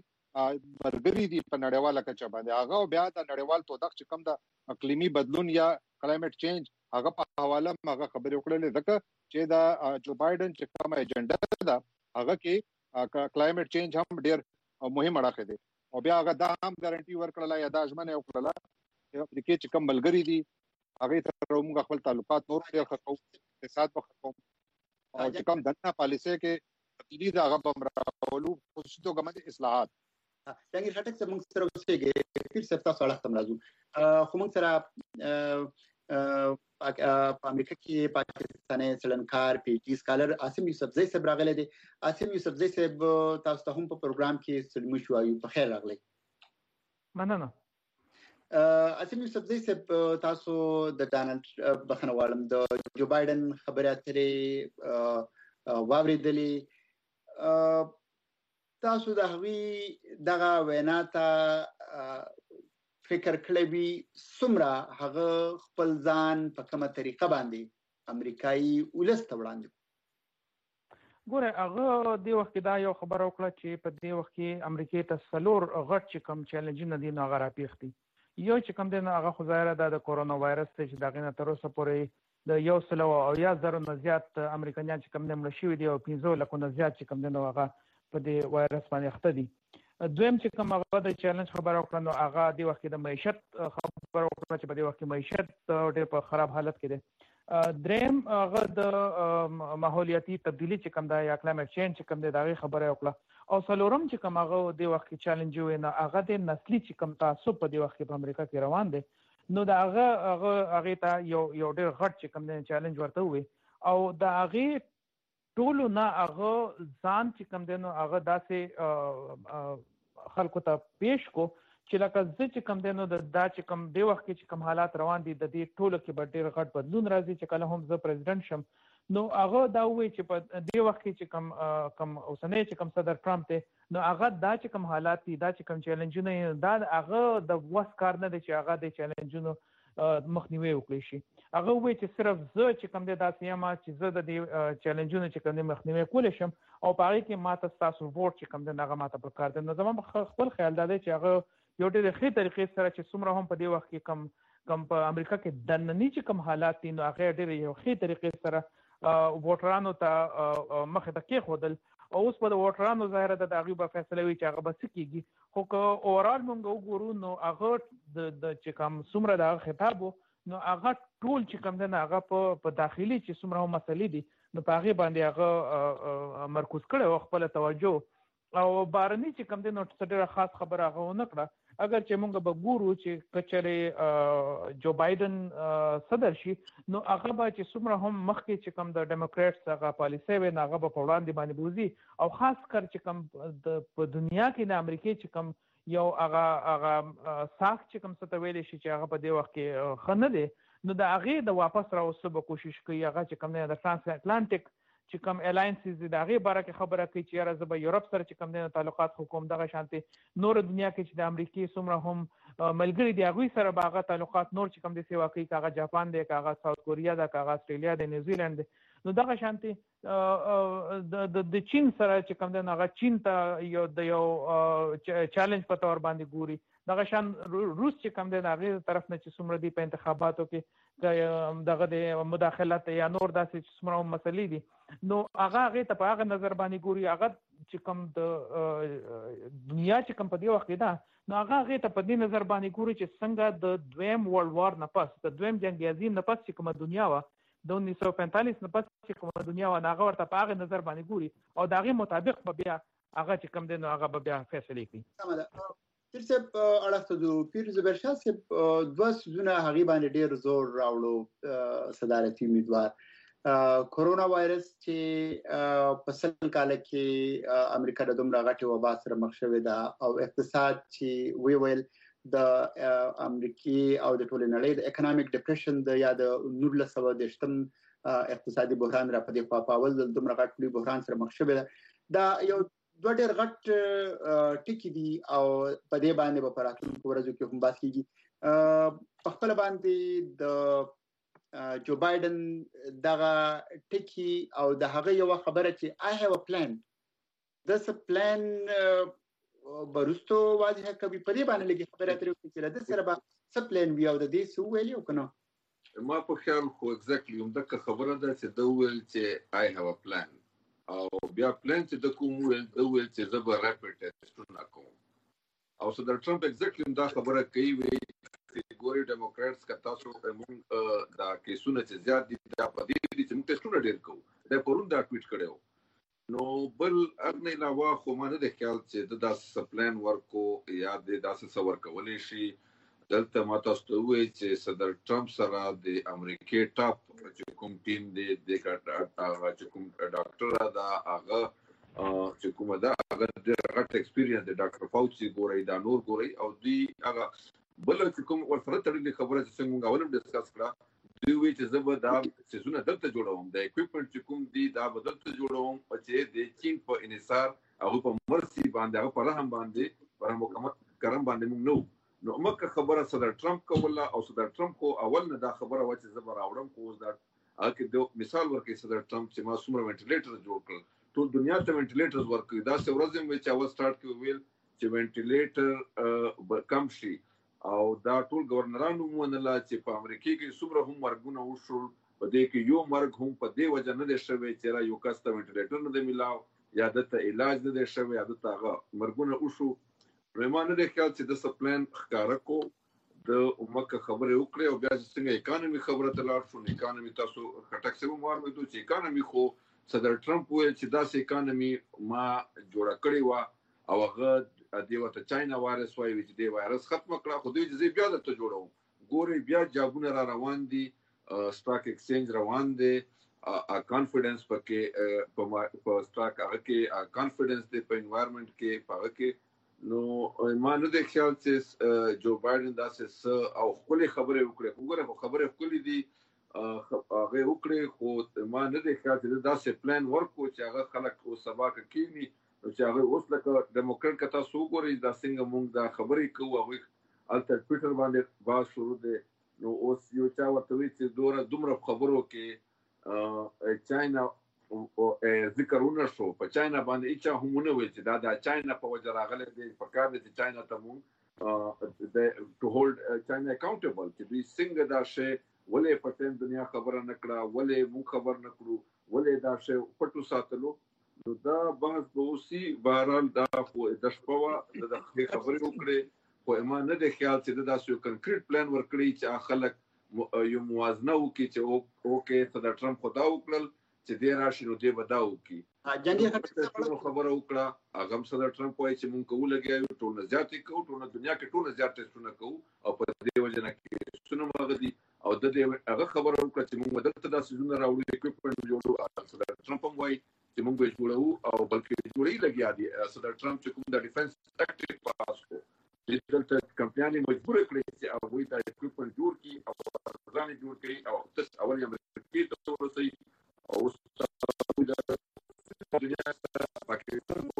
برګری دی په نړیواله کچه باندې هغه بیا د نړیوال تودق چې کم د اقلیمی بدلون یا کلایمټ چینج هغه په حواله هغه خبرې وکړلې ځکه چې دا جو بایدن چې کوم ایجنډا ده هغه کې کلایمټ چینج هم ډیر مهم اړه دی او بیا هغه دا هم ګارانټي ورکړله یا دا ژمنه وکړله چې امریکای چې کوم ملګری دي هغه تر موږ خپل تعلقات نور ډیر ښه اقتصاد په خپل او چې کوم دنه پالیسي کې تبدیلی دا هغه بمراولو خصوصي توګه باندې اصلاحات څنګه شټک څه موږ سره وسیږي پیر سپتا سوال ختم راځو خو موږ سره په امریکا کې پاکستاني سلنکار پی ایچ ډي سکالر عاصم یوسفزئی صاحب راغلی دی. عاصم یوسفزئی صاحب تاسو ته هم په پروګرام کې سلمو شو ایو په خیر راغلی. مننه. عاصم یوسفزئی صاحب تاسو د ډانلډ بخنه والم د جو بایدن خبرې اترې واوریدلې تاسو د هغوی دغه وینا ته فکر کړی وي څومره هغه خپل ځان په کومه طریقه باندې امریکایي ولس ته وړاندې ګوره هغه د وخت دا یو خبر وکړه چې په دې وخت کې امریکای ته څلور غټ چې کوم چیلنجونه دي نو هغه راپیښتي. یو چې کوم دی نو هغه خو ظاهره ده د کورونا وایرس چې د هغې نه تر اوسه پورې د یو سل او اویا زرو نه زیات امریکایان چې کوم دی مړه شوي دي او پنځو لکو نه زیات چې کوم دی نو هغه په دې وایرس باندې اخته دي. دویم چې کوم هغه د چیلنج خبره وکړه نو هغه د وخت د معیشت خبره وکړه چې په دې وخت کې معیشت ډېر په خراب حالت کې دی. دریم هغه د ماحولیاتي تبدیلي چې کوم دی یا کلایمټ چینج چې کوم دی د هغې خبره وکړه. او څلورم چې کوم هغه د وخت کې چیلنج وي نو هغه د نسلي چې کوم تعصب په دې وخت کې په امریکا کې روان دی نو د هغه هغه هغې ته یو یو ډېر غټ چې کوم دی چیلنج ورته وي او د هغې ټولو نه هغه ځان چې کوم دی نو هغه داسې خلکو ته پیش کو چې لکه زه چې کوم دی نو د دا چې کوم دی وخت کې چې کوم حالات روان دي د دې ټولو کې به ډېر غټ بدلون راځي چې کله هم زه پریزیډنټ شم. نو هغه دا وایي چې په دې وخت کې چې کوم کوم اوسنی چې کوم صدر ټرمپ دی نو هغه دا چې کوم حالات دي دا چې کوم چیلنجونه دا هغه د وس کار نه دی چې هغه د چیلنجونو مخنیوي وکړي شي. هغه وایي چې صرف زه چې کوم دی داسې یم چې زه د دې چیلنجونو چې کوم دی مخنیوي کولی شم او په هغې کې ماته ستاسو ووټ چې کوم دی هغه ماته په کار دی. نو زما خپل خیال دا دی چې هغه یو ډېرې ښې طریقې سره چې څومره هم په دې وخت کې کم کم په امریکا کې دنني چې کوم حالات دي نو هغه ډېرې یو ښې طریقې سره ووټرانو ته مخې ته کېښودل او اوس به د ووټرانو ظاهره ده د هغوی به فیصله وي چې هغه به څه کېږي. خو که اوورال موږ وګورو نو هغه د چې کوم څومره د هغه خطاب و نو هغه ټول چې کوم دی نو هغه په داخلي چې څومره هم مسلې دي نو په هغې باندې هغه مرکوز کړی و خپله توجه او بارني چې کوم دی نو څه ډېره خاص خبره هغه ونه کړه. اگر چې موږ به ګورو چې کچرې جو بایدن صدر شي نو هغه به چې څومره هم مخکې چې کوم د ډیموکریټس هغه پالیسۍ وي نو هغه به په وړاندې باندې بوځي او خاص کر چې کوم په دنیا کې د امریکې چې کوم یو هغه هغه ساخت چې کوم څه ته ویلی شي چې هغه په دې وخت کې ښه نه دی نو د هغې د واپس راوستو به کوشش کوي. هغه چې کوم دی د ټرانس اټلانټیک چې کوم الاینسز دي د هغې باره کې خبره کوي چې یاره زه به یورپ سره چې کوم دی تعلقات خو کوم دغه شانتې نور دنیا کې چې د امریکې څومره هم ملګري دي هغوی سره به هغه تعلقات نور چې کوم دی سیوا کوي که هغه جاپان دی که هغه ساوت کوریا ده که هغه اسټرالیا دی نیوزیلینډ دی نو دغه شانتې د چین سره چې کوم دی نو هغه چین ته یو د یو چیلنج په طور باندې ګوري. دغه شان روس چې کوم دی د هغې طرف نه چې څومره دي په انتخاباتو کې دغه د مداخلت یا نور داسې چې څومره هم مسلې دي نو هغه هغې ته په هغه نظر باندې ګوري. هغه چې کوم د دنیا چې کوم په دې وخت کې ده نو هغه هغې ته په دې نظر باندې ګوري چې څنګه د دویم ورلډ وار نه پس د دویم جنګ عظیم نه پس چې کومه دنیا وه د انیس سو پینتالیس نه پس چې کومه دنیا وه نو هغه ورته په هغې نظر باندې ګوري او د هغې مطابق به بیا هغه چې کوم دی نو هغه به بیا فیصلې کوي. پیر صاحب اړخ ته ځو پیر زبرشاه صاحب دوه څیزونه هغې باندې ډېر زور راوړو صدارتي امیدوار کورونا وایرس چې په سل کال کې امریکا د دومره غټې وبا سره مخ شوې ده او اقتصاد چې وی ویل د امریکې او د ټولې نړۍ د اکونومیک ډپریشن د یا د نولس سوه دېرشتم اقتصادي بحران را په دې خوا په اول ځل دومره غټ لوی بحران سره مخ شوې ده. دا یو دوه ډېر غټ ټکي دي او په دې باندې به په راتلونکو ورځو کې هم بحث کېږي. په خپله باندې د جو بایدن دغه ټکي او د هغه یوه خبره چې I have a plan داسې پلان به وروستو واضحه کوي په دې باندې لږې خبرې اترې وکړي چې له ده سره به څه پلان وي او د دې څه وویلي او که نه. ما په خیال خو اګزیکټلي همدغه خبره ده چې ده وویل چې I have a plan او بیا پلان چې د کوم ویل د ویل چې زه به ریپټ ټیسټونه کوم او صدر ټرمپ اګزیکټلي دا خبره کوي وی چې ګوري ډیموکراتس که تاسو موږ دا کیسونه چې زیات دي دا په دې دي چې موږ ټیسټونه ډېر کوو دا پرون دا ټویټ کړی و نو بل هغه نه علاوه خو ما نه دی خیال چې د داسې پلان ورکو یا د داسې څه ورکولی شي. دلته ما تاسو ته ووایي چې صدر ټرمپ سره د امریکې ټاپ چې کوم ټیم دی د چې کوم ډاکټره ده هغه چې کومه ده هغه ډېر غټ اکسپیرینس دی ډاکټر فاوچي ګورئ دا نور ګورئ او دوی هغه بله چې کوم ورسره تړلې خبره چې څنګه موږ اول هم ډسکس کړه دوی وایي چې زه به دا څیزونه دلته جوړوم د اکوپمنټ چې کوم دي دا به دلته جوړوم چې د چین په انحصار هغه په مرسي باندې هغه په رحم باندې په رحم کرم باندې موږ نه نو مکه خبره صدر ټرمپ کوله او صدر ټرمپ خو اول نه دا خبره و چې زه به راوړم خو اوس دا هغه کې مثال ورکړي صدر ټرمپ چې ما څومره وینټیلیټر جوړ کړل ټول دنیا ته وینټیلیټرز ورکوي دا څه ورځ هم چې اول سٹارټ کې ویل چې وینټیلیټر کم شي او دا ټول گورنرانو مونله چې په امریکا کې څومره هم مرګونه وشول په دې کې یو مرګ هم په دې وجه نه دی شوی چې را یو کس ته وینټیلیټر نه دی ملاو یا دته علاج نه دی شوی یا دته هغه مرګونه وشو پرمانه د خیال چې د سپلان ښکارا کو د امکه خبره وکړي او بیا څنګه اکانومي خبره تلار شو اکانومي تاسو کټک سم مار مې دوی چې اکانومي خو صدر ټرمپ ویل چې داسې اکانومي ما جوړه کړې و او هغه دی وته چاینا وایرس وایي چې دی وایرس ختم کړه خو دوی چې بیا درته جوړو ګوري بیا جابونه را روان دي سټاک ایکسچینج روان دي ا کانفیډنس پکې په سټاک هغه کې کانفیډنس دی په انوایرنمنت کې په هغه کې نو ما نه د خیال چې جو بایدن داسې او خپل خبره وکړي وګوره خبره خپل دي هغه وکړي خو ما نه د خیال چې داسې پلان ورکو چې هغه خلک او سبا کوي چې هغه اوس لکه ډیموکرات کتا سو ګوري دا څنګه مونږ دا خبرې کوو هغه الته ټویټر باندې باز شروع دي نو اوس یو چا ورته وی چې دوره دومره خبرو کې چاینا ذکرونه شو په چاینا باندې اچا همونه وی چې دا د چاینا په وجه راغله د پکار دي چې چاینا ته مونږ ټو هولډ چاینا اکاونټیبل چې دوی څنګه دا شی ولې پټین دنیا خبره نکړه ولې مونږ خبر نکړو ولې دا شی پټو ساتلو نو دا بحث به اوسي بهرحال دا خو د شپه د خبرې وکړي خو ما نه د خیال چې دا یو کنکریټ پلان ورکړي چې خلک یو موازنه وکړي چې اوکې صدر ټرمپ خدا وکړل چې دی راشي نو دی به دا وکړي جنګي خبره وکړه هغه صدر ټرمپ وایي چې مونږ کوو لګیا ټول زیاتې کوو ټول دنیا کې ټول زیات ټیسټونه کوو او په دې وجه نه کې سونه مغه دي او د دې هغه خبره وکړه چې مونږ دلته د سيزونه راوړو اکوپمنټ جوړو صدر ټرمپ وایي چې موږ به جوړو او بلکې جوړې لګیا دي صدر ټرمپ چې کوم د ډیفنس اکټ پاس کو چې دلته کمپنۍ مجبور کړې چې هغه د اکوپمنټ جوړ کړي او ځان جوړ کړي او تاسو اول یې امریکا ته ورسېږي او د دنیا پاکستان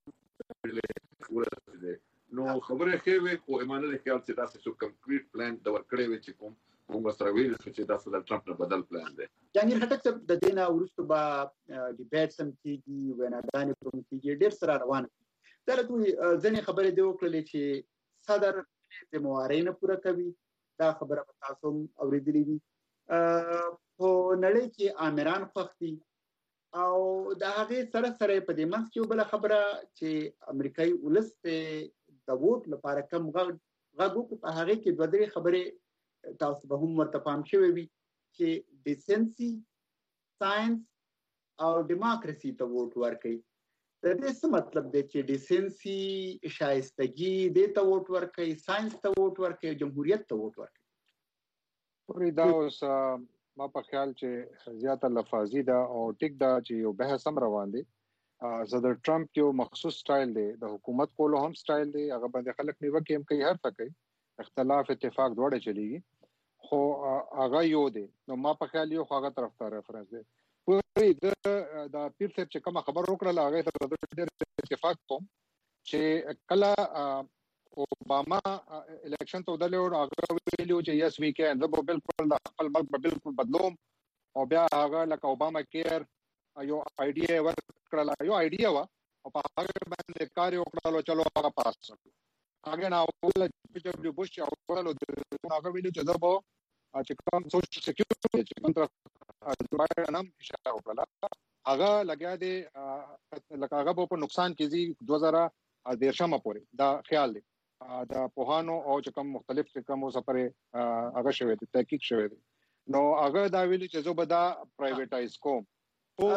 نو خبره خوي خو ایمانه د خیال چې تاسو څو کنکریټ پلان د ورکړې وي چې کوم موږ سره ویل چې دا صدر ټرمپ نه بدل پلان دی جنګیر هټک د دینه ورستو با ډیبیټ سم کیږي ونادانې کوم کیږي ډېر سره روان دي دا دوی ځنې خبرې دی وکړلې چې صدر د موارینه پوره کوي دا خبره په تاسو اوریدلې دي په نړۍ کې آمران خوختي او د هغه سره سره په دې منځ کې بل خبره چې امریکایي ولست د ووټ لپاره کم غږ په هغه کې دوه درې خبرې تاسو به هم ورته پام شوي وي چې ډیسنسي ساينس او دیموکراسي ته ووټ ورکړي د دې څه مطلب دی چې ډیسنسي شایستګي د ته ووټ ورکړي ساينس ته ووټ ورکړي جمهوریت ته ووټ ورکړي پوری دا اوس ما په خیال چې زیاته لفاظي دا او ټیک دا چې یو بحث هم روان دي صدر ټرمپ یو مخصوص سټایل دی د حکومت کولو هم سټایل دی هغه باندې خلک نیوکه هم کوي هر څه کوي اختلاف اتفاق دواړه چلیږي خو هغه یو دی نو ما په خیال یو هغه طرف ته ریفرنس دی پوری د د پیر څه چې کوم خبر وکړه هغه ته د اتفاق کوم چې کله اوباما الیکشن ته ودلې او هغه ویلو چې یس وی کین د بالکل د خپل ملک بالکل بدلوم او بیا هغه لکه اوباما کیر یو آیډیا ورکړه یو آیډیا وا او په هغه باندې کار وکړلو چلو هغه پاس هغه نه اول چې بوش او ورلو د هغه ویلو چې زبو چې کوم سوشل سکیورټي چې کوم طرف باندې نام اشاره وکړه هغه لګیا دی لکه هغه په نقصان کیږي دوه هزار دیرشمه پورې دا خیال دی دا پوهانو او چې کوم مختلف کوم سفرې هغه شوی دی تحقیق شوی دی نو هغه دا ویلو چې زه به دا پرایویټایز کوم او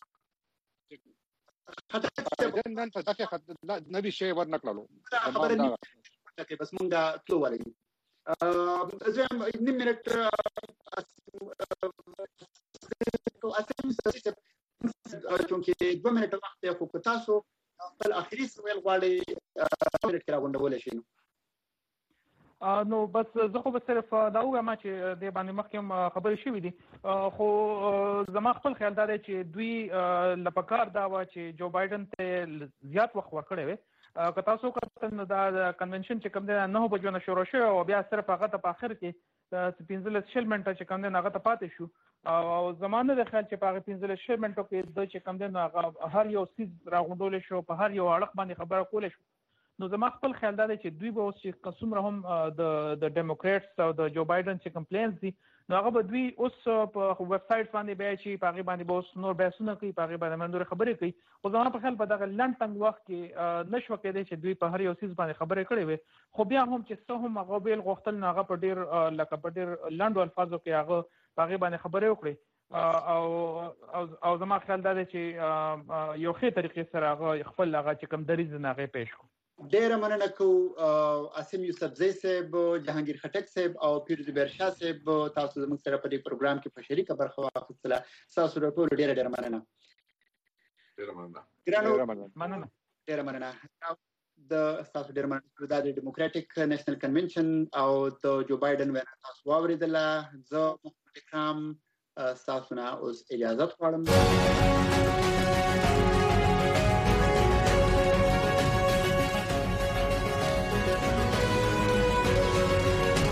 حتی نن په دغه خاطر نبی شی ورنکړلو خبره نه کې بس مونږ دا تلو ولې ا زم نیم منټ تو اساسي څه چې دوه منټه وخت یې خو تاسو خپل اخري سوال غواړي منټ کې راغونډول شي نو بس زه خو به صرف دا وایم چې د باندې مخکې خبرې شوې دي خو زما خپل خیال دا دی چې دوی لپاره دا و چې جو بایدن ته زیات وخت ورکړی وي که تاسو کتل دا کنونشن چې کوم دی نه بجو نه شروع شو او بیا صرف هغه ته په اخر کې پنځلس شل منټه چې کوم دی هغه ته پاتې شو او زمانه د خیال چې په هغه پنځلس شل منټو کې د چې کوم دی هغه هر یو سیز راغونډول شو په هر یو اړخ باندې خبره کول شو. نو زما خپل خیال دا دی چې دوی به اوس چې قسم هم د د ډیموکریټس او د جو بایدن چې کمپلینز دي نو هغه به دوی اوس په ویب سایټ باندې بیا چې په هغه باندې به اوس نور بحثونه کوي په هغه باندې منډوري خبرې کوي. خو زما په خیال په دغه لنډ تنګ وخت کې نشو کېدای چې دوی په هر یو سیز باندې خبرې کړې وي خو بیا هم چې څه هم هغه بیل غوښتل نه هغه په ډیر لکه په ډیر لنډو الفاظو کې هغه په هغه باندې خبرې وکړي او او زما خیال دا دی چې یو ښه طریقې سره هغه خپل هغه چې کوم دریځ نه هغه پیښ کړو. ډیره مننه کوم عاصم یوسفزی صاحب، جهانگیر خټک صاحب او پیروز بیرشاه صاحب تاسو زموږ سره په دې پروګرام کې په شریکه برخه واخیستله. تاسو ټول ډیره ډیره مننه. ډیره مننه. ډیره مننه. ډیره مننه. د تاسو ډیره مننه د ډیموکراټک نېشنل کنونشن او د جو بایدن وینا تاسو واوریدله. زه محمد اکرام تاسو نه اوس اجازه غواړم.